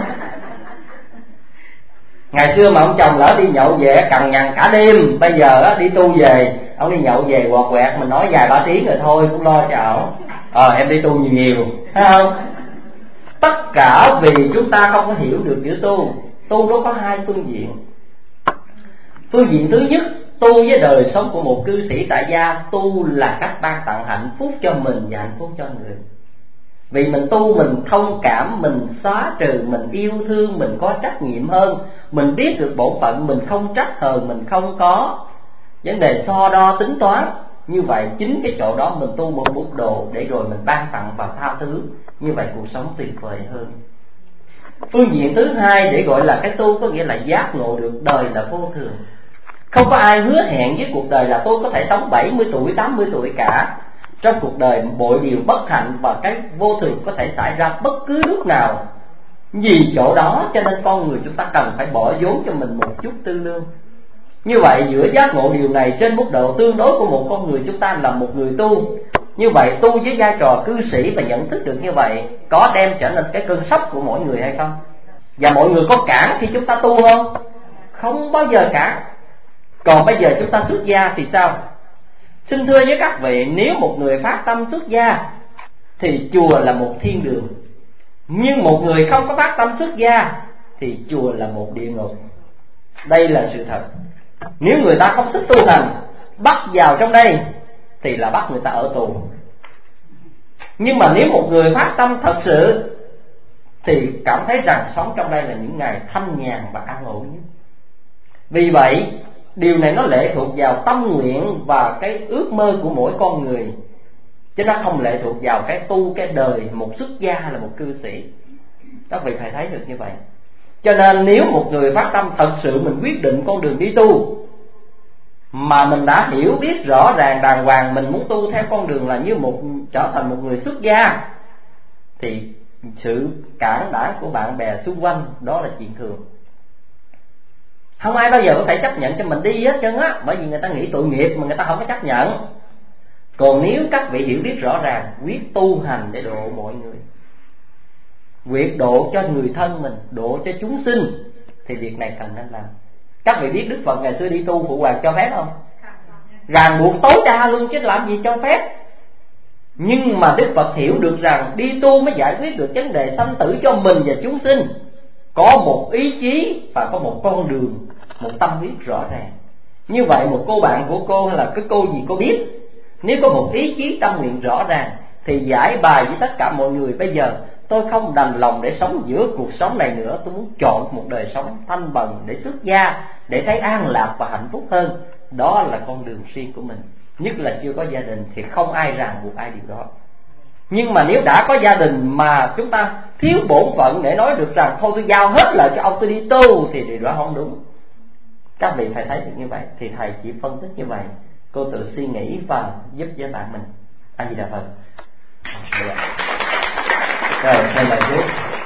Ngày xưa mà ông chồng lỡ đi nhậu về cằn nhằn cả đêm, bây giờ đi tu về, ông đi nhậu về quọt quẹt, mình nói vài ba tiếng rồi thôi cũng lo cho ổng. Em đi tu nhiều, thấy không? Tất cả vì chúng ta không có hiểu được chữ tu. Tu nó có hai phương diện. Phương diện thứ nhất, tu với đời sống của một cư sĩ tại gia, tu là cách ban tặng hạnh phúc cho mình và hạnh phúc cho người. Vì mình tu mình thông cảm, mình xóa trừ, mình yêu thương, mình có trách nhiệm hơn, mình biết được bổn phận, mình không trách hờn, mình không có vấn đề so đo tính toán. Như vậy chính cái chỗ đó mình tu một mức độ để rồi mình ban tặng và tha thứ. Như vậy cuộc sống tuyệt vời hơn. Phương diện thứ hai để gọi là cái tu có nghĩa là giác ngộ được đời là vô thường. Không có ai hứa hẹn với cuộc đời là tôi có thể sống 70 tuổi, 80 tuổi cả. Trong cuộc đời mọi điều bất hạnh và cái vô thường có thể xảy ra bất cứ lúc nào. Vì chỗ đó cho nên con người chúng ta cần phải bỏ vốn cho mình một chút tư lương. Như vậy giữa giác ngộ điều này trên mức độ tương đối của một con người chúng ta là một người tu. Như vậy tu với vai trò cư sĩ và nhận thức được như vậy có đem trở nên cái cơn sốc của mỗi người hay không? Và mọi người có cản khi chúng ta tu không? Không bao giờ cản. Còn bây giờ chúng ta xuất gia thì sao? Xin thưa với các vị, nếu một người phát tâm xuất gia thì chùa là một thiên đường. Nhưng một người không có phát tâm xuất gia thì chùa là một địa ngục. Đây là sự thật. Nếu người ta không thích tu hành, bắt vào trong đây thì là bắt người ta ở tù. Nhưng mà nếu một người phát tâm thật sự thì cảm thấy rằng sống trong đây là những ngày thanh nhàn và an ổn nhất. Vì vậy điều này nó lệ thuộc vào tâm nguyện và cái ước mơ của mỗi con người. chứ nó không lệ thuộc vào cái tu cái đời một xuất gia hay là một cư sĩ. Các vị phải thấy được như vậy. Cho nên nếu một người phát tâm thật sự mình quyết định con đường đi tu, mà mình đã hiểu biết rõ ràng đàng hoàng mình muốn tu theo con đường là như trở thành một người xuất gia, thì sự cản đảng của bạn bè xung quanh đó là chuyện thường. Không ai bao giờ có thể chấp nhận cho mình đi hết trơn á, bởi vì người ta nghĩ tội nghiệp mà người ta không có chấp nhận. Còn nếu các vị hiểu biết rõ ràng, quyết tu hành để độ mọi người, quyết độ cho người thân mình, độ cho chúng sinh, thì việc này cần nên làm. Các vị biết Đức Phật ngày xưa đi tu Phụ Hoàng cho phép không? Ràng buộc tối đa luôn chứ làm gì cho phép. Nhưng mà Đức Phật hiểu được rằng đi tu mới giải quyết được vấn đề sanh tử cho mình và chúng sinh. Có một ý chí và có một con đường, một tâm huyết rõ ràng. Như vậy một cô bạn của cô hay là cái cô gì cô biết, nếu có một ý chí tâm nguyện rõ ràng thì giải bài với tất cả mọi người. Bây giờ tôi không đành lòng để sống giữa cuộc sống này nữa, tôi muốn chọn một đời sống thanh bần để xuất gia, để thấy an lạc và hạnh phúc hơn. Đó là con đường riêng của mình. Nhất là chưa có gia đình thì không ai ràng buộc ai điều đó. Nhưng mà nếu đã có gia đình mà chúng ta thiếu bổn phận để nói được rằng thôi tôi giao hết lại cho ông tôi đi tu, thì điều đó không đúng. Các vị phải thấy được như vậy. Thì thầy chỉ phân tích như vậy, cô tự suy nghĩ và giúp với bạn mình. A Di Đà Phật. Rồi thầy lại trước.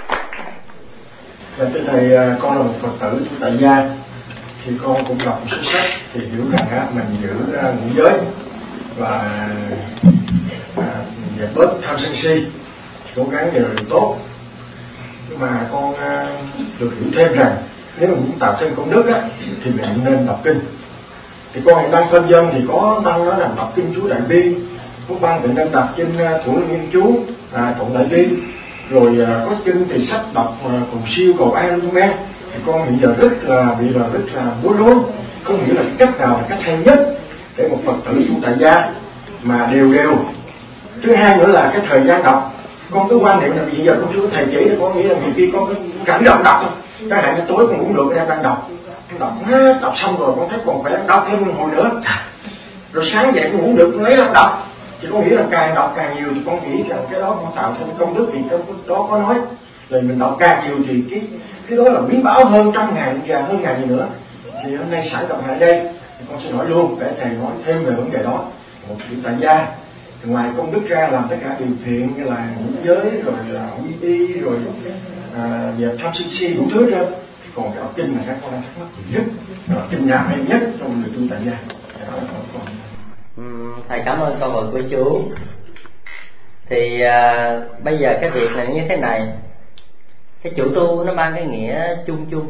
Thưa thầy, con là một Phật tử tu tại gia, thì con cũng đọc một số sách thì hiểu rằng mình giữ ngũ giới và dẹp bớt tham sân si, cố gắng điều tốt. Nhưng mà con được hiểu thêm rằng nếu mình muốn tạo thêm công đức thì mình nên đọc kinh. Thì con hiện đang phân dân thì có băng nói là đọc kinh chú Đại Bi, có băng thì nên đọc kinh Thủ Lăng Nghiêm chú Thuận Đại Bi, rồi có kinh thì sách đọc cầu siêu cầu an luôn men. Thì con hiện giờ rất là bối rối, không hiểu là cách nào là cách hay nhất để một Phật tử tu tại gia mà đều. Thứ hai nữa là cái thời gian đọc, con cứ quan niệm là bây giờ con chưa có thầy chỉ thì con nghĩ là nhiều khi con rảnh rộng đọc thôi. Cái hạn như tối con cũng được, em đang đọc xong rồi con thấy còn phải đọc thêm một hồi nữa, rồi sáng dậy con ngủ được con lấy làm đọc. Thì con nghĩ là càng đọc càng nhiều thì con nghĩ rằng cái đó con tạo thêm công đức. Thì trong đó có nói là mình đọc càng nhiều thì cái đó là quý báu hơn 100.000 và hơn ngàn gì nữa. Thì hôm nay sẵn gặp ở đây thì con xin hỏi luôn để thầy nói thêm về vấn đề đó. Một vị tại gia ngoài công đức ra làm tất cả điều thiện như là ngũ giới, rồi là quy y, rồi về tham sân si đủ thứ ra. Còn cái đọc kinh là các con đang thắc mắc nhiều nhất, đọc kinh nào hay nhất trong người tu tại gia. Thầy cảm ơn câu hỏi của chú. Thì bây giờ cái việc này như thế này, cái chủ tu nó mang cái nghĩa chung chung,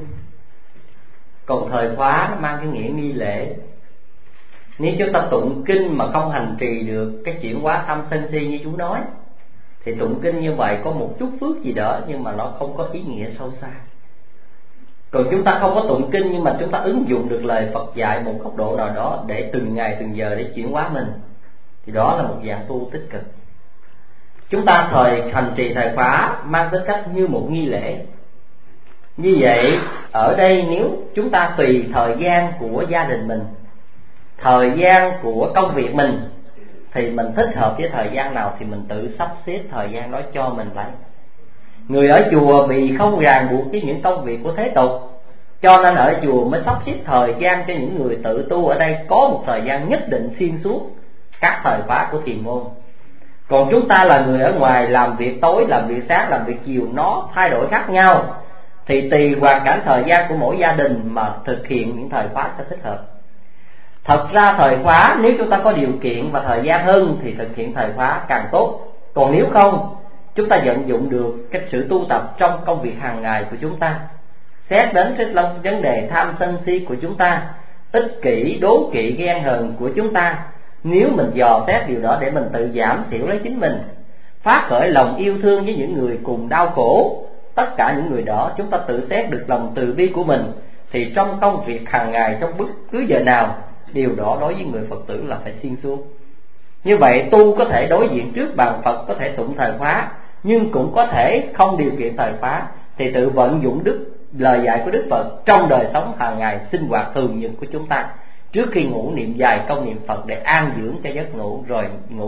còn thời khóa nó mang cái nghĩa nghi lễ. Nếu chúng ta tụng kinh mà không hành trì được cái chuyển hóa tham sân si như chú nói, thì tụng kinh như vậy có một chút phước gì đó nhưng mà nó không có ý nghĩa sâu xa. Còn chúng ta không có tụng kinh nhưng mà chúng ta ứng dụng được lời Phật dạy một góc độ nào đó để từng ngày từng giờ để chuyển hóa mình, thì đó là một dạng tu tích cực. Chúng ta hành trì thời khóa mang tính cách như một nghi lễ. Như vậy ở đây nếu chúng ta tùy thời gian của gia đình mình, thời gian của công việc mình, thì mình thích hợp với thời gian nào thì mình tự sắp xếp thời gian đó cho mình lấy. Người ở chùa vì không ràng buộc với những công việc của thế tục, cho nên ở chùa mới sắp xếp thời gian cho những người tự tu ở đây có một thời gian nhất định xuyên suốt các thời khóa của thiền môn. Còn chúng ta là người ở ngoài, làm việc tối, làm việc sáng, làm việc chiều, nó thay đổi khác nhau, thì tùy hoàn cảnh thời gian của mỗi gia đình mà thực hiện những thời khóa cho thích hợp. Thật ra thời khóa nếu chúng ta có điều kiện và thời gian hơn thì thực hiện thời khóa càng tốt. Còn nếu không, chúng ta vận dụng được cái sự tu tập trong công việc hàng ngày của chúng ta. Xét đến cái vấn đề tham sân si của chúng ta, ích kỷ, đố kỵ, ghen hờn của chúng ta, nếu mình dò xét điều đó để mình tự giảm thiểu lấy chính mình, phát khởi lòng yêu thương với những người cùng đau khổ, tất cả những người đó chúng ta tự xét được lòng từ bi của mình, thì trong công việc hàng ngày, trong bất cứ giờ nào, điều đó đối với người Phật tử là phải xuyên suốt. Như vậy tu có thể đối diện trước bàn Phật, có thể tụng thời khóa, nhưng cũng có thể không điều kiện thời khóa thì tự vận dụng lời dạy của Đức Phật trong đời sống hàng ngày sinh hoạt thường nhật của chúng ta. Trước khi ngủ niệm vài câu niệm Phật để an dưỡng cho giấc ngủ, rồi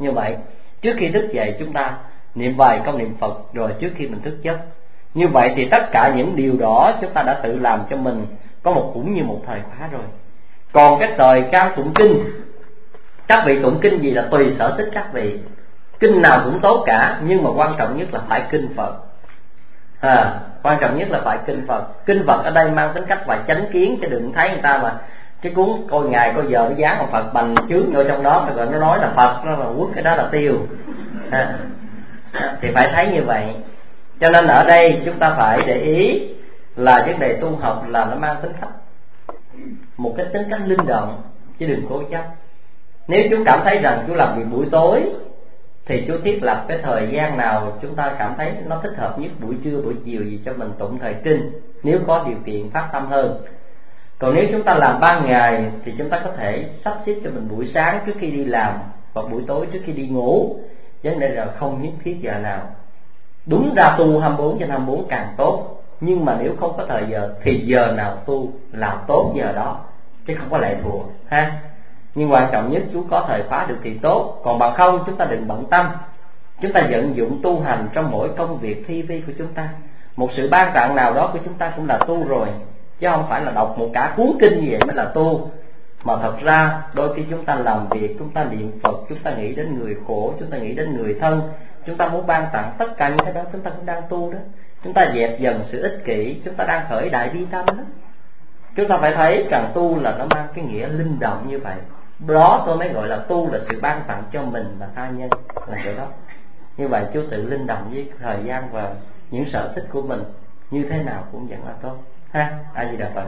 Như vậy trước khi thức dậy chúng ta niệm vài câu niệm Phật rồi trước khi mình thức giấc. Như vậy thì tất cả những điều đó chúng ta đã tự làm cho mình có cũng như một thời khóa rồi. Còn cái thời cao tụng kinh, các vị tụng kinh gì là tùy sở thích các vị, kinh nào cũng tốt cả, nhưng mà quan trọng nhất là phải kinh Phật. Quan trọng nhất là phải kinh Phật. Kinh Phật ở đây mang tính cách và chánh kiến, chứ đừng thấy người ta mà cái cuốn coi ngày coi giờ nó dán một Phật bành chướng ở trong đó rồi nó nói là Phật, nó là quốc, cái đó là tiêu. Thì phải thấy như vậy. Cho nên ở đây chúng ta phải để ý là vấn đề tu học là nó mang tính cách, một cái tính cách linh động, chứ đừng cố chấp. Nếu chú cảm thấy rằng chú làm việc buổi tối thì chú thiết lập cái thời gian nào chúng ta cảm thấy nó thích hợp nhất, buổi trưa, buổi chiều gì cho mình tụng thời kinh, nếu có điều kiện phát tâm hơn. Còn nếu chúng ta làm ban ngày thì chúng ta có thể sắp xếp cho mình buổi sáng trước khi đi làm và buổi tối trước khi đi ngủ. Vấn đề là không nhất thiết giờ nào. Đúng ra tu 24/24 càng tốt, nhưng mà nếu không có thời giờ thì giờ nào tu là tốt giờ đó, chứ không có lệ thuộc ha. Nhưng quan trọng nhất chú có thời khóa được thì tốt. Còn bằng không chúng ta đừng bận tâm, chúng ta vận dụng tu hành trong mỗi công việc thi vi của chúng ta. Một sự ban tặng nào đó của chúng ta cũng là tu rồi, chứ không phải là đọc một cả cuốn kinh như vậy mới là tu. Mà thật ra đôi khi chúng ta làm việc, chúng ta niệm Phật, chúng ta nghĩ đến người khổ, chúng ta nghĩ đến người thân, chúng ta muốn ban tặng tất cả những cái đó, chúng ta cũng đang tu đó. Chúng ta dẹp dần sự ích kỷ, chúng ta đang khởi đại bi tâm đó. Chúng ta phải thấy càng tu là nó mang cái nghĩa linh động như vậy. Đó tôi mới gọi là tu là sự ban tặng cho mình và tha nhân, là chỗ đó. Như vậy chú tự linh động với thời gian và những sở thích của mình như thế nào cũng vẫn là tốt ha. A Di Đà Phật.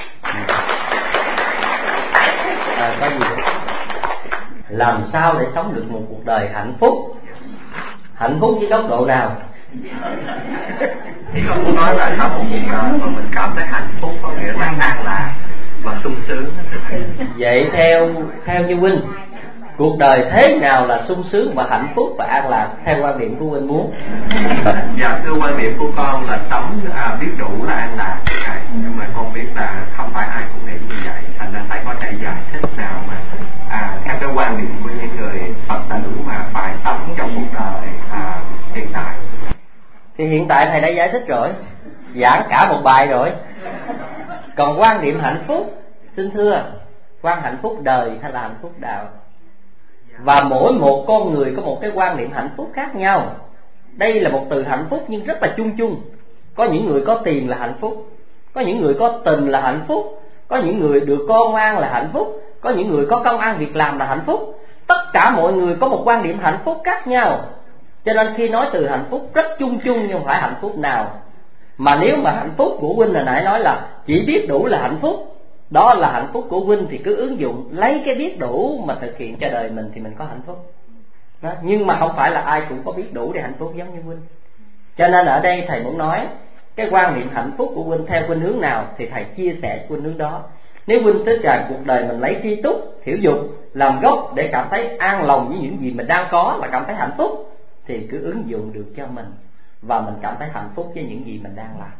Có gì đó? Làm sao để sống được một cuộc đời hạnh phúc? Hạnh phúc với góc độ nào? Thì con muốn nói là sống một cuộc đời mà mình cảm thấy hạnh phúc, có nghĩa là an lạc và sung sướng. Vậy theo như huynh, cuộc đời thế nào là sung sướng và hạnh phúc và an lạc theo quan điểm của huynh muốn? Dạ thưa, quan điểm của con là sống biết đủ là an lạc. Nhưng mà con biết là không phải ai cũng nghĩ như vậy, thành ra phải có thể giải thích nào mà theo cái quan điểm của những người Phật tử mà phải sống trong cuộc đời hiện tại. Thì hiện tại thầy đã giải thích rồi, giảng cả một bài rồi. Còn quan điểm hạnh phúc, xin thưa, quan hạnh phúc đời hay là hạnh phúc đạo? Và mỗi một con người có một cái quan niệm hạnh phúc khác nhau. Đây là một từ hạnh phúc nhưng rất là chung chung. Có những người có tiền là hạnh phúc, có những người có tình là hạnh phúc, có những người được con ngoan là hạnh phúc, có những người có công ăn việc làm là hạnh phúc. Tất cả mọi người có một quan điểm hạnh phúc khác nhau. Cho nên khi nói từ hạnh phúc rất chung chung nhưng không phải hạnh phúc nào. Mà nếu mà hạnh phúc của huynh hồi nãy nói là chỉ biết đủ là hạnh phúc, đó là hạnh phúc của huynh, thì cứ ứng dụng lấy cái biết đủ mà thực hiện cho đời mình thì mình có hạnh phúc đó. Nhưng mà không phải là ai cũng có biết đủ để hạnh phúc giống như huynh. Cho nên ở đây thầy muốn nói cái quan niệm hạnh phúc của huynh theo khuynh hướng nào thì thầy chia sẻ khuynh hướng đó. Nếu huynh thích rằng cuộc đời mình lấy tri túc, hiểu dục làm gốc để cảm thấy an lòng với những gì mình đang có và cảm thấy hạnh phúc, thì cứ ứng dụng được cho mình và mình cảm thấy hạnh phúc với những gì mình đang làm.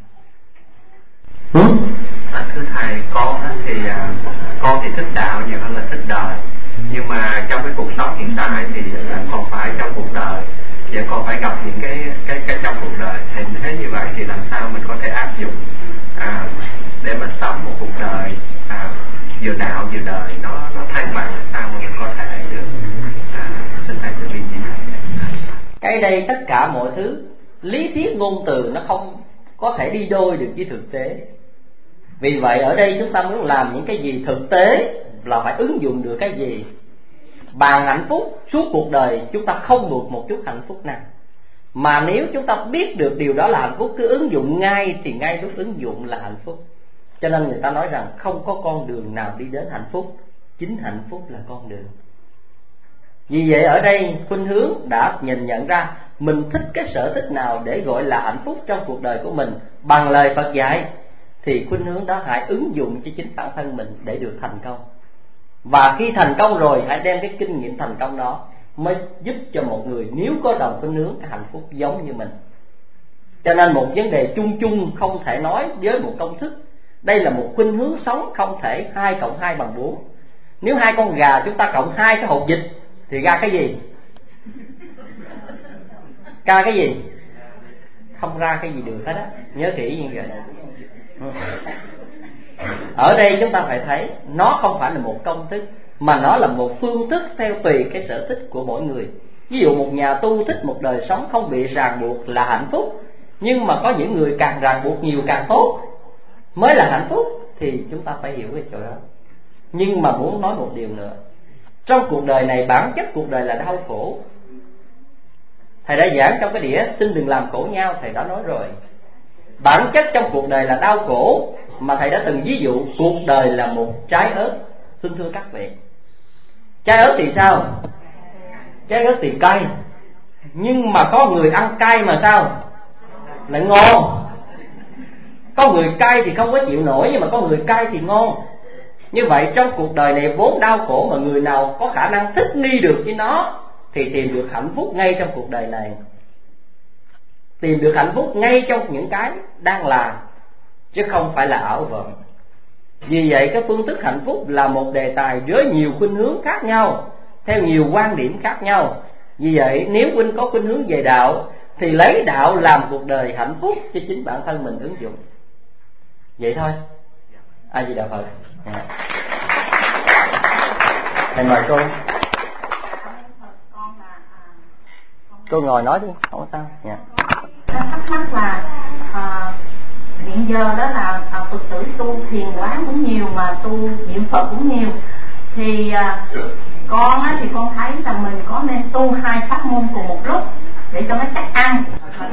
Thưa thầy, con thì thích đạo nhiều hơn là thích đời. Nhưng mà trong cái cuộc sống hiện tại thì còn phải trong cuộc đời, vẫn còn phải gặp những cái trong cuộc đời. Thì thế như vậy thì làm sao mình có thể áp dụng để mà sống một cuộc đời vừa đạo vừa đời nó thăng bằng, làm sao mà mình có thể được xin thầy tự biên chỉ. Cái đây tất cả mọi thứ lý thuyết ngôn từ nó không có thể đi đôi được với thực tế. Vì vậy ở đây chúng ta muốn làm những cái gì thực tế là phải ứng dụng được cái gì. Bàn hạnh phúc suốt cuộc đời chúng ta không được một chút hạnh phúc nào. Mà nếu chúng ta biết được điều đó là hạnh phúc, cứ ứng dụng ngay thì ngay lúc ứng dụng là hạnh phúc. Cho nên người ta nói rằng không có con đường nào đi đến hạnh phúc, chính hạnh phúc là con đường. Vì vậy ở đây khuynh hướng đã nhìn nhận ra mình thích cái sở thích nào để gọi là hạnh phúc trong cuộc đời của mình bằng lời Phật dạy, thì khuynh hướng đó hãy ứng dụng cho chính bản thân mình để được thành công. Và khi thành công rồi hãy đem cái kinh nghiệm thành công đó mới giúp cho một người nếu có đồng khuynh hướng hạnh phúc giống như mình. Cho nên một vấn đề chung chung không thể nói với một công thức. Đây là một khuynh hướng sống, không thể 2 + 2 = 4. Nếu 2 con gà chúng ta cộng 2 cái hột vịt thì ra cái gì? Ca cái gì? Không ra cái gì được hết á, nhớ kỹ như vậy. Ở đây chúng ta phải thấy nó không phải là một công thức, mà nó là một phương thức theo tùy cái sở thích của mỗi người. Ví dụ một nhà tu thích một đời sống không bị ràng buộc là hạnh phúc, nhưng mà có những người càng ràng buộc nhiều càng tốt mới là hạnh phúc, thì chúng ta phải hiểu cái chỗ đó. Nhưng mà muốn nói một điều nữa, trong cuộc đời này bản chất cuộc đời là đau khổ. Thầy đã giảng trong cái đĩa xin đừng làm khổ nhau, thầy đã nói rồi. Bản chất trong cuộc đời là đau khổ, mà thầy đã từng ví dụ cuộc đời là một trái ớt. Xin thưa các vị, trái ớt thì sao? Trái ớt thì cay, nhưng mà có người ăn cay mà sao? Lại ngon. Có người cay thì không có chịu nổi, nhưng mà có người cay thì ngon. Như vậy trong cuộc đời này vốn đau khổ, mà người nào có khả năng thích nghi được với nó thì tìm được hạnh phúc ngay trong cuộc đời này, tìm được hạnh phúc ngay trong những cái đang làm, chứ không phải là ảo vọng. Vì vậy cái phương thức hạnh phúc là một đề tài với nhiều khuynh hướng khác nhau, theo nhiều quan điểm khác nhau. Vì vậy nếu huynh có khuynh hướng về đạo thì lấy đạo làm cuộc đời hạnh phúc cho chính bản thân mình ứng dụng. Vậy thôi. A Di Đà Phật. Thầy mời cô. Cô ngồi nói đi, không có sao. Thắc mắc là hiện giờ đó là Phật tử tu thiền quán cũng nhiều, mà tu niệm Phật cũng nhiều. Thì con thì con thấy rằng mình có nên tu 2 pháp môn cùng một lúc để cho nó chắc ăn.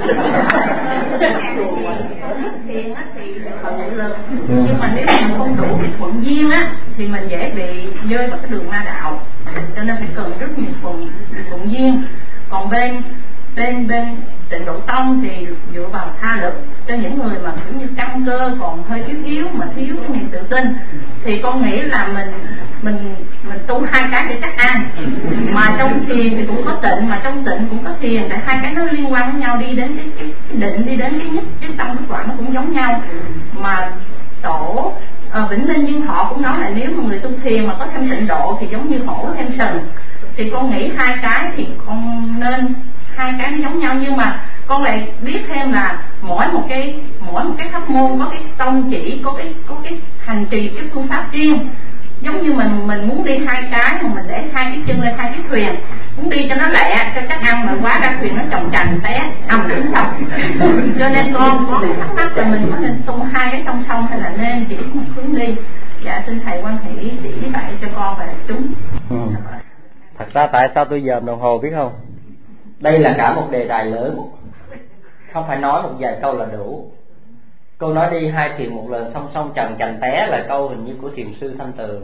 Thiền thì thuận lực, nhưng mà nếu mình không đủ cái thuận duyên thì mình dễ bị rơi vào cái đường ma đạo, cho nên phải cần rất nhiều thuận duyên. Còn bên Tịnh Độ Tông thì dựa vào tha lực, cho những người mà kiểu như căn cơ còn hơi yếu mà thiếu cái niềm tự tin, thì con nghĩ là mình tu 2 cái để chắc ăn. Mà trong thiền thì cũng có tịnh, mà trong tịnh cũng có thiền, tại 2 cái nó liên quan với nhau, đi đến cái định, đi đến cái nhất, cái tâm cái quả nó cũng giống nhau. Mà tổ Vĩnh Linh Duyên Thọ cũng nói là nếu mà người tu thiền mà có thêm tịnh độ thì giống như hổ thêm sừng. Thì con nghĩ 2 cái thì con nên 2 cái nó giống nhau, nhưng mà con lại biết thêm là mỗi một cái pháp môn có cái tông chỉ, có cái hành trì, cái phương pháp riêng. Giống như mình muốn đi 2 cái mà mình để 2 cái chân lên 2 cái thuyền, muốn đi cho nó lẹ, cho chắc ăn, mà quá ra thuyền nó chồng chành té ầm xuống sông. Cho nên con có cái thắc mắc là mình có nên tu 2 cái song song hay là nên chỉ một hướng đi. Dạ xin thầy Quan Hỷ chỉ dạy cho con và chúng. Thật ra tại sao tôi dòm đồng hồ biết không? Đây là cả một đề tài lớn, không phải nói một vài câu là đủ. Câu nói đi 2 thiền một lần song song chồng chành té là câu hình như của thiền sư Thanh Từ.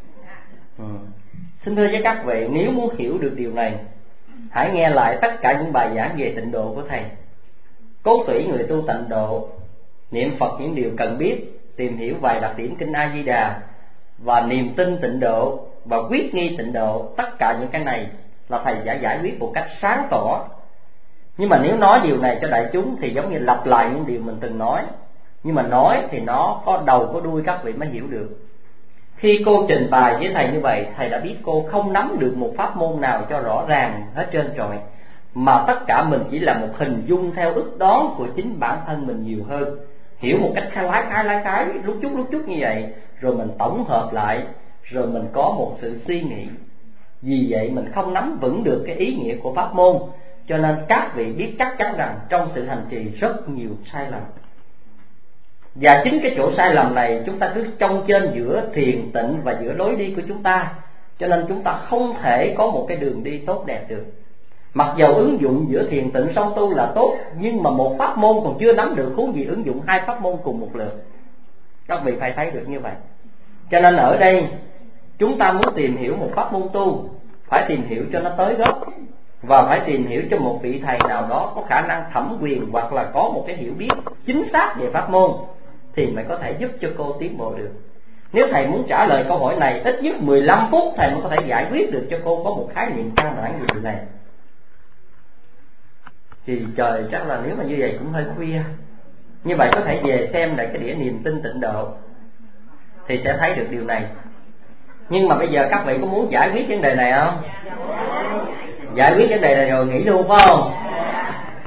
Xin thưa với các vị, nếu muốn hiểu được điều này, hãy nghe lại tất cả những bài giảng về tịnh độ của thầy. Cốt tủy người tu tịnh độ, niệm Phật những điều cần biết, tìm hiểu vài đặc điểm kinh A Di Đà, và niềm tin tịnh độ và quyết nghi tịnh độ. Tất cả những cái này là thầy đã giải quyết một cách sáng tỏ. Nhưng mà nếu nói điều này cho đại chúng thì giống như lặp lại những điều mình từng nói. Nhưng mà nói thì nó có đầu có đuôi, các vị mới hiểu được. Khi cô trình bày với thầy như vậy, thầy đã biết cô không nắm được một pháp môn nào cho rõ ràng hết trơn trọi, mà tất cả mình chỉ là một hình dung theo ước đoán của chính bản thân mình nhiều hơn. Hiểu một cách lái khái lúc chút như vậy, rồi mình tổng hợp lại, rồi mình có một sự suy nghĩ. Vì vậy mình không nắm vững được cái ý nghĩa của pháp môn, cho nên các vị biết chắc chắn rằng trong sự hành trì rất nhiều sai lầm. Và chính cái chỗ sai lầm này chúng ta cứ trong trên giữa thiền tịnh và giữa lối đi của chúng ta, cho nên chúng ta không thể có một cái đường đi tốt đẹp được. Mặc dầu ứng dụng giữa thiền tịnh song tu là tốt, nhưng mà một pháp môn còn chưa nắm được, huống gì ứng dụng 2 pháp môn cùng một lượt. Các vị phải thấy được như vậy. Cho nên ở đây chúng ta muốn tìm hiểu một pháp môn tu, phải tìm hiểu cho nó tới gốc, và phải tìm hiểu cho một vị thầy nào đó có khả năng thẩm quyền, hoặc là có một cái hiểu biết chính xác về pháp môn, thì mới có thể giúp cho cô tiến bộ được. Nếu thầy muốn trả lời câu hỏi này ít nhất 15 phút, thầy mới có thể giải quyết được cho cô có một khái niệm căn bản về điều này. Thì trời, chắc là nếu mà như vậy cũng hơi khuya. Như vậy có thể về xem lại cái đĩa niềm tin tịnh độ thì sẽ thấy được điều này. Nhưng mà bây giờ các vị có muốn giải quyết vấn đề này không? Giải quyết vấn đề này rồi nghỉ luôn phải không?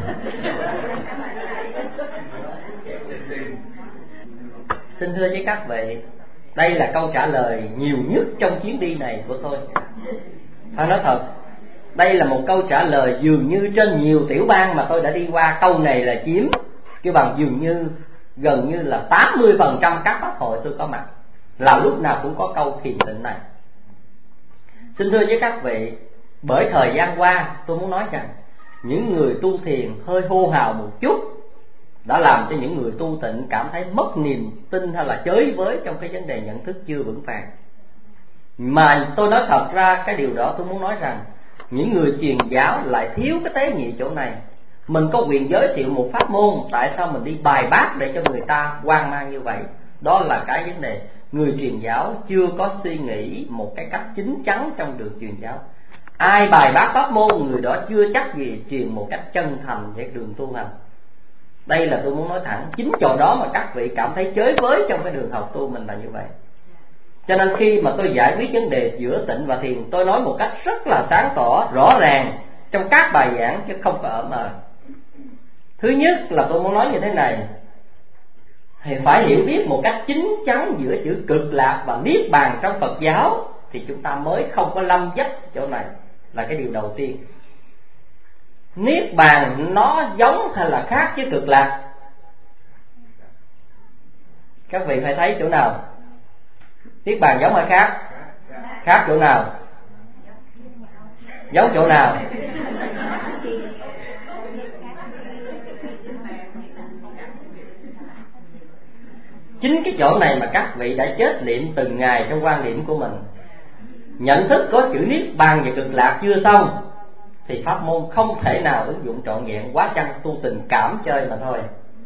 Xin thưa với các vị, đây là câu trả lời nhiều nhất trong chuyến đi này của tôi. Phải nói thật, đây là một câu trả lời dường như trên nhiều tiểu bang mà tôi đã đi qua, câu này là chiếm cái bằng dường như gần như là 80% các pháp hội tôi có mặt, là lúc nào cũng có câu thiền định này. Xin thưa với các vị, bởi thời gian qua tôi muốn nói rằng những người tu thiền hơi hô hào một chút đã làm cho những người tu tịnh cảm thấy mất niềm tin hay là chới với trong cái vấn đề nhận thức chưa vững vàng. Mà tôi nói thật ra cái điều đó tôi muốn nói rằng những người truyền giáo lại thiếu cái tế nhị chỗ này. Mình có quyền giới thiệu một pháp môn, tại sao mình đi bài bác để cho người ta hoang mang như vậy? Đó là cái vấn đề người truyền giáo chưa có suy nghĩ một cái cách chín chắn trong đường truyền giáo. Ai bài bác pháp môn, người đó chưa chắc gì truyền một cách chân thành về đường tu hành. Đây là tôi muốn nói thẳng, chính chỗ đó mà các vị cảm thấy chới với trong cái đường học tu mình là như vậy. Cho nên khi mà tôi giải quyết vấn đề giữa tịnh và thiền, tôi nói một cách rất là sáng tỏ, rõ ràng trong các bài giảng chứ không có ở mờ. Thứ nhất là tôi muốn nói như thế này, thì phải hiểu biết một cách chín chắn giữa chữ cực lạc và niết bàn trong Phật giáo, thì chúng ta mới không có lâm dách chỗ này, là cái điều đầu tiên. Niết bàn nó giống hay là khác với cực lạc? Các vị phải thấy chỗ nào? Niết bàn giống hay khác? Khác chỗ nào? Giống chỗ nào? Chính cái chỗ này mà các vị đã chết liệm từng ngày trong quan điểm của mình. Nhận thức có chữ niết bàn và cực lạc chưa xong thì pháp môn không thể nào ứng dụng trọn vẹn, quá chăng tu tình cảm chơi mà thôi.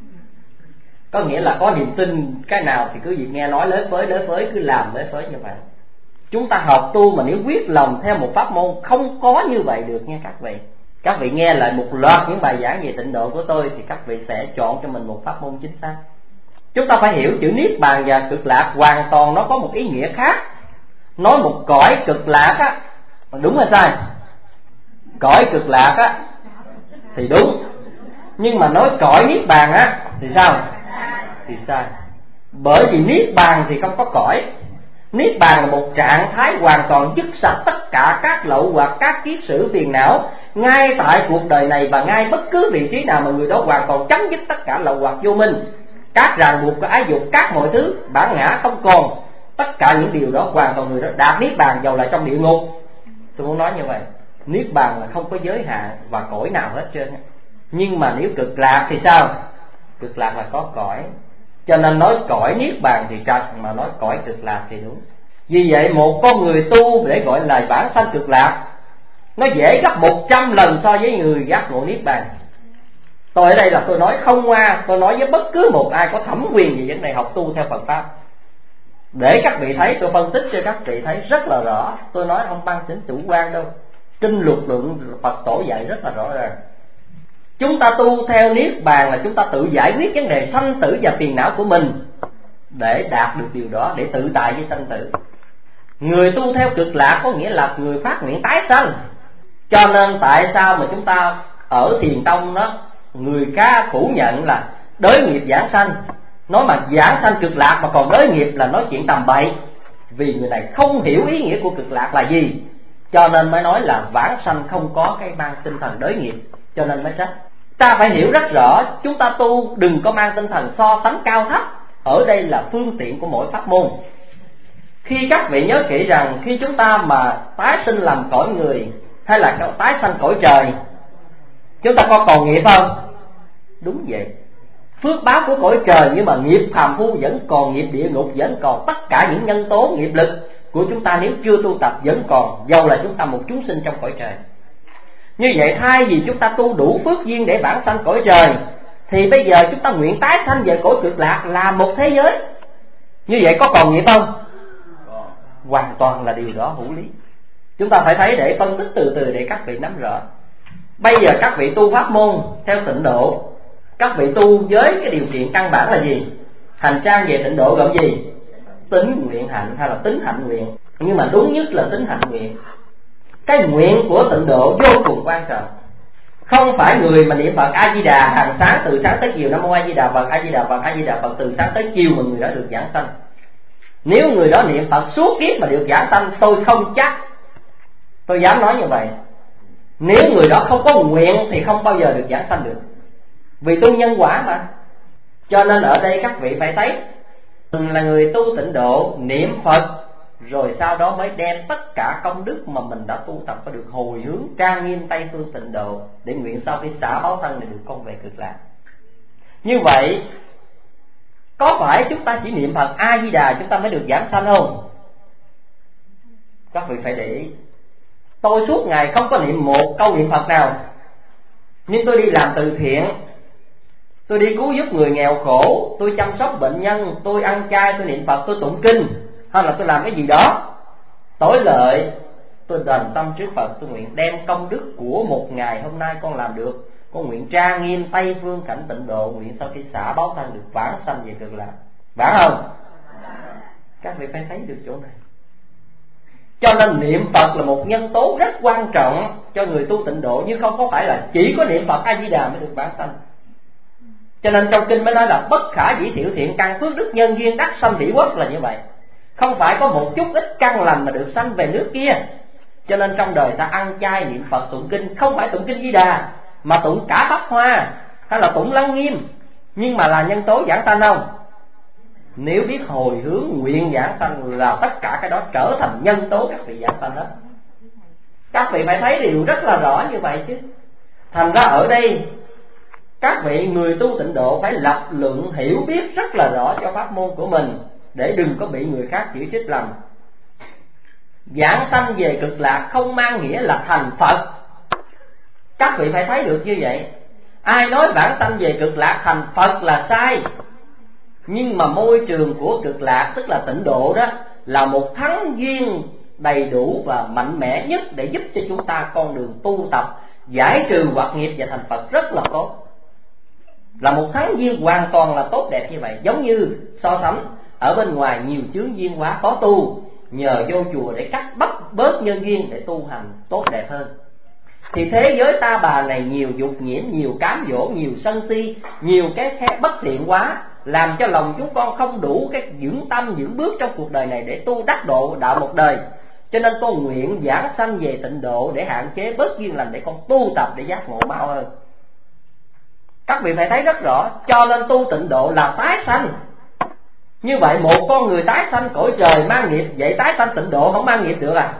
Có nghĩa là có niềm tin cái nào thì cứ việc nghe nói lới phới cứ làm lới phới như vậy. Chúng ta học tu mà nếu quyết lòng theo một pháp môn không có như vậy được nha các vị. Các vị nghe lại một loạt những bài giảng về tịnh độ của tôi thì các vị sẽ chọn cho mình một pháp môn chính xác. Chúng ta phải hiểu chữ niết bàn và cực lạc hoàn toàn nó có một ý nghĩa khác. Nói một cõi cực lạc á, đúng hay sai? Cõi cực lạc á thì đúng, nhưng mà nói cõi niết bàn á thì sao? Thì sai. Bởi vì niết bàn thì không có cõi. Niết bàn là một trạng thái hoàn toàn dứt sạch tất cả các lậu hoặc các kiết sử phiền não ngay tại cuộc đời này, và ngay bất cứ vị trí nào mà người đó hoàn toàn chấm dứt tất cả lậu hoặc vô minh, các ràng buộc của ái dục, các mọi thứ bản ngã không còn. Tất cả những điều đó hoàn toàn người đó đạt niết bàn dầu là trong địa ngục. Tôi muốn nói như vậy, niết bàn là không có giới hạn và cõi nào hết trơn. Nhưng mà nếu cực lạc thì sao? Cực lạc là có cõi. Cho nên nói cõi niết bàn thì trật, mà nói cõi cực lạc thì đúng. Vì vậy một con người tu để gọi là bản sanh cực lạc, nó dễ gấp 100 lần so với người giác ngộ niết bàn. Tôi ở đây là tôi nói không qua, tôi nói với bất cứ một ai có thẩm quyền về vấn đề học tu theo Phật Pháp. Để các vị thấy, tôi phân tích cho các vị thấy rất là rõ. Tôi nói không mang tính chủ quan đâu. Kinh luật lượng Phật tổ dạy rất là rõ ràng. Chúng ta tu theo niết bàn là chúng ta tự giải quyết vấn đề sanh tử và phiền não của mình. Để đạt được điều đó, để tự tại với sanh tử. Người tu theo cực lạc có nghĩa là người phát nguyện tái sanh. Cho nên tại sao mà chúng ta ở thiền tông đó, người ca phủ nhận là đới nghiệp giảng sanh. Nói mà giảng sanh cực lạc mà còn đới nghiệp là nói chuyện tầm bậy. Vì người này không hiểu ý nghĩa của cực lạc là gì, cho nên mới nói là vãng sanh không có cái mang tinh thần đới nghiệp, cho nên mới trách. Ta phải hiểu rất rõ, chúng ta tu đừng có mang tinh thần so sánh cao thấp. Ở đây là phương tiện của mỗi pháp môn. Khi các vị nhớ kỹ rằng khi chúng ta mà tái sinh làm cõi người hay là tái sanh cõi trời, chúng ta có còn nghiệp không? Đúng vậy. Phước báo của cõi trời, nhưng mà nghiệp phàm phu vẫn còn, nghiệp địa ngục vẫn còn, tất cả những nhân tố nghiệp lực của chúng ta nếu chưa tu tập vẫn còn, dầu là chúng ta một chúng sinh trong cõi trời. Như vậy thay vì chúng ta tu đủ phước duyên để vãng sanh cõi trời, thì bây giờ chúng ta nguyện tái sanh về cõi cực lạc là một thế giới. Như vậy có còn nghiệp không? Hoàn toàn là điều đó hữu lý. Chúng ta phải thấy để phân tích từ từ để các vị nắm rõ. Bây giờ các vị tu pháp môn theo tịnh độ, các vị tu với cái điều kiện căn bản là gì? Hành trang về tịnh độ gồm gì? Tính nguyện hạnh hay là tính hạnh nguyện. Nhưng mà đúng nhất là tính hạnh nguyện. Cái nguyện của tịnh độ vô cùng quan trọng. Không phải người mà niệm Phật A Di Đà hàng sáng từ sáng tới chiều Nam Mô A Di Đà Phật, A Di Đà Phật, A Di Đà Phật từ sáng tới chiều mà người đó được giảng sanh. Nếu người đó niệm Phật suốt kiếp mà được giảng sanh, tôi không chắc, tôi dám nói như vậy. Nếu người đó không có nguyện thì không bao giờ được giảng sanh được, vì tu nhân quả mà. Cho nên ở đây các vị phải thấy mình là người tu tịnh độ, niệm Phật, rồi sau đó mới đem tất cả công đức mà mình đã tu tập có được hồi hướng trang nghiêm Tây phương tịnh độ, để nguyện sau khi xả báo thân này được con về Cực Lạc. Như vậy có phải chúng ta chỉ niệm Phật A Di Đà chúng ta mới được giảng sanh không? Các vị phải để ý. Tôi suốt ngày không có niệm một câu niệm Phật nào, nhưng tôi đi làm từ thiện, tôi đi cứu giúp người nghèo khổ, tôi chăm sóc bệnh nhân, tôi ăn chay, tôi niệm Phật, tôi tụng kinh, hay là tôi làm cái gì đó tối lợi, tôi đền tâm trước Phật, tôi nguyện đem công đức của một ngày hôm nay con làm được, con nguyện trang nghiêm Tây phương cảnh tịnh độ, nguyện sau khi xả báo thân được vãng sanh về Cực Lạc. Vãng không? Các vị phải thấy được chỗ này. Cho nên niệm Phật là một nhân tố rất quan trọng cho người tu tịnh độ, nhưng không có phải là chỉ có niệm Phật A Di Đà mới được vãng sanh. Cho nên trong kinh mới nói là bất khả dĩ thiểu thiện căn phước đức nhân duyên đắc sanh hỷ quốc là như vậy. Không phải có một chút ít căn lành mà được sanh về nước kia. Cho nên trong đời ta ăn chay niệm Phật tụng kinh, không phải tụng kinh Di Đà mà tụng cả Pháp Hoa hay là tụng Lăng Nghiêm, nhưng mà là nhân tố giảng sanh không? Nếu biết hồi hướng nguyện giảng sanh là tất cả cái đó trở thành nhân tố các vị giảng sanh hết. Các vị phải thấy điều rất là rõ như vậy chứ. Thành ra ở đây các vị người tu tịnh độ phải lập luận hiểu biết rất là rõ cho pháp môn của mình, để đừng có bị người khác chỉ trích lầm. Giảng sanh về Cực Lạc không mang nghĩa là thành Phật. Các vị phải thấy được như vậy. Ai nói vãng sanh về Cực Lạc thành Phật là sai. Nhưng mà môi trường của Cực Lạc, tức là tịnh độ đó, là một thắng duyên đầy đủ và mạnh mẽ nhất để giúp cho chúng ta con đường tu tập, giải trừ hoặc nghiệp và thành Phật rất là tốt. Là một thắng duyên hoàn toàn là tốt đẹp như vậy. Giống như so sánh ở bên ngoài nhiều chướng duyên quá có tu, nhờ vô chùa để cắt bớt nhân duyên để tu hành tốt đẹp hơn. Thì thế giới ta bà này nhiều dục nhiễm, nhiều cám dỗ, nhiều sân si, nhiều cái bất thiện quá, làm cho lòng chúng con không đủ cái dưỡng tâm, dưỡng bước trong cuộc đời này để tu đắc độ đạo một đời. Cho nên con nguyện giảng sanh về tịnh độ để hạn chế bớt duyên lành, để con tu tập để giác ngộ mau hơn. Các vị phải thấy rất rõ. Cho nên tu tịnh độ là tái sanh. Như vậy một con người tái sanh cõi trời mang nghiệp, vậy tái sanh tịnh độ không mang nghiệp được à?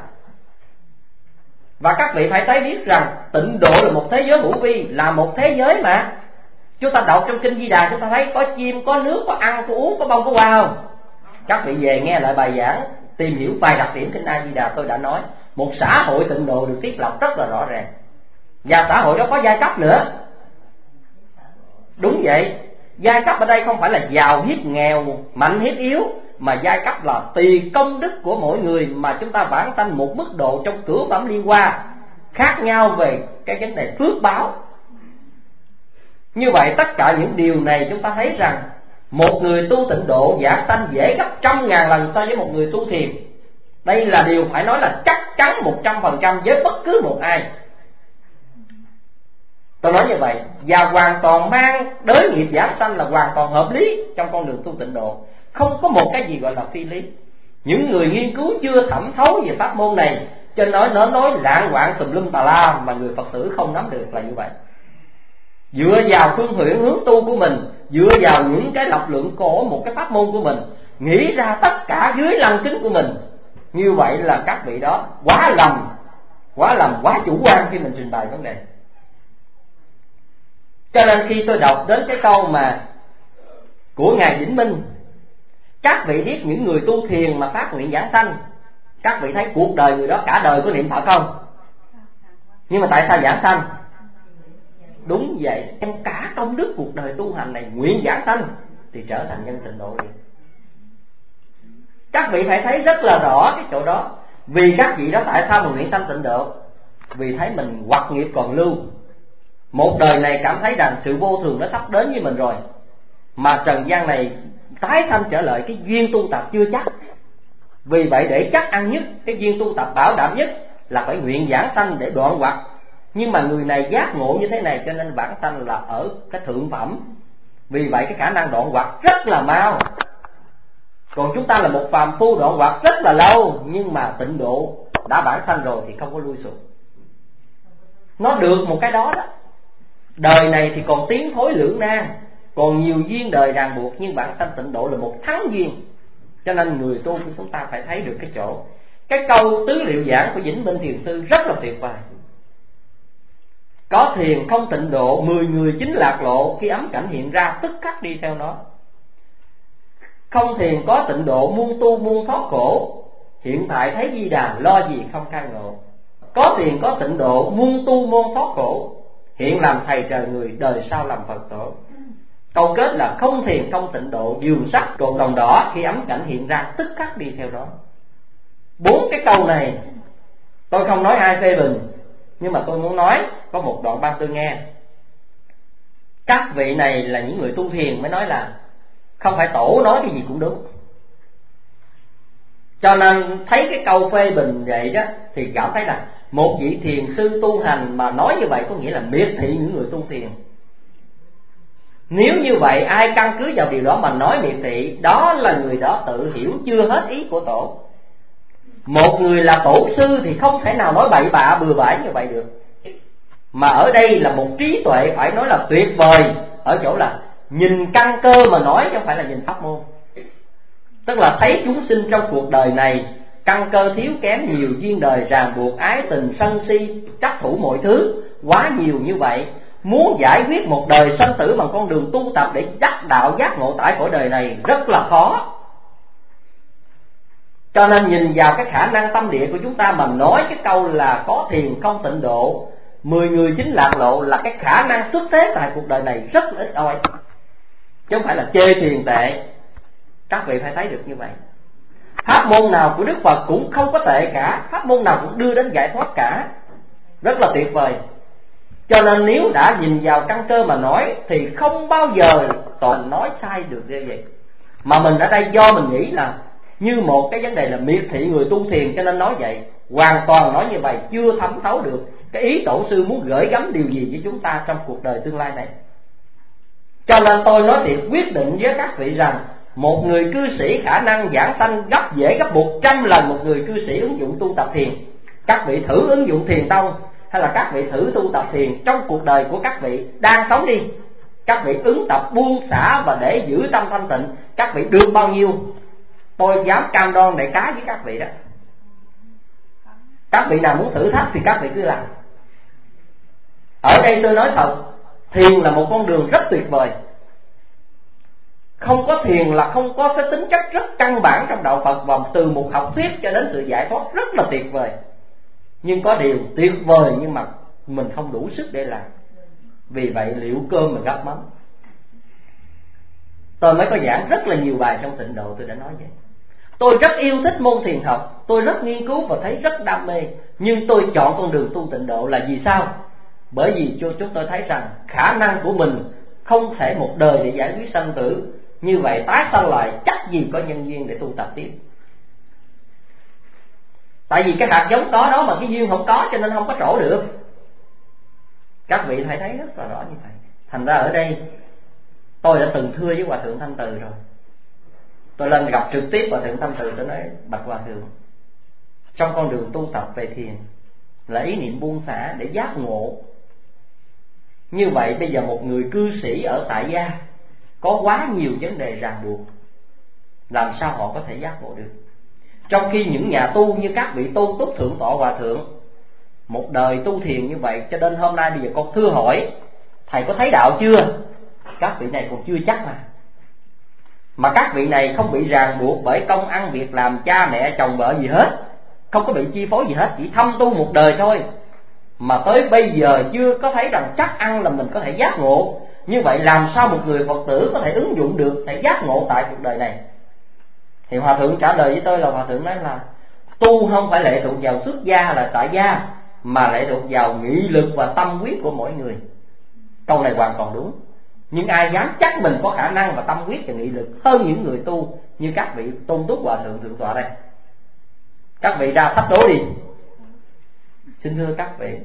Và các vị phải thấy biết rằng tịnh độ là một thế giới hữu vi, là một thế giới mà. Chúng ta đọc trong kinh Di Đà chúng ta thấy có chim, có nước, có ăn, có uống, có bông, có hoa không? Các vị về nghe lại bài giảng, tìm hiểu vài đặc điểm kinh A Di Đà tôi đã nói. Một xã hội tịnh độ được thiết lập rất là rõ ràng. Và xã hội đó có giai cấp nữa. Đúng vậy. Giai cấp ở đây không phải là giàu hiếp nghèo, mạnh hiếp yếu, mà giai cấp là tùy công đức của mỗi người mà chúng ta vãng sanh một mức độ trong cửu phẩm liên hoa, khác nhau về cái vấn đề phước báo. Như vậy tất cả những điều này chúng ta thấy rằng một người tu tịnh độ giảng sanh dễ gấp 100.000 lần so với một người tu thiền. Đây là điều phải nói là chắc chắn 100% với bất cứ một ai. Tôi nói như vậy. Và hoàn toàn mang đới nghiệp giảng sanh là hoàn toàn hợp lý trong con đường tu tịnh độ. Không có một cái gì gọi là phi lý. Những người nghiên cứu chưa thẩm thấu về pháp môn này, cho nên nó nói lạng quạng tùm lum tà la mà người Phật tử không nắm được là như vậy. Dựa vào phương hướng tu của mình, dựa vào những cái lập luận của một cái pháp môn của mình, nghĩ ra tất cả dưới lăng kính của mình. Như vậy là các vị đó quá lầm, quá chủ quan khi mình trình bày vấn đề. Cho nên khi tôi đọc đến cái câu mà của Ngài Vĩnh Minh, các vị biết những người tu thiền mà phát nguyện giảng sanh, các vị thấy cuộc đời người đó cả đời có niệm Phật không? Nhưng mà tại sao giảng sanh? Đúng vậy, em cả công đức cuộc đời tu hành này nguyện giảng sanh thì trở thành nhân tịnh độ liền. Các vị phải thấy rất là rõ cái chỗ đó. Vì các vị đó tại sao mà nguyện sanh tịnh độ? Vì thấy mình hoặc nghiệp còn lưu, một đời này cảm thấy rằng sự vô thường nó sắp đến với mình rồi, mà trần gian này tái sanh trở lại cái duyên tu tập chưa chắc. Vì vậy để chắc ăn nhất, cái duyên tu tập bảo đảm nhất là phải nguyện giảng sanh để đoạn hoặc nhưng mà người này giác ngộ như thế này cho nên bản thân là ở cái thượng phẩm. Vì vậy cái khả năng đoạn hoặc rất là mau. Còn chúng ta là một phàm phu đoạn hoặc rất là lâu, nhưng mà tịnh độ đã bản thân rồi thì không có lui sụp. Nó được một cái đó đó. Đời này thì còn tiến thối lưỡng nan, còn nhiều duyên đời ràng buộc, nhưng bản thân tịnh độ là một thắng duyên. Cho nên người tu của chúng ta phải thấy được cái chỗ. Cái câu tứ liệu giảng của Vĩnh Minh Thiền Sư rất là tuyệt vời. Có thiền không tịnh độ, 10 người chính lạc lộ, khi ấm cảnh hiện ra tức khắc đi theo nó. Không thiền có tịnh độ, muôn tu muôn thoát khổ, hiện tại thấy Di Đà lo gì không khai ngộ. Có thiền có tịnh độ, muôn tu muôn thoát khổ, hiện làm thầy trời người, đời sau làm Phật tổ. Câu kết là không thiền không tịnh độ, giường sắt cột đồng đỏ, khi ấm cảnh hiện ra tức khắc đi theo đó. 4 cái câu này tôi không nói ai phê bình, nhưng mà tôi muốn nói có một đoạn băng tôi nghe. Các vị này là những người tu thiền mới nói là không phải tổ nói cái gì cũng đúng. Cho nên thấy cái câu phê bình vậy đó thì cảm thấy là một vị thiền sư tu hành mà nói như vậy có nghĩa là miệt thị những người tu thiền. Nếu như vậy ai căn cứ vào điều đó mà nói miệt thị, đó là người đó tự hiểu chưa hết ý của tổ. Một người là tổ sư thì không thể nào nói bậy bạ bừa bãi như vậy được. Mà ở đây là một trí tuệ phải nói là tuyệt vời, ở chỗ là nhìn căn cơ mà nói chứ không phải là nhìn pháp môn. Tức là thấy chúng sinh trong cuộc đời này căn cơ thiếu kém, nhiều duyên đời ràng buộc, ái tình sân si chấp thủ mọi thứ quá nhiều như vậy, muốn giải quyết một đời sanh tử bằng con đường tu tập để đắc đạo giác ngộ tại cõi đời này rất là khó. Cho nên nhìn vào cái khả năng tâm địa của chúng ta mà nói cái câu là có thiền không tịnh độ, 10 người chính lạc lộ là cái khả năng xuất thế tại cuộc đời này rất là ít ỏi, chứ không phải là chê thiền tệ. Các vị phải thấy được như vậy. Pháp môn nào của Đức Phật cũng không có tệ cả, pháp môn nào cũng đưa đến giải thoát cả, rất là tuyệt vời. Cho nên nếu đã nhìn vào căn cơ mà nói thì không bao giờ toàn nói sai được như vậy. Mà mình ở đây do mình nghĩ là như một cái vấn đề là miệt thị người tu thiền cho nên nói vậy, hoàn toàn nói như vậy chưa thấm thấu được cái ý tổ sư muốn gửi gắm điều gì với chúng ta trong cuộc đời tương lai này. Cho nên tôi nói thiệt quyết định với các vị rằng một người cư sĩ khả năng giảng sanh dễ gấp 100 lần một người cư sĩ ứng dụng tu tập thiền. Các vị thử ứng dụng thiền tông, hay là các vị thử tu tập thiền trong cuộc đời của các vị đang sống đi. Các vị ứng tập buông xả và để giữ tâm thanh tịnh, các vị được bao nhiêu tôi dám cam đoan đại cá với các vị đó. Các vị nào muốn thử thách thì các vị cứ làm. Ở đây tôi nói thật, thiền là một con đường rất tuyệt vời. Không có thiền là không có cái tính chất rất căn bản trong đạo Phật, và từ một học thuyết cho đến sự giải thoát rất là tuyệt vời. Nhưng có điều tuyệt vời nhưng mà mình không đủ sức để làm. Vì vậy liệu cơm mà gắp mắm. Tôi mới có giảng rất là nhiều bài trong Tịnh Độ, tôi đã nói vậy. Tôi rất yêu thích môn thiền học, tôi rất nghiên cứu và thấy rất đam mê. Nhưng tôi chọn con đường tu Tịnh Độ là vì sao? Bởi vì chúng tôi thấy rằng khả năng của mình không thể một đời để giải quyết sanh tử. Như vậy tái sanh lại chắc gì có nhân duyên để tu tập tiếp. Tại vì cái hạt giống đó mà cái duyên không có, cho nên không có trổ được. Các vị phải thấy rất là rõ như vậy. Thành ra ở đây tôi đã từng thưa với Hòa Thượng Thanh Từ rồi. Tôi lên gặp trực tiếp Hòa Thượng Thanh Từ, tôi nói: bạch Hòa Thượng, trong con đường tu tập về thiền là ý niệm buông xả để giác ngộ. Như vậy bây giờ một người cư sĩ ở tại gia có quá nhiều vấn đề ràng buộc, làm sao họ có thể giác ngộ được? Trong khi những nhà tu như các vị tôn túc thượng tọa Hòa Thượng một đời tu thiền như vậy, cho nên hôm nay bây giờ con thưa hỏi thầy có thấy đạo chưa? Các vị này còn chưa chắc mà các vị này không bị ràng buộc bởi công ăn việc làm, cha mẹ chồng vợ gì hết, không có bị chi phối gì hết, chỉ thâm tu một đời thôi mà tới bây giờ chưa có thấy rằng chắc ăn là mình có thể giác ngộ. Như vậy làm sao một người Phật tử có thể ứng dụng được để giác ngộ tại cuộc đời này? Thì Hòa Thượng trả lời với tôi là Hòa Thượng nói là tu không phải lệ thuộc vào xuất gia là tại gia, mà lệ thuộc vào nghị lực và tâm quyết của mỗi người. Câu này hoàn toàn đúng. Nhưng ai dám chắc mình có khả năng và tâm quyết và nghị lực hơn những người tu như các vị tôn túc Hòa Thượng thượng tọa đây? Các vị ra thách đố đi. Xin thưa các vị,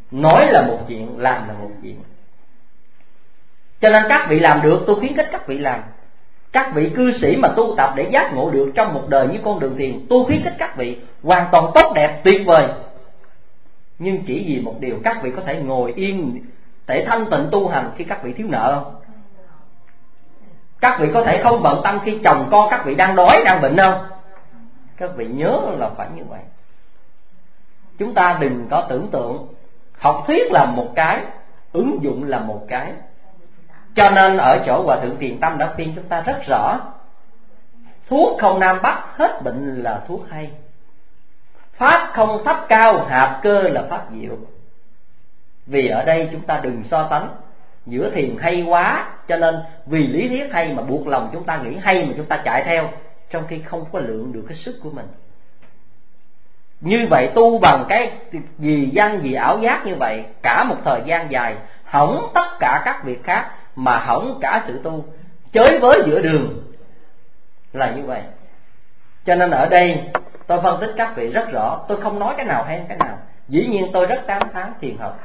Nói là một chuyện, làm là một chuyện. Cho nên các vị làm được, tôi khuyến khích các vị làm. Các vị cư sĩ mà tu tập để giác ngộ được trong một đời như con đường thiền, tôi khuyến khích các vị, hoàn toàn tốt đẹp, tuyệt vời. Nhưng chỉ vì một điều, các vị có thể ngồi yên để thanh tịnh tu hành khi các vị thiếu nợ không? Các vị có thể không bận tâm khi chồng con các vị đang đói, đang bệnh không? Các vị nhớ là phải như vậy. Chúng ta đừng có tưởng tượng học thuyết là một cái, ứng dụng là một cái. Cho nên ở chỗ Hòa Thượng Thiền Tâm đã khuyên chúng ta rất rõ: thuốc không Nam Bắc, hết bệnh là thuốc hay. Pháp không thấp cao, hạp cơ là pháp diệu. Vì ở đây chúng ta đừng so sánh giữa thiền hay quá, cho nên vì lý thuyết hay mà buộc lòng chúng ta nghĩ hay mà chúng ta chạy theo, trong khi không có lượng được cái sức của mình. Như vậy tu bằng cái vì danh vì ảo giác như vậy cả một thời gian dài, hỏng tất cả các việc khác, mà hỏng cả sự tu, chới với giữa đường là như vậy. Cho nên ở đây tôi phân tích các vị rất rõ. Tôi không nói cái nào hay cái nào. Dĩ nhiên tôi rất tán thán thiền học,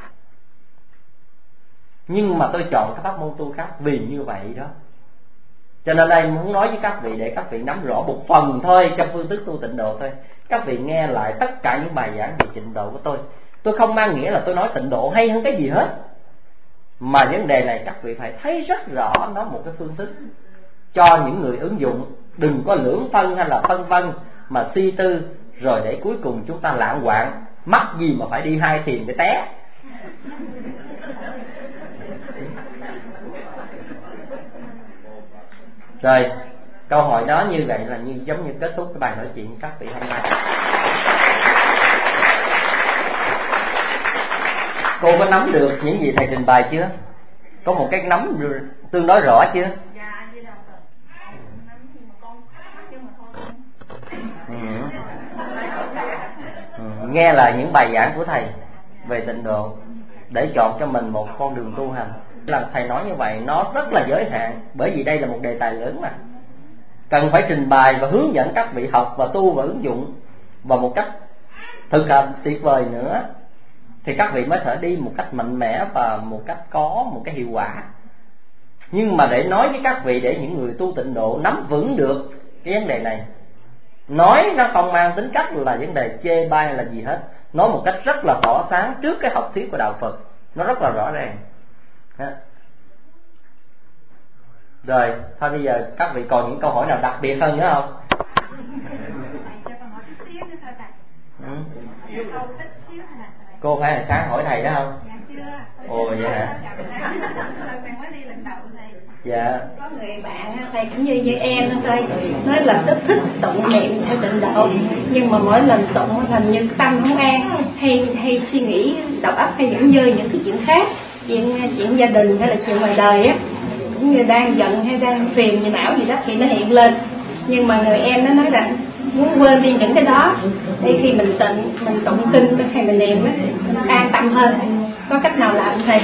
nhưng mà tôi chọn các pháp môn tu khác vì như vậy đó. Cho nên đây muốn nói với các vị để các vị nắm rõ một phần thôi trong phương thức tu tịnh độ thôi. Các vị nghe lại tất cả những bài giảng về tịnh độ của tôi. Tôi không mang nghĩa là tôi nói tịnh độ hay hơn cái gì hết, mà vấn đề này các vị phải thấy rất rõ nó một cái phương thức cho những người ứng dụng. Đừng có lưỡng phân hay là phân vân mà suy tư, rồi để cuối cùng chúng ta lạng quạng, mắc gì mà phải đi hai thiền để té. Rồi, câu hỏi đó như vậy là giống như kết thúc cái bài nói chuyện của các vị hôm nay. Cô có nắm được những gì thầy trình bày chưa? Có một cái nắm tương đối rõ chưa? Nghe là những bài giảng của thầy về tịnh độ để chọn cho mình một con đường tu hành. Lần thầy nói như vậy nó rất là giới hạn, bởi vì đây là một đề tài lớn mà cần phải trình bày và hướng dẫn các vị học và tu và ứng dụng vào một cách thực hành tuyệt vời nữa, thì các vị mới thể đi một cách mạnh mẽ và một cách có một cái hiệu quả. Nhưng mà để nói với các vị, để những người tu tịnh độ nắm vững được cái vấn đề này, nói nó không mang tính cách là vấn đề chê bai hay là gì hết, nói một cách rất là tỏ sáng trước cái học thuyết của đạo Phật, nó rất là rõ ràng. Rồi, thôi bây giờ các vị còn những câu hỏi nào đặc biệt hơn nữa không? Cô phải là sáng hỏi thầy đó không? Ồ vậy hả? Dạ. Có người bạn thầy cũng như em thầy nói là rất thích tụng niệm theo tịnh độ, nhưng mà mỗi lần tụng hình như tâm không an, hay suy nghĩ đầu óc hay dẫn dơ những cái chuyện khác, chuyện gia đình hay là chuyện ngoài đời á, cũng như đang giận hay đang phiền gì não gì đó thì nó hiện lên. Nhưng mà người em nó nói rằng muốn quên đi những cái đó để khi mình tụng kinh hay mình niệm á, mình an tâm hơn. Có cách nào làm thầy?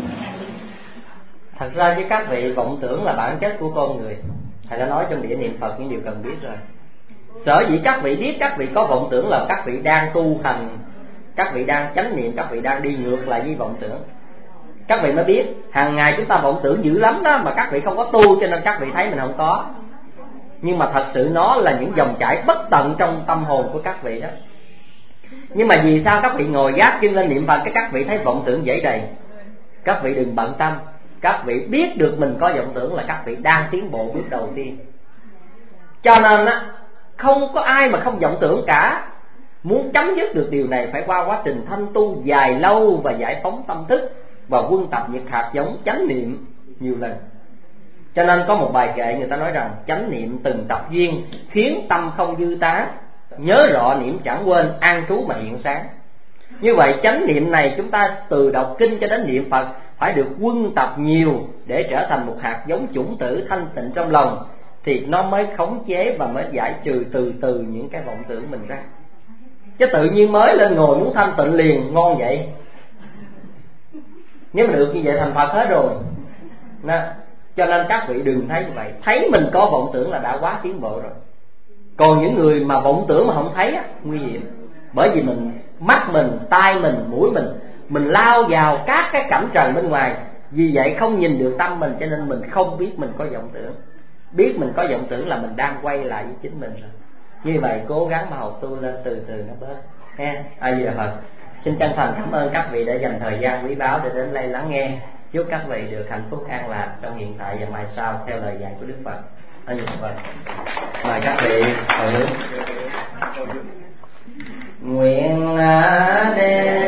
Thật ra với các vị, vọng tưởng là bản chất của con người. Thầy đã nói trong Địa Niệm Phật những điều cần biết rồi. Sở dĩ các vị biết các vị có vọng tưởng là các vị đang tu hành, các vị đang chánh niệm, các vị đang đi ngược lại với vọng tưởng. Các vị mới biết hàng ngày chúng ta vọng tưởng dữ lắm đó, mà các vị không có tu, cho nên các vị thấy mình không có. Nhưng mà thật sự nó là những dòng chảy bất tận trong tâm hồn của các vị đó. Nhưng mà vì sao các vị ngồi gác chân lên niệm Phật cái các vị thấy vọng tưởng dễ đầy? Các vị đừng bận tâm. Các vị biết được mình có vọng tưởng là các vị đang tiến bộ bước đầu tiên. Cho nên á, không có ai mà không vọng tưởng cả. Muốn chấm dứt được điều này phải qua quá trình thanh tu dài lâu và giải phóng tâm thức và quân tập những hạt giống chánh niệm nhiều lần. Cho nên có một bài kệ người ta nói rằng chánh niệm từng tập duyên, khiến tâm không dư tá, nhớ rõ niệm chẳng quên, an trú mà hiện sáng. Như vậy chánh niệm này chúng ta từ đọc kinh cho đến niệm Phật phải được quân tập nhiều để trở thành một hạt giống chủng tử thanh tịnh trong lòng, thì nó mới khống chế và mới giải trừ từ từ những cái vọng tưởng mình ra. Chứ tự nhiên mới lên ngồi muốn thanh tịnh liền ngon vậy. Nếu mà được như vậy thành Phật hết rồi. Cho nên các vị đừng thấy như vậy. Thấy mình có vọng tưởng là đã quá tiến bộ rồi. Còn những người mà vọng tưởng mà không thấy á, nguy hiểm. Bởi vì mình, mắt mình, tai mình, mũi mình mình lao vào các cái cảnh trần bên ngoài. Vì vậy không nhìn được tâm mình, cho nên mình không biết mình có vọng tưởng. Biết mình có vọng tưởng là mình đang quay lại với chính mình rồi. Như vậy cố gắng mà học tu lên, từ từ nó bớt nghe. A Di Đà Phật. Xin chân thành cảm ơn các vị đã dành thời gian quý báu để đến đây lắng nghe. Chúc các vị được hạnh phúc an lạc trong hiện tại và mai sau theo lời dạy của Đức Phật. A Di Đà Phật. Mời các vị hồi hướng. Nguyện đem